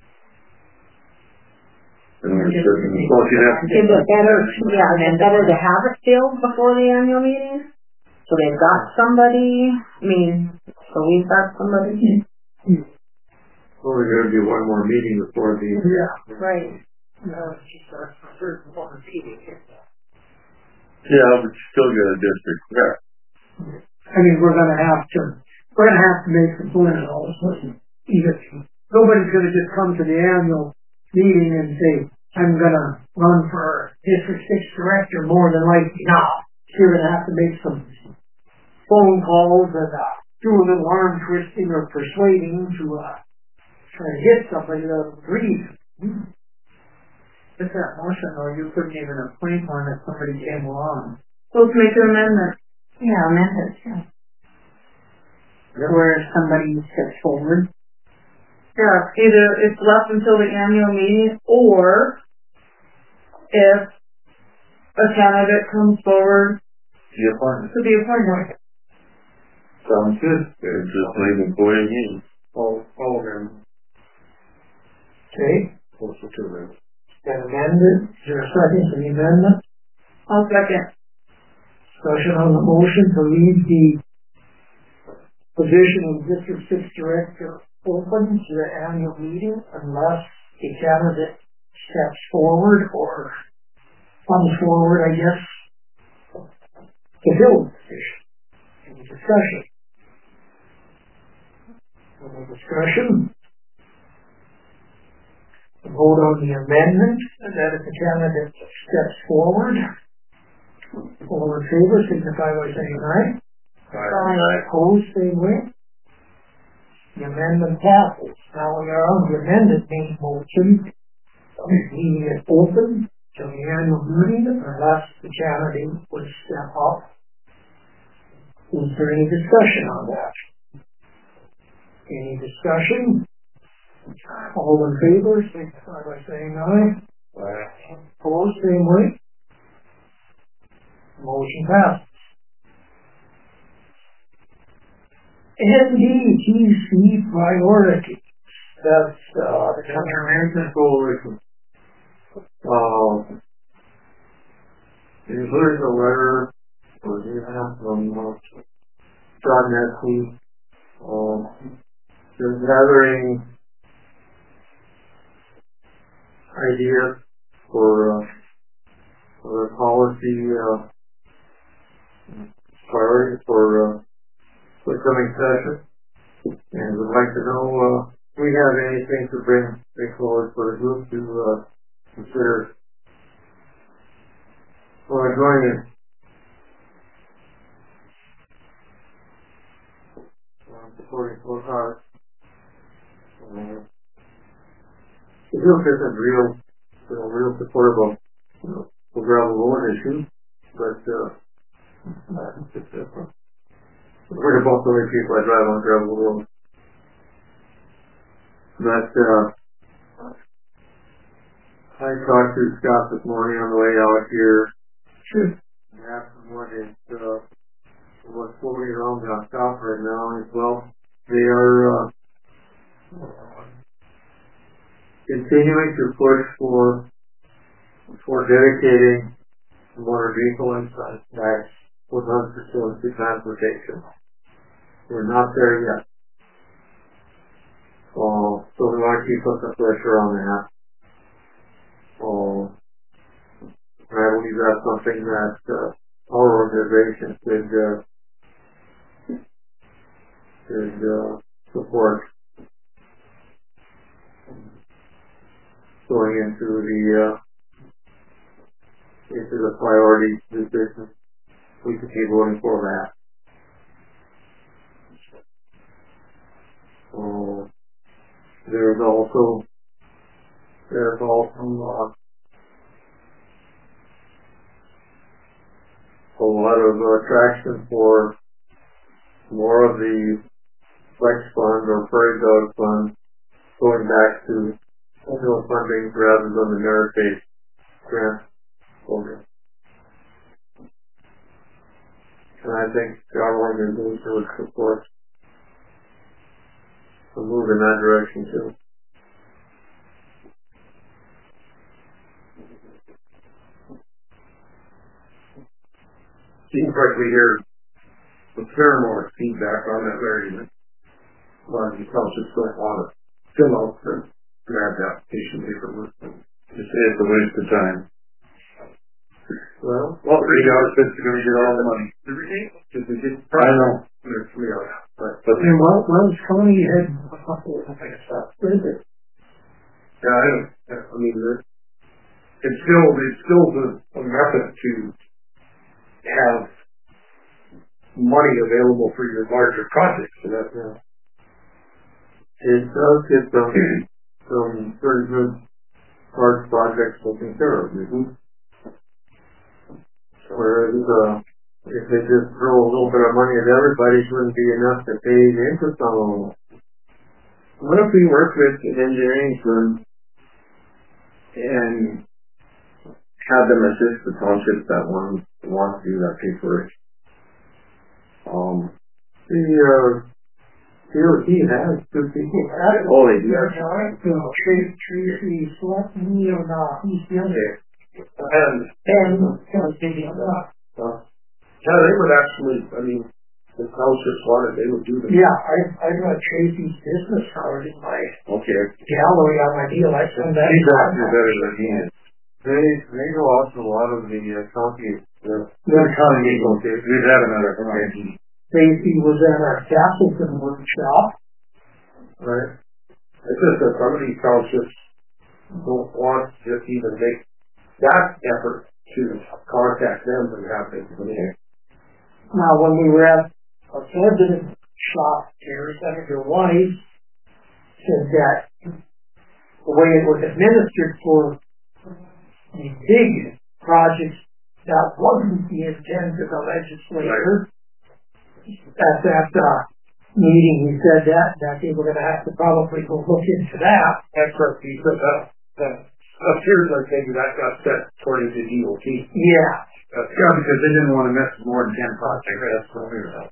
then we're certain, well, you'd have to.
Is it better to have it filled before the annual meeting? So they've got somebody, so we've got somebody.
Well, we're going to do one more meeting before the...
Yeah.
Right.
She's a certain one meeting.
Yeah, but you still get a district rep.
I mean, we're going to have to make some politicals. Nobody's going to just come to the annual meeting and say, I'm going to run for District 6 Director more than likely. No. You're going to have to make some phone calls and do a little arm twisting or persuading to try to get somebody to agree.
With that motion, though, you couldn't even appoint one if somebody came along.
Let's make an amendment. Yeah, amendment, yeah.
Where somebody steps forward. Yeah, either it's left until the annual meeting, or if a candidate comes forward
The appointment.
to be appointed.
Sounds good.
Just leave it the way it is.
All of them.
Okay,
Also to them.
got amended. Is there a second to the amendment?
I'll second.
Discussion on the motion to leave the position of District 6 Director open to the annual meeting unless the candidate steps forward or comes forward, I guess, to fill the position. Any discussion? Any discussion? Vote on the amendment, and that if the candidate steps forward, all in favor, signify by saying aye.
Aye.
Opposed, same way. The amendment passes. Now we are on the amended main motion. Leaving it open till the annual meeting unless the candidate would step up. Is there any discussion on that? Any discussion? All in favor, signify by saying aye. Opposed, same way. Motion passes. NDTC priority. That's the
County Management Coalition. Including a letter or email from John Nestle. They're gathering ideas for a policy priority for the coming session. And would like to know if we have anything to bring forward for the group to consider joining. Supporting both our the group isn't real supportive of the gravel road issue, but we're about the only people I drive on gravel road. But I talked to Scott this morning on the way out here. I asked him what's floating around down south right now as well. They are continuing to push for dedicating motor vehicle inside tax 100% to transportation. We're not there yet. So we want to keep up the pressure on that. I believe that's something that our organization could support going into the priority decision. We could be voting for that. There's also a lot of traction for more of the flex fund or prairie dog fund going back to annual funding rather than the merit-based grant program. And I think our organization would support a move in that direction too.
Seems like we hear a fair amount of feedback on that argument. A lot of these townships don't want to fill out the grant application paperwork.
Just say it's a waste of time.
Well, regardless, it's going to get all the money. Because we get
I know.
But
Wells County had a couple of stuff. Where is it?
yeah, I mean, it's still a method to have money available for your larger projects. So that
it does get some very good large projects taken care of. Whereas if they just throw a little bit of money at everybody, it wouldn't be enough to pay the interest on all. what if we work with an engineering firm and have them assist the townships that want to do that paperwork? The DOT has two people. Oh, they do.
Tracy Select me or not? He's the other.
And they would actually, I mean, the townships wanted, they would do them.
Yeah, I got Tracy's business card in my gallery on my deal. I send that.
He's actually better than he is. They go out to a lot of the county.
The county.
We've had another county.
Tracy was at our Castleton workshop.
Right. It's just that some of these townships don't want to just even make that effort to contact them and have them come in.
Now, when we were at a president's shop here, Senator Wise said that the way it was administered for the big projects, that wasn't the intent of the legislature. At that meeting, he said that they were going to have to probably go look into that.
That's right. He said that appears like maybe that got set according to DOT.
Yeah.
Because they didn't want to mess with more than 10 projects. That's what we were.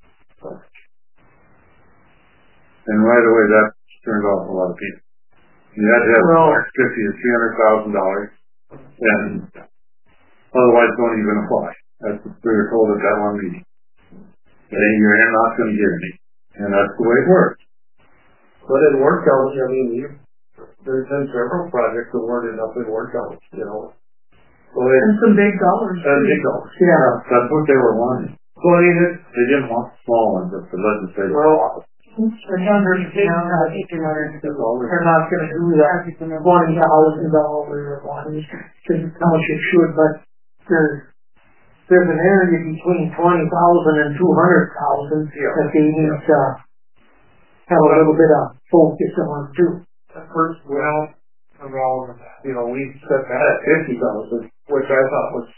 And right away, that turned off a lot of people. You had to have $50,000 to $300,000, and otherwise don't even apply. That's what we were told at that one meeting. You're not going to get any. And that's the way it works. But in work counts, I mean, there's been several projects awarded up in work counts, you know. So
and some big dollars.
And big dollars.
Yeah.
That's what they were wanting. So I mean, they didn't want small ones, but the legislature.
Well, the numbers, they're not going to do that. $20,000 or one, because the township should, but there's an area between 20,000 and 200,000 that they need to have a little bit of focus on too.
First, you know, we set that at 50,000, which I thought was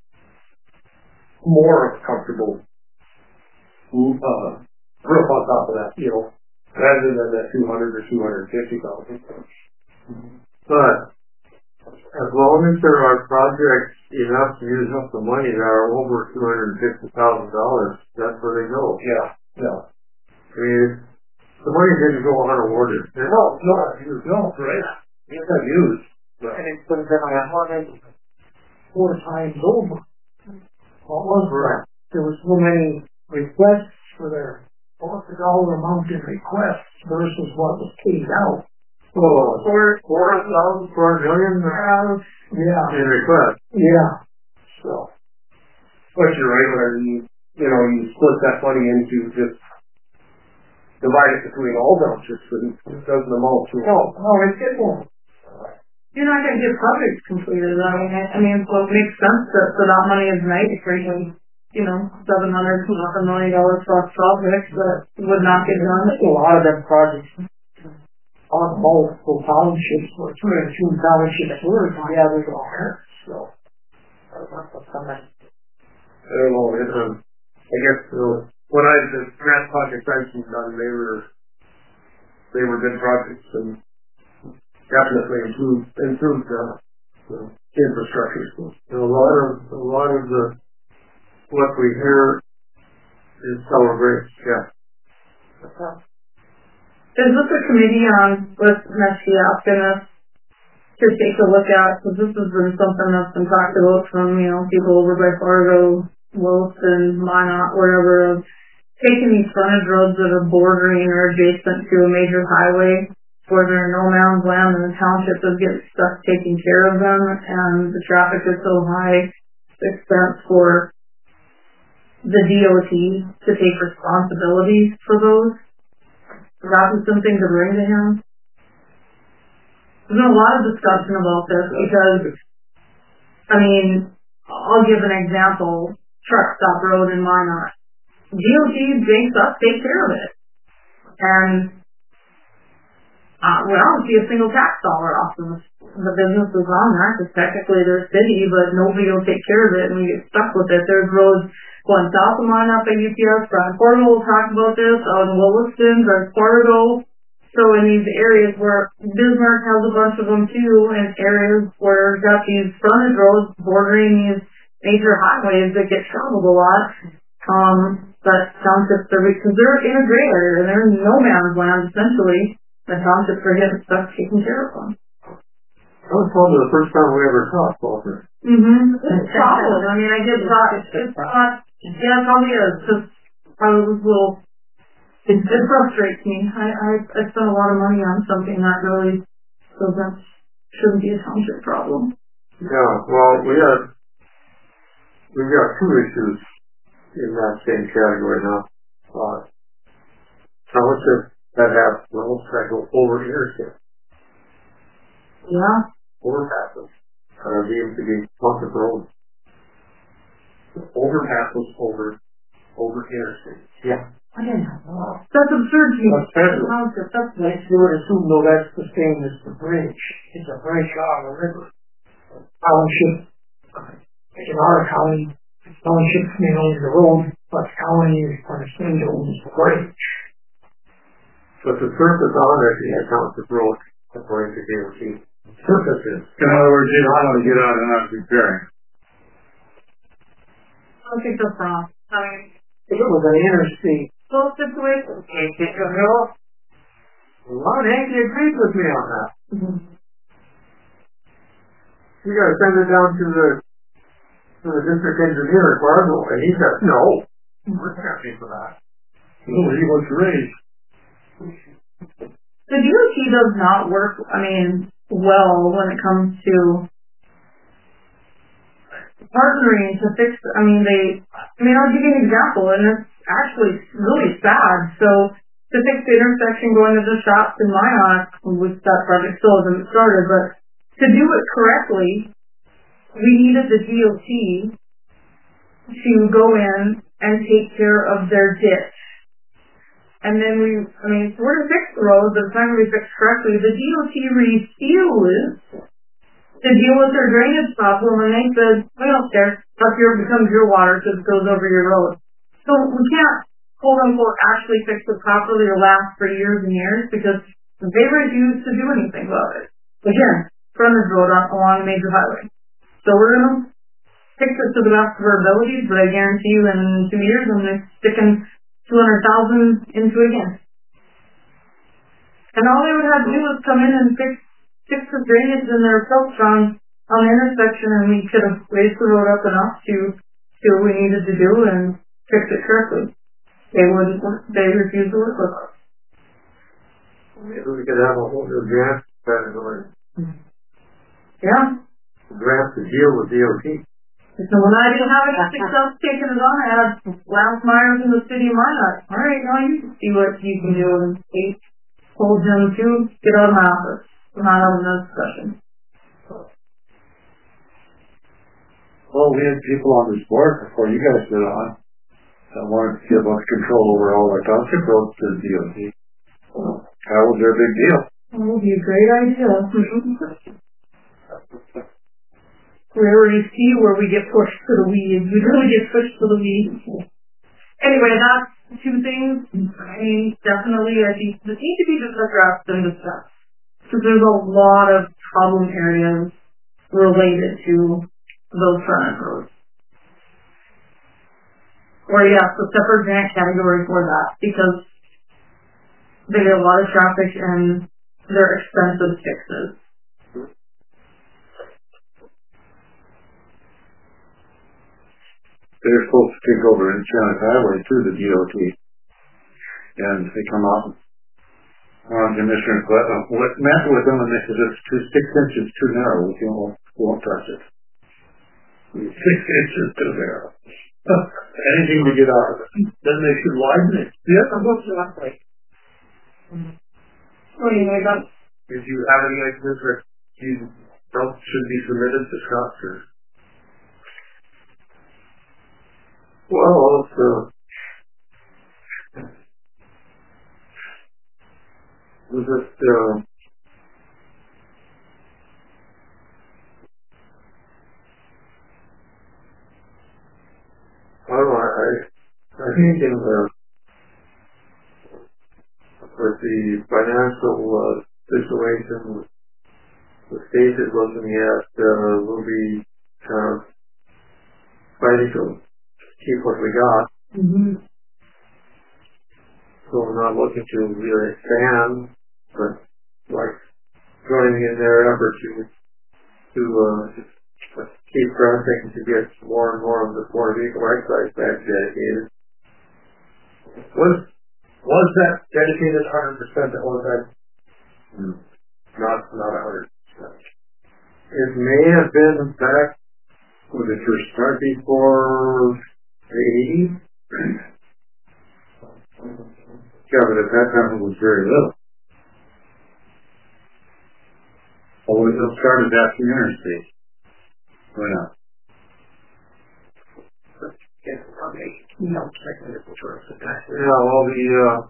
more comfortable roof on top of that, you know, rather than that 200 or 250,000. But as long as there are projects enough to use up the money that are over $250,000, that's where they go. Yeah. I mean, the money didn't go unawarded. No, right? It's not used.
And it's been awarded 4 times over. What was that? There were so many requests for their $4 amount in requests versus what was paid out.
Oh, $4 for $1 million?
Yeah.
In request.
Yeah.
So, but you're right, where you split that money into just divide it between all townships, and it doesn't amount to.
No, it won't.
You're not going to get projects completed. I mean, so it makes sense that for that money is nice for $700 to $1 million plus projects that would not get done.
A lot of them projects on multiple townships, or 2 townships were gathered on her. So,
I don't know. I guess when the grant projects I've seen done, they were good projects and definitely improved the infrastructure. So a lot of the what we hear is celebrated. Yeah.
Is this a committee with Messi asking us to take a look at? Because this has been something that's been talked about from people over by Fargo, Wilson, Minot, wherever, of taking these frontage roads that are bordering or adjacent to a major highway where there are no man's land and the township is getting stuck taking care of them, and the traffic is so high, expense for the DOT to take responsibility for those. That was something to bring to him. There's been a lot of discussion about this because, I'll give an example. Truck stop road in Minot. DOT makes us take care of it. And I don't see a single tax dollar off of the businesses on that, because technically they're city, but nobody will take care of it, and we get stuck with it. There's roads going south of Minot by UPS. Brad Portal will talk about this. Out in Williston, there's Fargo. So in these areas where Bismarck has a bunch of them too, and areas where we've got these frontage roads bordering these major highways that get traveled a lot, but townships are, because they're in a gray area, they're in no man's land essentially, the townships are getting stuff taken care of them.
That was probably the first time we ever talked, Walter.
It's solid. I mean, I get yeah, it probably is, because probably was a little, it frustrates me. I spent a lot of money on something that really shouldn't be a township problem.
Yeah, well, we've got two issues in that same category now. Townships that have roads that go over interstate.
Yeah.
Overpasses that are deemed to be township roads. Overpasses over interstate. Yeah.
I didn't know. That's absurd to me.
That's federal.
That's
Let's do it assume though that's the same as the bridge. It's a bridge on the river. Township, in our county, townships may own the road, but county is on the state owns the bridge.
But the surface on it is township road, according to DOT. Surfaces.
In other words, you don't want to get out and not repairing.
I don't think that's wrong. I mean,
If it was an interstate,
both situations.
Ron Hankey agrees with me on that. You gotta send it down to the district engineer at Fargo, and he says, no, we're not paying for that.
No, he wants to raise.
The DOT does not work, well when it comes to partnering to fix, I'll give you an example, and it's actually really sad. So, to fix the intersection going to the shops in Minot, which that project still hasn't started, but to do it correctly, we needed the DOT to go in and take care of their ditch. And then we're to fix the road, but it's not going to be fixed correctly. The DOT refused to deal with their drainage problem, and they said, we don't care, up here becomes your water because it goes over your road. So we can't, quote unquote, actually fix it properly or last for years and years because they refuse to do anything about it. Again, frontage road along a major highway. So we're going to fix it to the best of our abilities, but I guarantee you in 2 years I'm going to sticking 200,000 into it again. And all they would have to do was come in and fix the drainage in their approach on the intersection, and we could have raised the road up enough to do what we needed to do and fix it correctly. They refused to work with us.
Maybe we could have a whole new grant category.
Yeah.
Grant to deal with DOT.
So when I didn't have any success taking it on, I had Lance Myers in the city of Minot. All right, now you can see what you can do, and he told him to get out of my office. We're not having a discussion.
Well, we had people on this board before you guys did on that wanted to give us control over all our township roads to the DOT. That was their big deal.
That would be a great idea. We already see where we get pushed to the weeds. We really get pushed to the weeds. Anyway, that's two things. Definitely, I think that need to be just addressed and discussed. Because there's a lot of problem areas related to those frontage roads. Or yes, a separate grant category for that, because they get a lot of traffic and they're expensive fixes.
They're supposed to take over Enchanted Highway too, the DOT. And they come out Commissioner Clinton met with them and they said it's 6 inches too narrow, we won't touch it. 6 inches too narrow. Anything to get out of it. Then they should widen it.
yes, I'm going to that way.
What do you think about?
If you have any ideas that you felt should be submitted to Scott, or? Well, was it, I don't know, I think in the with the financial situation the state is looking at, we'll be fighting to keep what we got.
Mm-hmm.
So we're not looking to really expand, but like joining in their effort to keep pressing to get more and more of the motor vehicle excise tax dedicated.
Was that dedicated 100% or was that not 100%?
It may have been back when it first started before the 80s. Yeah, but at that time it was very little.
Oh, it started at the interstate. Why not?
Yeah, well, the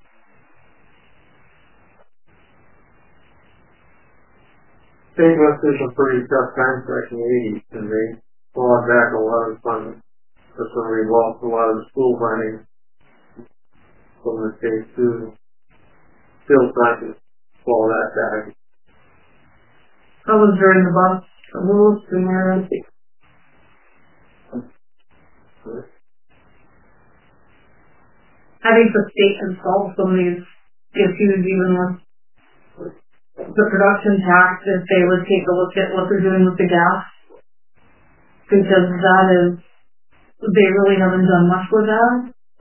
state went through some pretty tough times back in the 80s, and they clawed back a lot of funding. That's when we lost a lot of the school funding from the state too. Still trying to claw that back.
That was during the bus rules and everything. I think the state can solve some of these issues even with the production tax if they would take a look at what they're doing with the gas. Because that is, they really haven't done much with that.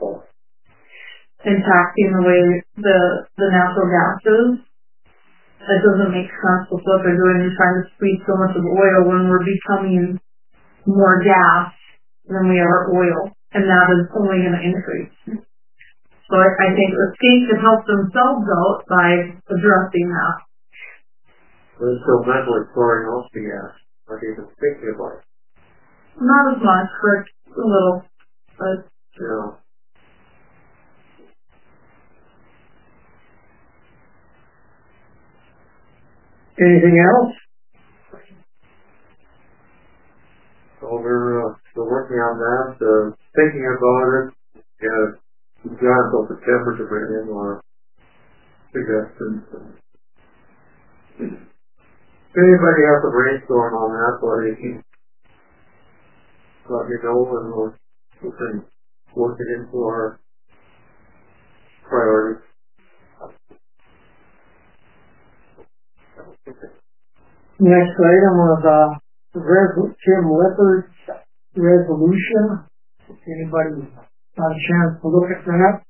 And taxing the way the natural gas is. That doesn't make sense with what they're doing. They're trying to squeeze so much of oil when we're becoming more gas than we are oil. And that is only going to increase. So I think the state could help themselves out by addressing that.
We're still mentally pouring off the gas, like even thinking about it.
Not as much, but a little. But
Yeah.
Anything else?
So we're still working on that, thinking about it. Yeah, we've got until September to bring in our suggestions. If anybody has a brainstorm on that, but you can let me know and we can work it into our priorities.
Next item was Tim Lippard's resolution. If anybody got a chance to look at that.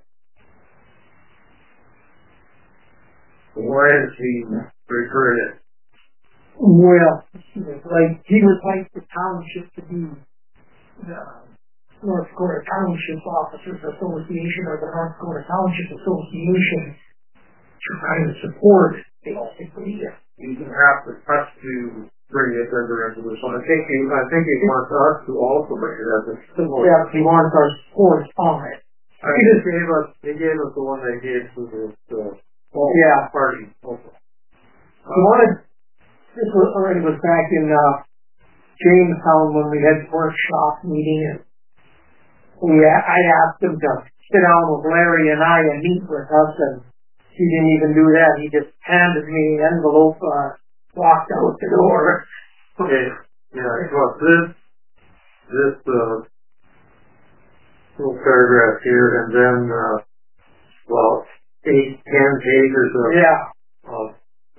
Why is he referring it?
Well, like he would like the township to be the North Dakota Township Officers Association or the North Dakota Township Association to kind of support basically.
You can have the us to bring it as a resolution. I think he wants us to also bring it as a symbol.
Yeah, he wants our support on it.
He gave us the one they gave to the party also.
This was back in Jamestown when we had the workshop meeting, and I asked him to sit down with Larry and I and meet with us, and he didn't even do that. He just handed me an envelope, walked out the door.
Okay, yeah, well, this little paragraph here, and then, 10 pages of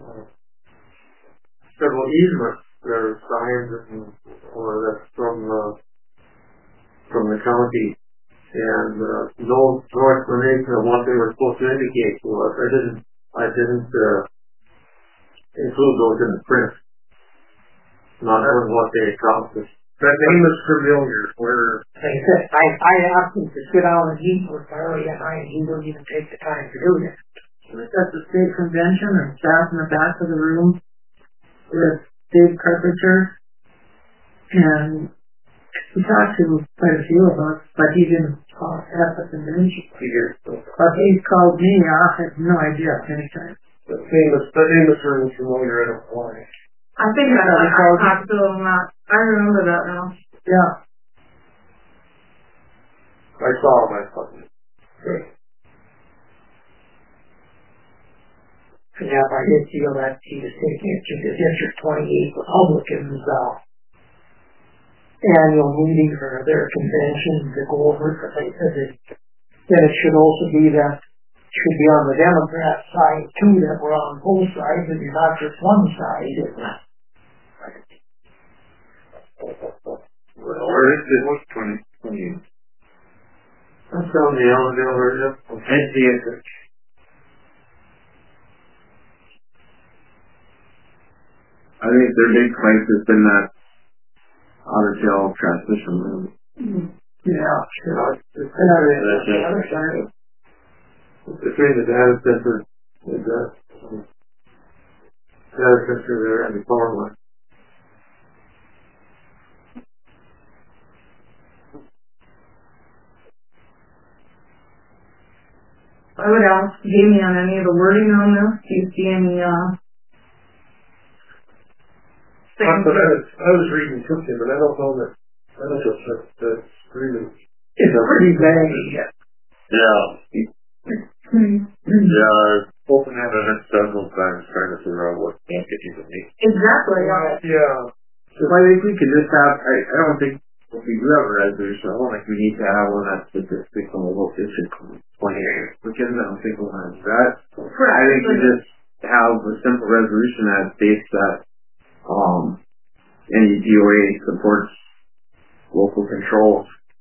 several easements that are signed or that's from the county, and no explanation of what they were supposed to indicate to us. I didn't include those in the print. Not knowing what they accomplished.
That name is familiar.
I asked him to sit down and meet with Larry and I, and he wouldn't even take the time to do that.
at the state convention and sat in the back of the room with Dave Carpenter, and he talked to quite a few of us, but he didn't talk at the convention. But he called me, I had no idea at any time.
The name is really familiar, I don't know why.
I think I talked to him, I remember that now. Yeah.
I saw him, I thought.
Yeah, I did feel that he was taking it to the District 28 Republicans, annual meeting or their convention to go over it, but they said that it should also be that should be on the Democrat side too, that we're on both sides and you're not just one side.
Where is it? What's 2020? That's on the Ellenville area. Head the acreage.
I think their big fight has been that otter tail transmission room.
Yeah, sure.
It's the other side. Between the data center and the data center there and the power line.
I would ask Jamie on any of the wording on this. Do you see any things?
I was reading something, but I don't know that. I don't know if that's really.
It's pretty vague.
Yeah. Yeah, I've opened it several times trying to figure out what it even means.
Exactly.
Yeah.
So I think we could just have, I don't think if we do have a resolution, I don't think we need to have one that's specific on the local district 20 years. Because I don't think we'll have that. I think we just have a simple resolution that states that any DOA supports local control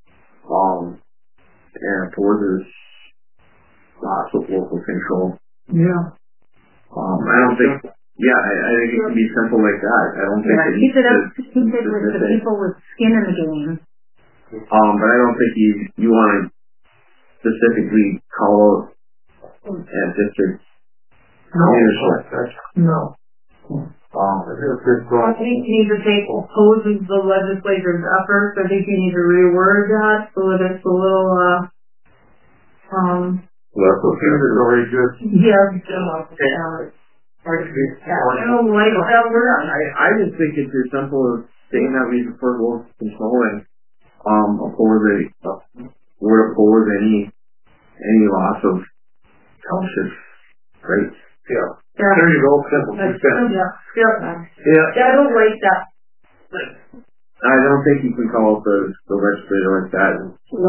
and opposes lots of local control.
Yeah.
I don't think, I think it can be simple like that. I don't think it
keep
needs
it up
to
to keep it with the people with skin in the game.
but I don't think you want to specifically call out at district leadership.
No.
I think you need to take opposes the legislature's efforts. I think you need to reword that so that it's a little
That's okay. It's already good.
I don't like that word.
I just think it's as simple as saying that we prefer local control and would oppose any loss of township rights.
Yeah. There you go. Simple.
Yeah, I don't like that.
I don't think you can call out the legislator like that.
No,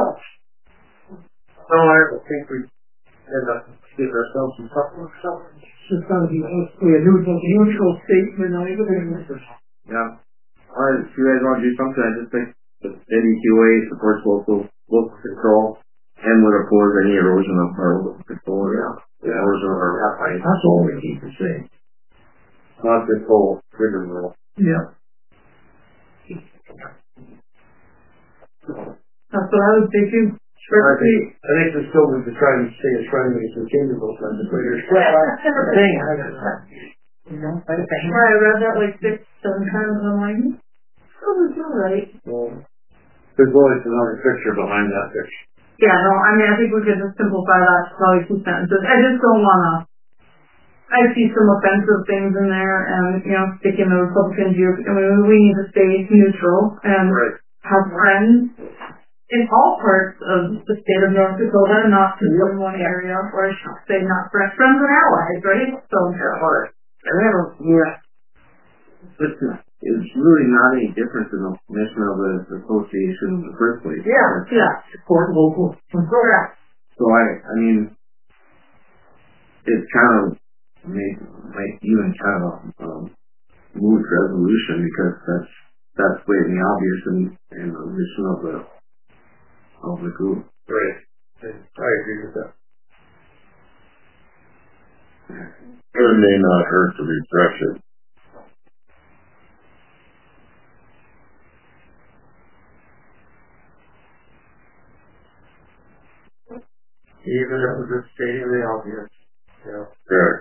I don't think we end up giving ourselves some trouble.
It's just going to be mostly a neutral statement.
Yeah. Alright, if you guys want to do something, I just think the NDQA supports local control and would oppose any erosion of our local control. Erosion of our rights.
That's all we need to say.
Not this whole trigger rule.
Yeah.
that's what I was thinking.
I think this still was trying to stay as friendly as we can to those legislators.
I read that like 6-7 times and I'm like, that's not right.
There's always another picture behind that picture.
Yeah, no, I mean, I think we could just simplify that to probably 2 sentences. I just don't want to, I see some offensive things in there and, sticking the Republican view. I mean, we need to stay neutral and have friends in all parts of the state of North Dakota, not just in one area, or I should say not friends and allies, right? So,
it's really not any different than the mission of the association in the first place.
Support local.
Correct.
So I mean, it's kind of might even kind of moot resolution because that's blatantly obvious in the mission of the group.
Right. I agree with that.
It may not hurt to refresh it.
Even if it was just stating the obvious.
Sure.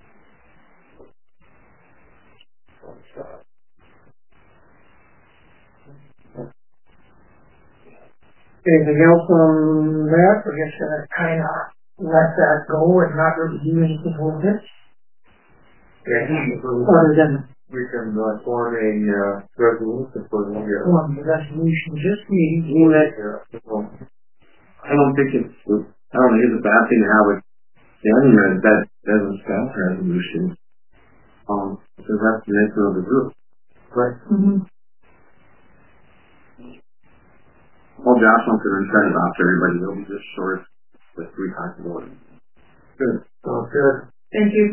Anything else on that? We're just going to kind of let that go and not really do anything with it. Other than
we can form a resolution for the year.
form the resolution just meeting.
I don't think it's a bad thing to have a
that doesn't stop resolution. Because that's the nature of the group. Right.
Mm-hmm.
Well, Josh wants to return it off to everybody. It'll be just short, but we talked about it. Good.
Good.
Thank you.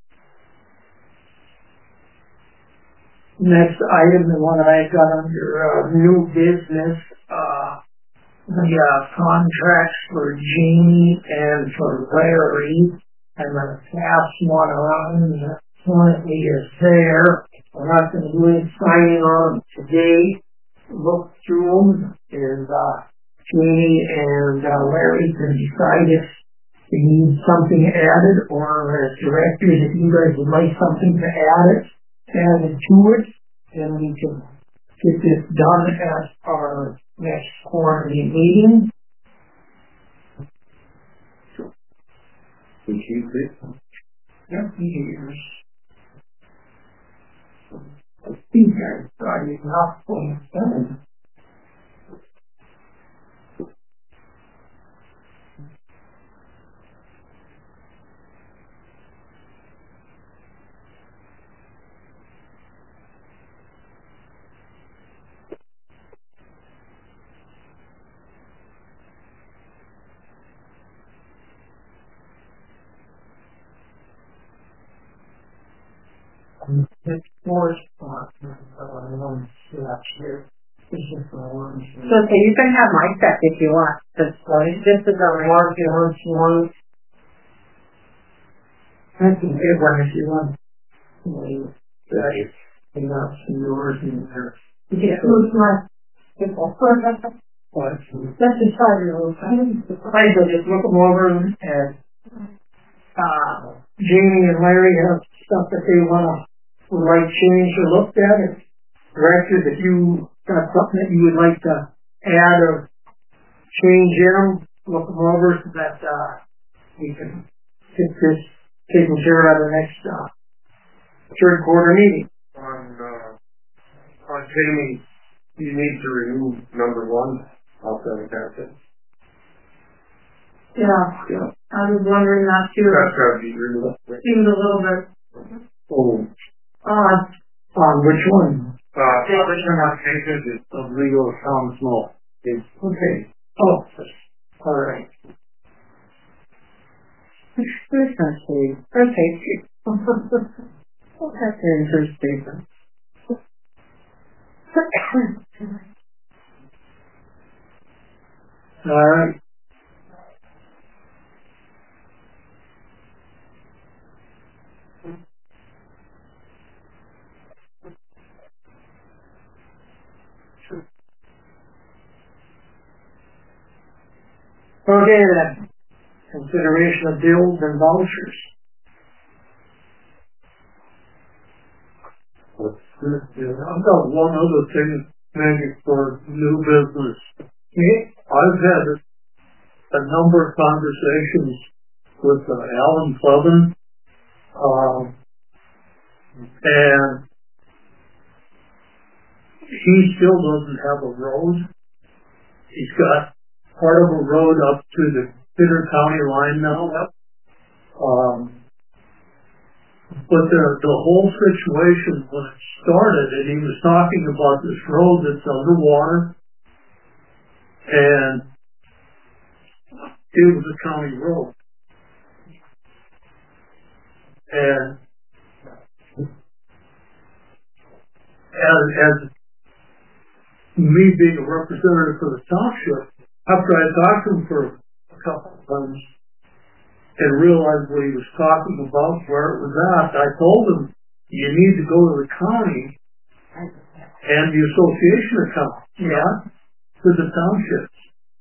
Next item, the one I got under new business, the contracts for Jamie and for Larry. I'm going to pass one around that currently is there. We're not going to do any signing on today. Look through them, and Jamie and Larry can decide if they need something added, or as directors, if you guys would like something to added to it, then we can get this done at our next quarterly meeting.
Can you see?
Yep, years. I think I've got enough things done. This fourth spot, here. This is the one.
So you can have my stuff if you want. This is a
Mark, one. That's a good one if you want. That is enough for yours and there.
Yeah, who's my people?
Let's decide your I will just look them over and Jamie and Larry have stuff that they would like changed or looked at. If directors, if you got something that you would like to add or change in them, look them over so that we can get this taken care of at the next third quarter meeting.
On Jamie, you need to remove number 1 off that captain.
Yeah. I was wondering that too.
That's got to be removed.
Seemed a little bit odd.
On which one?
Publishing applications of legal sound small.
Okay. Oh, all right.
interesting. Okay. That's interesting.
All right. Okay then. Consideration of bills and vouchers.
I've got one other thing maybe for new business.
Okay.
I've had a number of conversations with Alan Southern, and he still doesn't have a road. He's got part of a road up to the Bitter County line now. But the whole situation when it started, and he was talking about this road that's underwater, and it was a county road. And as me being a representative for the township, after I talked to him for a couple of times and realized what he was talking about, where it was at, I told him, you need to go to the county and the association account, to the townships.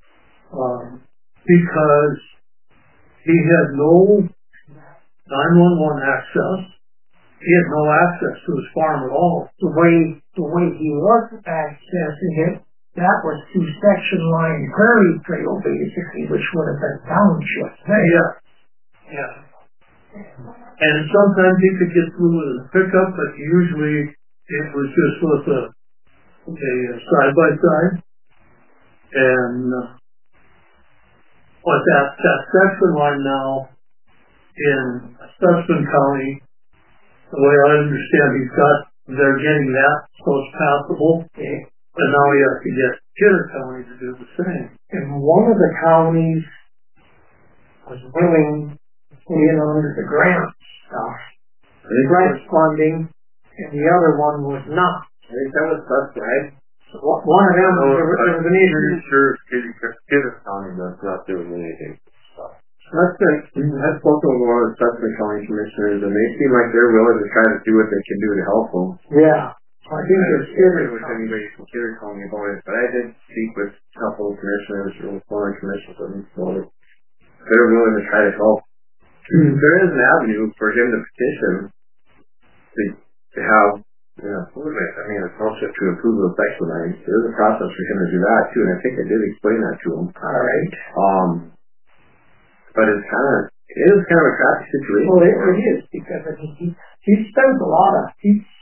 Because he had no 911 access. He had no access to his farm at all.
The way he was accessing it, that was through section line prairie trail basically, which would have been township.
Yeah. And sometimes he could get through with a pickup, but usually it was just with a side-by-side. And but that section line now
in Stutzman County, the way I understand they're getting that so it's passable. Okay. And now we have to get Kidder County to do the same. And one of the counties was willing to put in under the grant stuff, grant funding, and the other one was not.
I think that was right.
So one of them, there was an issue.
I'm sure Kidder County that's not doing anything.
I've spoken with one of the Stutzman County commissioners, and they seem like they're willing to try to do what they can do to help them.
Yeah. I think it's Kidder
with anybody from Kidder County about it, but I did speak with a couple of commissioners or former commissioners, and so they're willing to try to help. There is an avenue for him to petition to have, a township to improve the section lines. There's a process for him to do that too, and I think I did explain that to him.
All right.
But it is kind of a crappy situation.
Well, it is, because he spends a lot of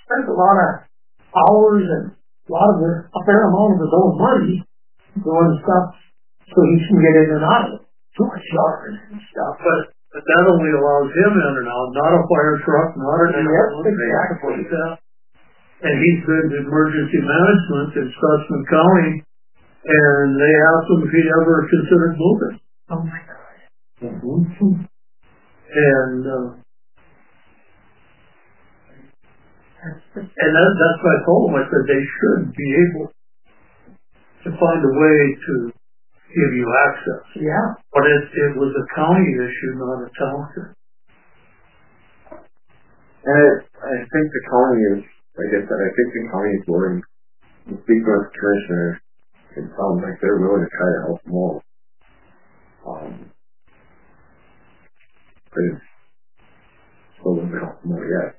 hours and a fair amount of his own money doing stuff so he can get in and out of it. Too much yard and stuff. But that only allows him in and out, not a fire truck, not an ambulance, exactly. And he's been to emergency management in Stutzman County, and they asked him if he'd ever considered moving. Oh my God. Mm-hmm. And that's what I told him. I said they should be able to find a way to give you access. Yeah. But it was a county issue, not a township.
And I think the county is, like I said, I think the county is willing to speak with the commissioner. It sounds like they're willing to try to help them all. But it's still doesn't help them all yet.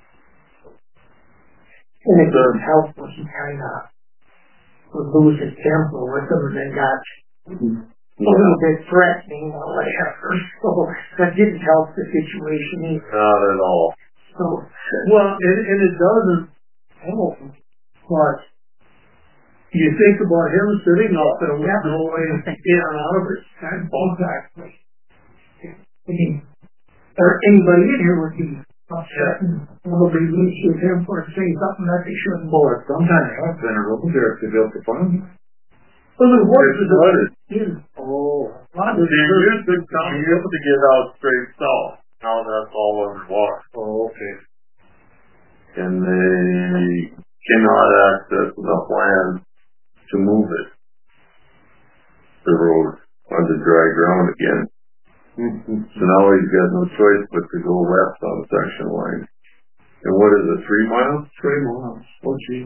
And it doesn't help when he kind of would lose his temper with them and then got a little bit threatening or whatever. So that didn't help the situation either.
Not at all.
So, well, and it doesn't help, but you think about him sitting up there with no way in and out of it. Exactly. I mean, or anybody in here would be upset and probably lose with him for saying something that they shouldn't.
Well, sometimes I've been a road there to build the farm.
Well, the horse is
flooded.
Oh,
you used to get out straight south. Now that's all underwater.
Oh, okay.
And they cannot access enough land to move it. The road onto dry ground again. So now he's got no choice but to go west on the section line. And what is it, 3 miles?
3 miles. Oh, gee.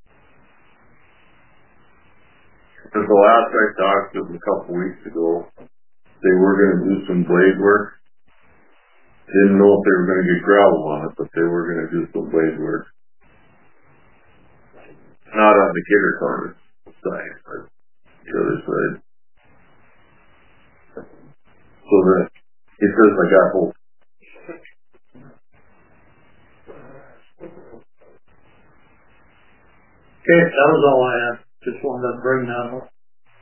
Because the last I talked to them a couple weeks ago, they were going to do some blade work. Didn't know if they were going to get gravel on it, but they were going to do some blade work. Not on the Kidder County side, but the other side. So that he says I got hope.
Okay, that was all I had. Just wanted to bring that up.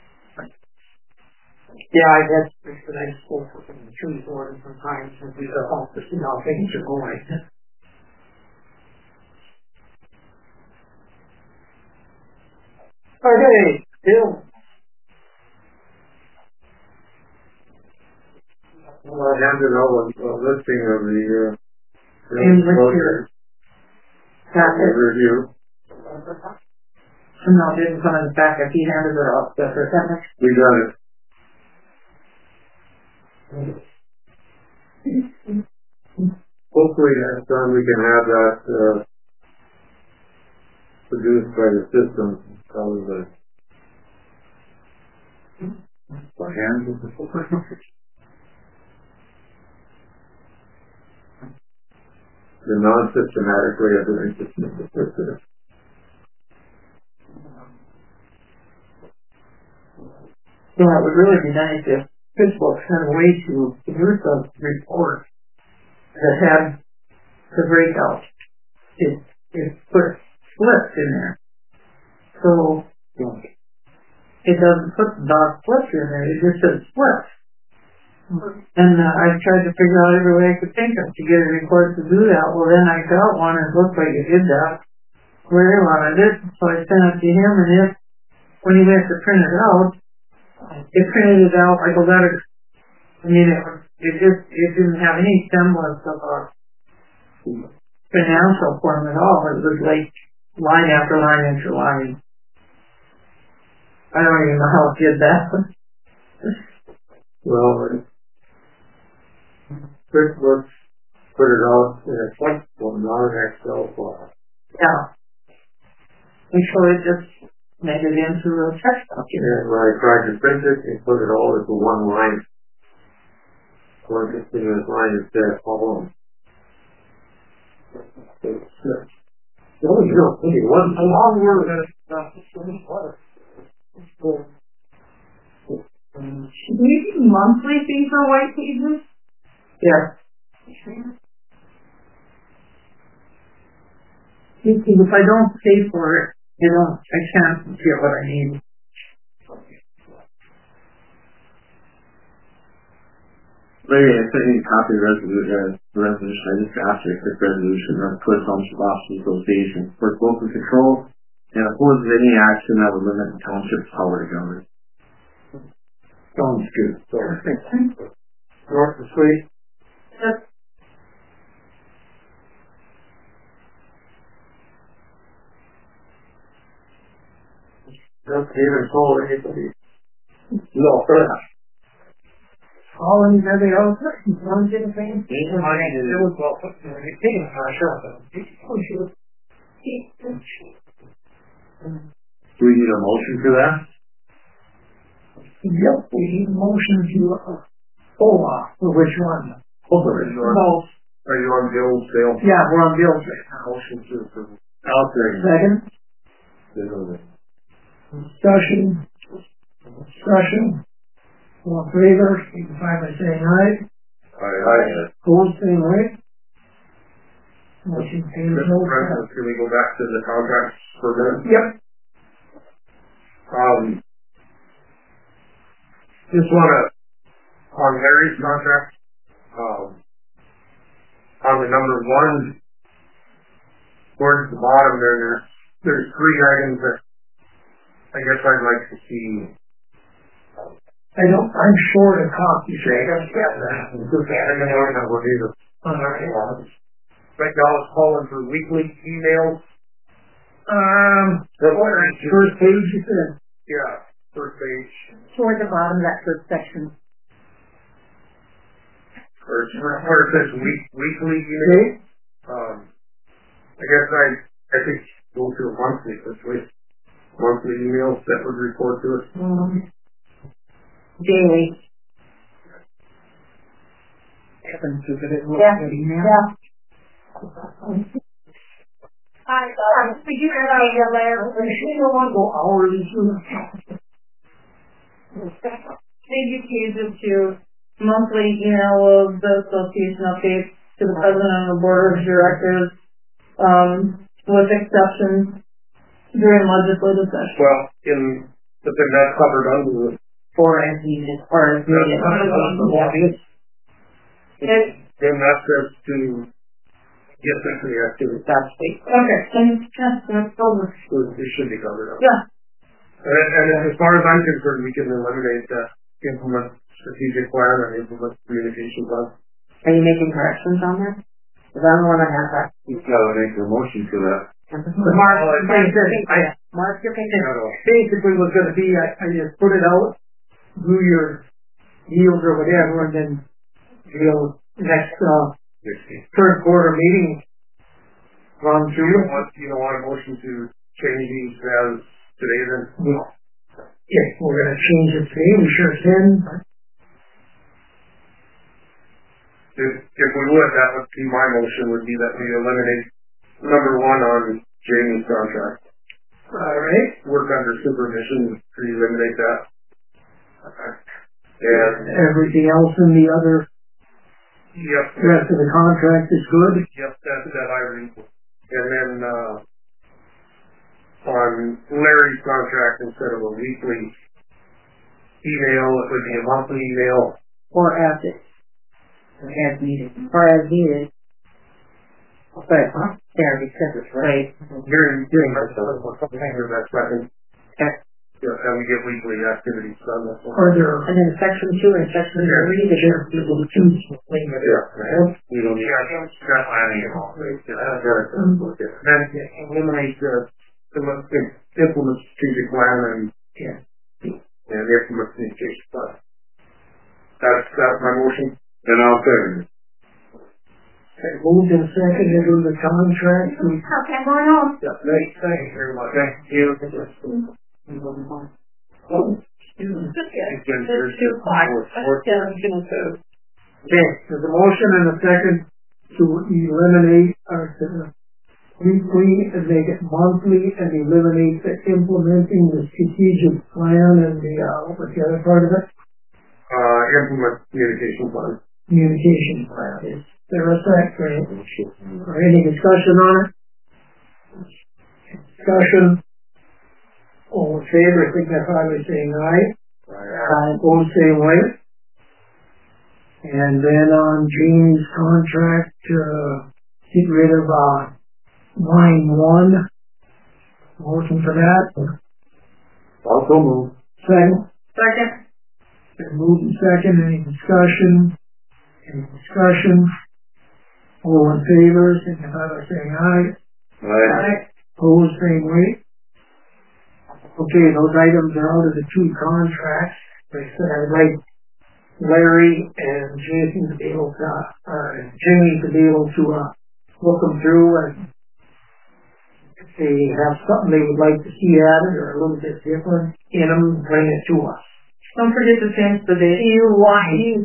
Yeah, I guess it's the nice school for the tree board sometimes and we help to see how things are going. Okay, Bill.
Well, I have to know a listing of the review.
No, didn't come in the back if he handed it up. That's for sentence.
We got it. Hopefully next time we can have that produced by the system. Probably by hand. The non-systematic way of doing system.
Yeah, it would really be nice if Pittsburgh sent a way to produce a report that had the breakout. It put splits in there. So it doesn't put dot splits in there, it just says splits. And I tried to figure out every way I could think of to get a report to do that. Well, then I got one and it looked like it did that. Where he wanted it, so I sent it to him, and when he went to print it out, it printed it out like a letter. I mean, it didn't have any semblance of a financial form at all. It was like line after line after line. I don't even know how it did that.
Well, QuickBooks put it out in a text form, not an Excel file.
Yeah. And so it just made it into a text document.
And when I tried to print it, it put it all into one line. One continuous line instead of column. It wasn't a long word.
Should we do monthly fee for white pages?
Yeah. If I don't pay for it, I can't get what I need.
Larry, I sent you a copy of the resolution. I just asked you a quick resolution of Cliff Township Office Association for local control and opposes any action that would limit the township's power to govern.
Sounds good. Short and sweet. Don't even told anybody. No,
All anybody else, one did the same.
Do we need a motion for that?
Yep, we need a motion to, for which one?
Both. Are you on Bill's sale?
Yeah, we're on Bill's right now.
Motion to approve.
I'll second.
Second. Discussion. All in favor, signify by saying aye.
Aye.
Opposed, same way. Motion carries.
Can we go back to the contracts for a minute?
Yep.
Just wanna, on Larry's contract, on the number one, towards the bottom there's three items that I guess I'd like to see.
I'm short a copy.
Right now it's calling for weekly emails.
First page you said.
Yeah, first page.
Toward the bottom of that first section.
Where it says weekly email. I guess I think go to a monthly this week. Monthly emails that would report to us.
Daily.
Happens to get it.
Yeah. Hi, we do have a letter.
You don't want to go hourly through.
Maybe change it to monthly email of the association updates to the president and the board of directors, with exceptions during legislative session.
Well, but then that's covered under the
For as needed, or as needed.
then that says to get into the activity.
That's the, okay, then, that's over.
It should be covered up.
Yeah.
And as far as I'm concerned, we can eliminate that implement strategic plan and implement communication plan.
Are you making corrections on there? Because I'm the one that has that.
You've got to make a motion to that.
Mark your picture.
Basically what's going to be, I just put it out, do your yields or whatever, and then next third quarter meeting run through.
You don't want a motion to change these as today then?
No. If we're going to change it today, we sure can.
If we would, that would be my motion, would be that we eliminate number one on Jamie's contract.
Alright.
Work under supervision to eliminate that. And
everything else in the other rest of the contract is good?
Yep, that I read. And then on Larry's contract, instead of a weekly email, it would be a monthly email
or as needed. Or as needed. But, there, because it's right.
You're doing that, that's right. Yeah, and we get weekly activities done.
And then section 2 and section 3, the sheriff will choose.
We don't need that planning at all. Then eliminate implement strategic plan and implement communication plan. That's my motion.
And I'll second it.
Okay, moved and seconded on the contract.
Okay, going on.
Yeah, thank you very much. Thank you.
Okay, there's a motion and a second to eliminate weekly and make it monthly and eliminate the implementing the strategic plan and the, what's the other part of it?
Implement communication plan.
Communication plan. Is there a second? Or any discussion on it? Discussion. All in favor, signify by saying aye. Aye. Opposed, same way. And then on James' contract, get rid of line 1. Motion for that.
Also move.
Second.
Second.
Moved and second. Any discussion? All in favor, signify by saying aye.
Aye.
Opposed, same way. Okay, those items are out of the 2 contracts. Like I said, I'd like Larry and Jason to be able to, Jimmy to be able to look them through, and if they have something they would like to see added or a little bit different in them, bring it to us.
Don't forget to change the date.
Do you want me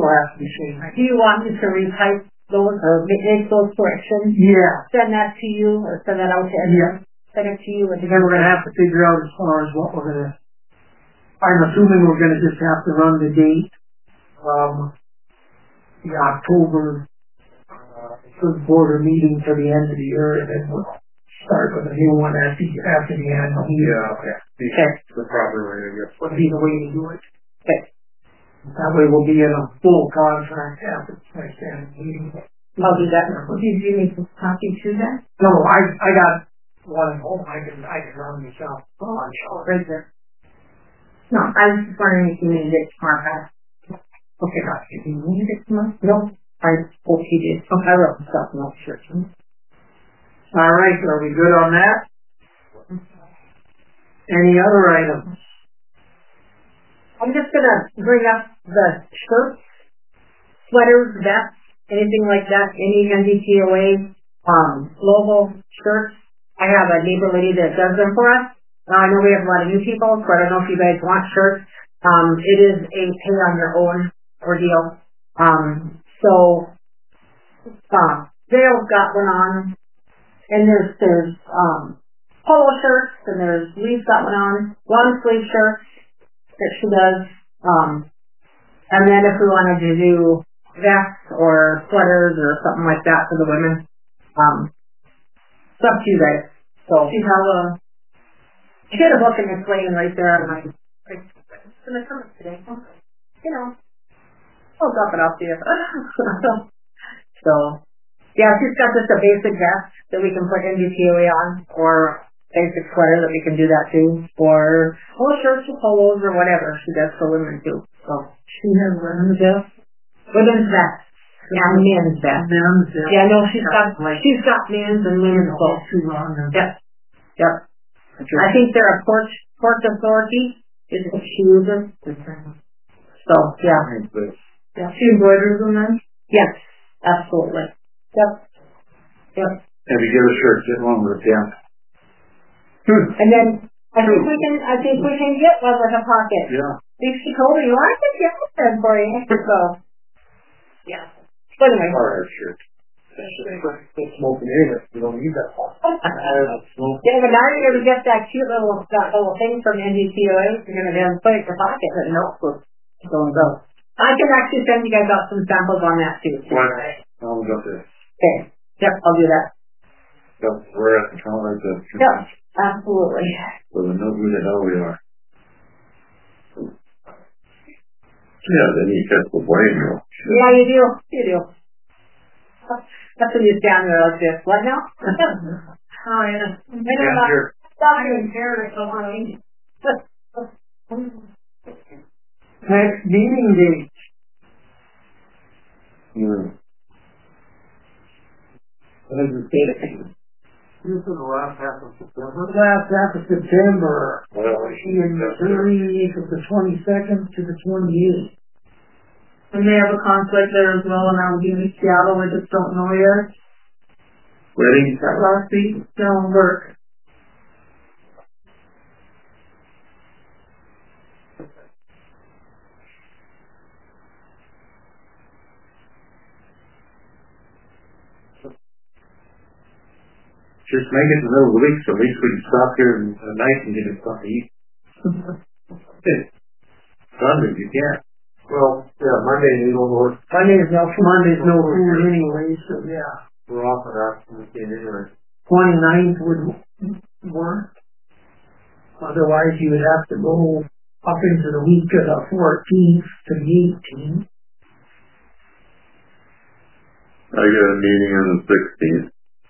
to retype those or make those corrections?
Yeah.
Send that to you or send that out to everyone? Send it to you.
And then we're going to have to figure out as far as what we're going to, I'm assuming we're going to just have to run the date from the October third quarter meeting to the end of the year, and then we'll start with a new one after the annual meeting.
Yeah, okay. The proper way, I guess.
Would be the way to do it.
Okay.
That way we'll be in a full contract after the next annual meeting.
I'll do that. Did you need to copy to that?
No, I got one at home. I can run myself. Oh, I'm sure.
Right there. No, I was just wondering if you needed it tomorrow. Okay, if you needed it tomorrow? No, I hope you did. Okay, I wrote myself no sure.
All right, are we good on that? Any other items?
I'm just gonna bring up the shirts, sweaters, vests, anything like that, any NDTOA logo shirts. I have a neighbor lady that does them for us. I know we have a lot of new people, so I don't know if you guys want shirts. It is a pay on your own ordeal. Dale's got one on, and there's polo shirts, and Lee's got one on, long sleeve shirts that she does. And then if we wanted to do vests or sweaters or something like that for the women, it's up to you guys. So she had a book in this lane right there, and I'm like, it's gonna come today. You know, I'll drop it off to you. So, yeah, she's got just a basic vest that we can put NDTOA on, or basic sweater that we can do that too, or shirts or polos or whatever she does for women too. So
She has women's vest.
Women's vest. Yeah, men's vest. Yeah, no, she's got men's and women's both. Yep. I think they're a port authority is what she uses. So, yeah.
She embroiders them then?
Yes, absolutely. Yep.
And to get a shirt, get one with a damn.
And then I think we can get one with a pocket.
Yeah.
I think she told me, I can get one for you. So, yeah. But anyway.
Alright, shirt.
Smoking in it, you don't need that one.
Yeah, but now you're gonna get that cute little thing from NDTOA. You're gonna then put it in your pocket and notebook. Go. I can actually send you guys out some samples on that too.
I'll go there.
Okay. Yep, I'll do that.
We're at the counter to.
Yep, absolutely.
So we know who the hell we are. Yeah, then you get the blame, you know.
Yeah, you do. You do. That's when you stand there like this. What now?
Oh, yeah.
Stop your hair so funny.
Next meeting date.
This is the last half of September.
Last half of September.
Well,
In Missouri from the 22nd to the 28th.
And they have a conflict there as well, and I'll be in Seattle. I just don't know yet.
Wedding?
That last week, don't work.
Just make it the middle of the week so at least we can stop here at night and get something to eat. Sunday, you can't.
well, yeah, Monday we don't work.
Monday's no food anyway, so yeah.
We're off of that weekend anyway.
29th would work. Otherwise, you would have to go up into the week of the 14th to the 18th.
I got a meeting on the 16th.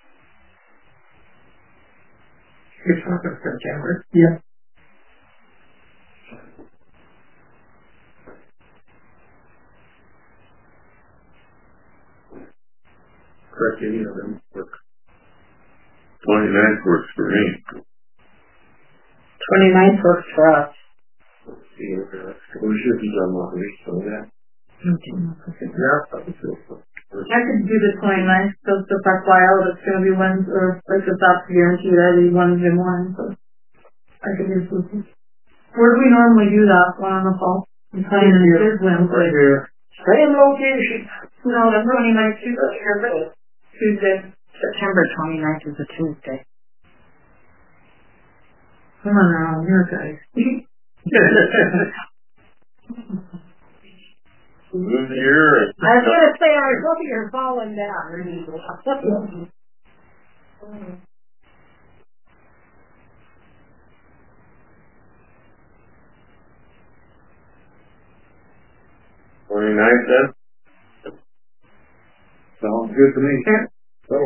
It's not in September. Yeah.
Correct, any of them work.
29th works for me.
29th works for us.
See, we should be done last week, so yeah.
Yeah,
I could do the 29th, because the park wild, it's going to be Wednesday, or like the top guaranteed every Wednesday morning, so I could do something. Where do we normally do that? One on the fall? In Wednesday.
Here. Same location.
No, the 29th, Tuesday.
September 29th is a Tuesday.
Come on now, here guys.
Move the year.
I was going to say, I was hoping you're falling down.
29th then?
Sounds good to me.
So,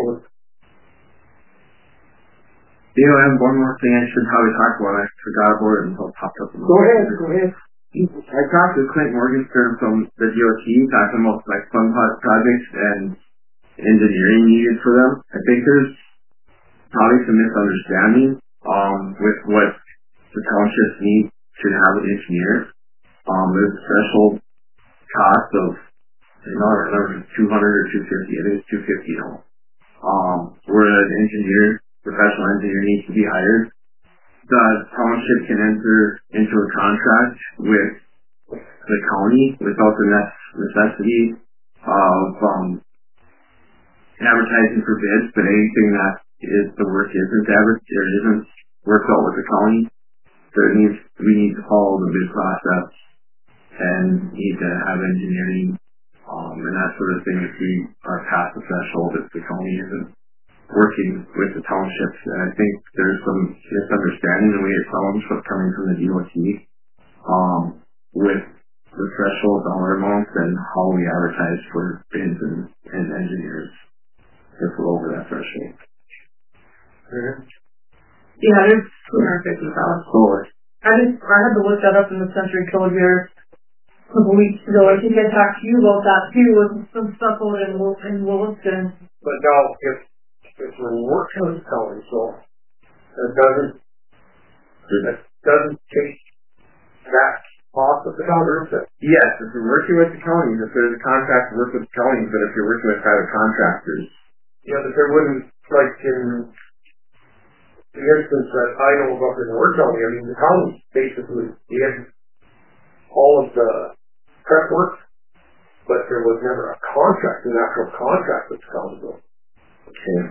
You know, I have one more thing I should probably talk about. I forgot about it until it popped up.
Go ahead.
I talked to Clint Morgenstern from the DOT, talking about like fun projects and engineering needed for them. I think there's probably some misunderstanding with what the townships need to have an engineer. There's a threshold cost of, I don't remember, 200 or 250. I think it's 250 now. Where an engineer, professional engineer, needs to be hired. The township can enter into a contract with the county without the necessity of advertising for bids, but anything that is the work isn't worked out with the county, we need to follow the bid process and need to have engineering and that sort of thing if we are past the threshold if the county isn't working with the townships. And I think there's some misunderstanding the way it sounds coming from the DOT with the threshold dollar amounts and how we advertise for bids and engineers if we're over that threshold.
Yeah, there's 250,000. I had to look that up in the Century Code here a couple weeks ago. I think I talked to you about that too, with some stuff over in Williston.
but now, if we're working with the county, so it doesn't take that off of the county.
Yes, if you're working with the counties, if there's a contract to work with the counties, but if you're working with private contractors.
Yeah, but there wouldn't, like in the instance that I know of up in Ward County, I mean, the county basically did all of the prep work, but there was never a contract, an actual contract with the county though.
Okay.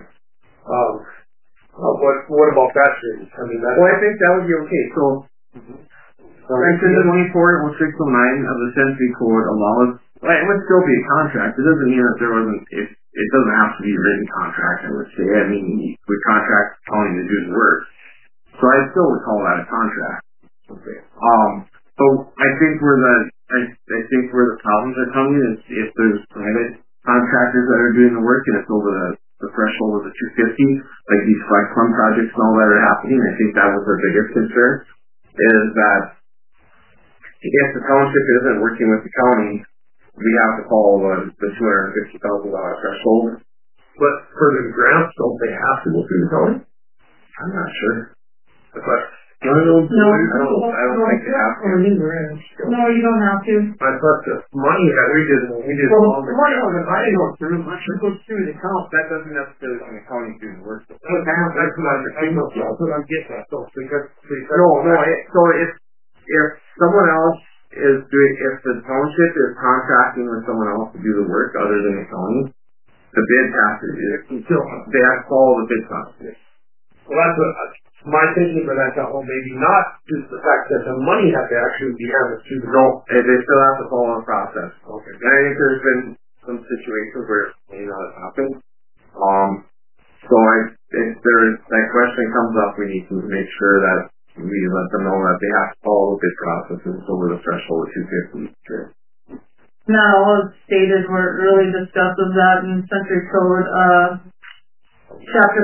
What about that city? I mean,
Well, I think that would be okay. So, Section 24 and 609 of the Century Code allows, it would still be a contract. It doesn't mean that there wasn't, it doesn't have to be a written contract, I would say. I mean, we contract the county to do the work. So I still would call that a contract.
Okay.
So I think where the problems are coming is if there's private contractors that are doing the work and it's over the threshold of the 250, like these flex fund projects and all that are happening. I think that was their biggest concern, is that if the township isn't working with the county, we have to follow the $250,000 threshold.
But for the grants, don't they have to go through the county?
I'm not sure.
But
No,
I don't think they have to.
no, you don't have to.
I thought the money that we did
Well,
all the
money on the money goes through, much it goes through the account.
That doesn't necessarily mean the county doing the work.
That's what I'm getting at, though, because
So if someone else is doing, if the township is contracting with someone else to do the work other than the county, the bid has to they have to follow the bid process.
well, that's what my thinking, but I thought, well, maybe not, just the fact that the money had to actually be handed to the
No, they still have to follow the process.
Okay.
And I think there's been some situations where it may not have happened. So if that question comes up, we need to make sure that we let them know that they have to follow the bid process and it's over the threshold of 250.
Not all is stated where it really discusses that in Century Code, chapter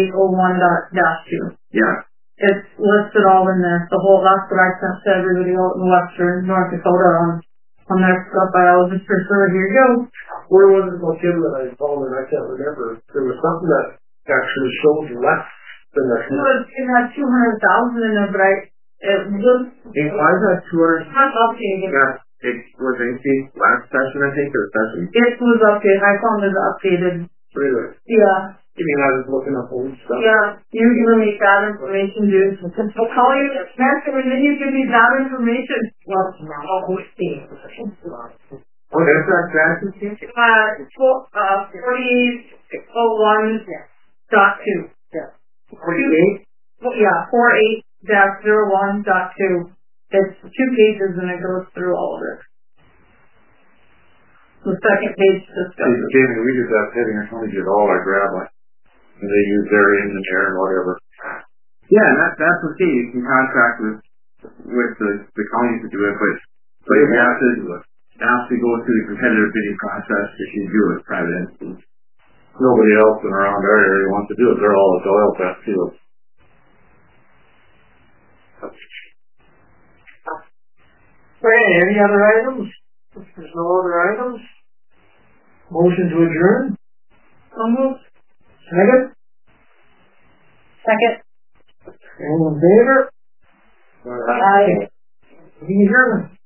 4801-2.
Yeah.
It's listed all in there. That's what I sent to everybody out in western North Dakota on their stuff. I always just prefer, here you go.
Where was it located that I called and I can't remember? There was something that actually showed less than that.
It had 200,000 in there, but it was...
Why is that 200?
Not updated.
Yeah, it was empty last session, I think, or session.
It was updated. I found it updated.
Really?
Yeah.
You mean I was looking up old stuff?
Yeah, you give me bad information, dude. I'll call you next time and then you give me bad information. Well, I'll wait.
Oh, that's that grass is here?
4801.2. Yeah.
48?
Yeah, 48-01.2. It's 2 pages and it goes through all of it. The second page discusses.
Jamie, we did that heading or something, did all our gravel. And they use their engineer and whatever.
Yeah, and that's okay. You can contract with the county to do it, but you have to go through the competitive bidding process if you do it private entities.
Nobody else in around our area wants to do it. They're all at the oil patch fields.
Okay, any other items? If there's no other items, motion to adjourn?
Almost.
Second?
Second.
All in favor?
Aye.
Meeting adjourned.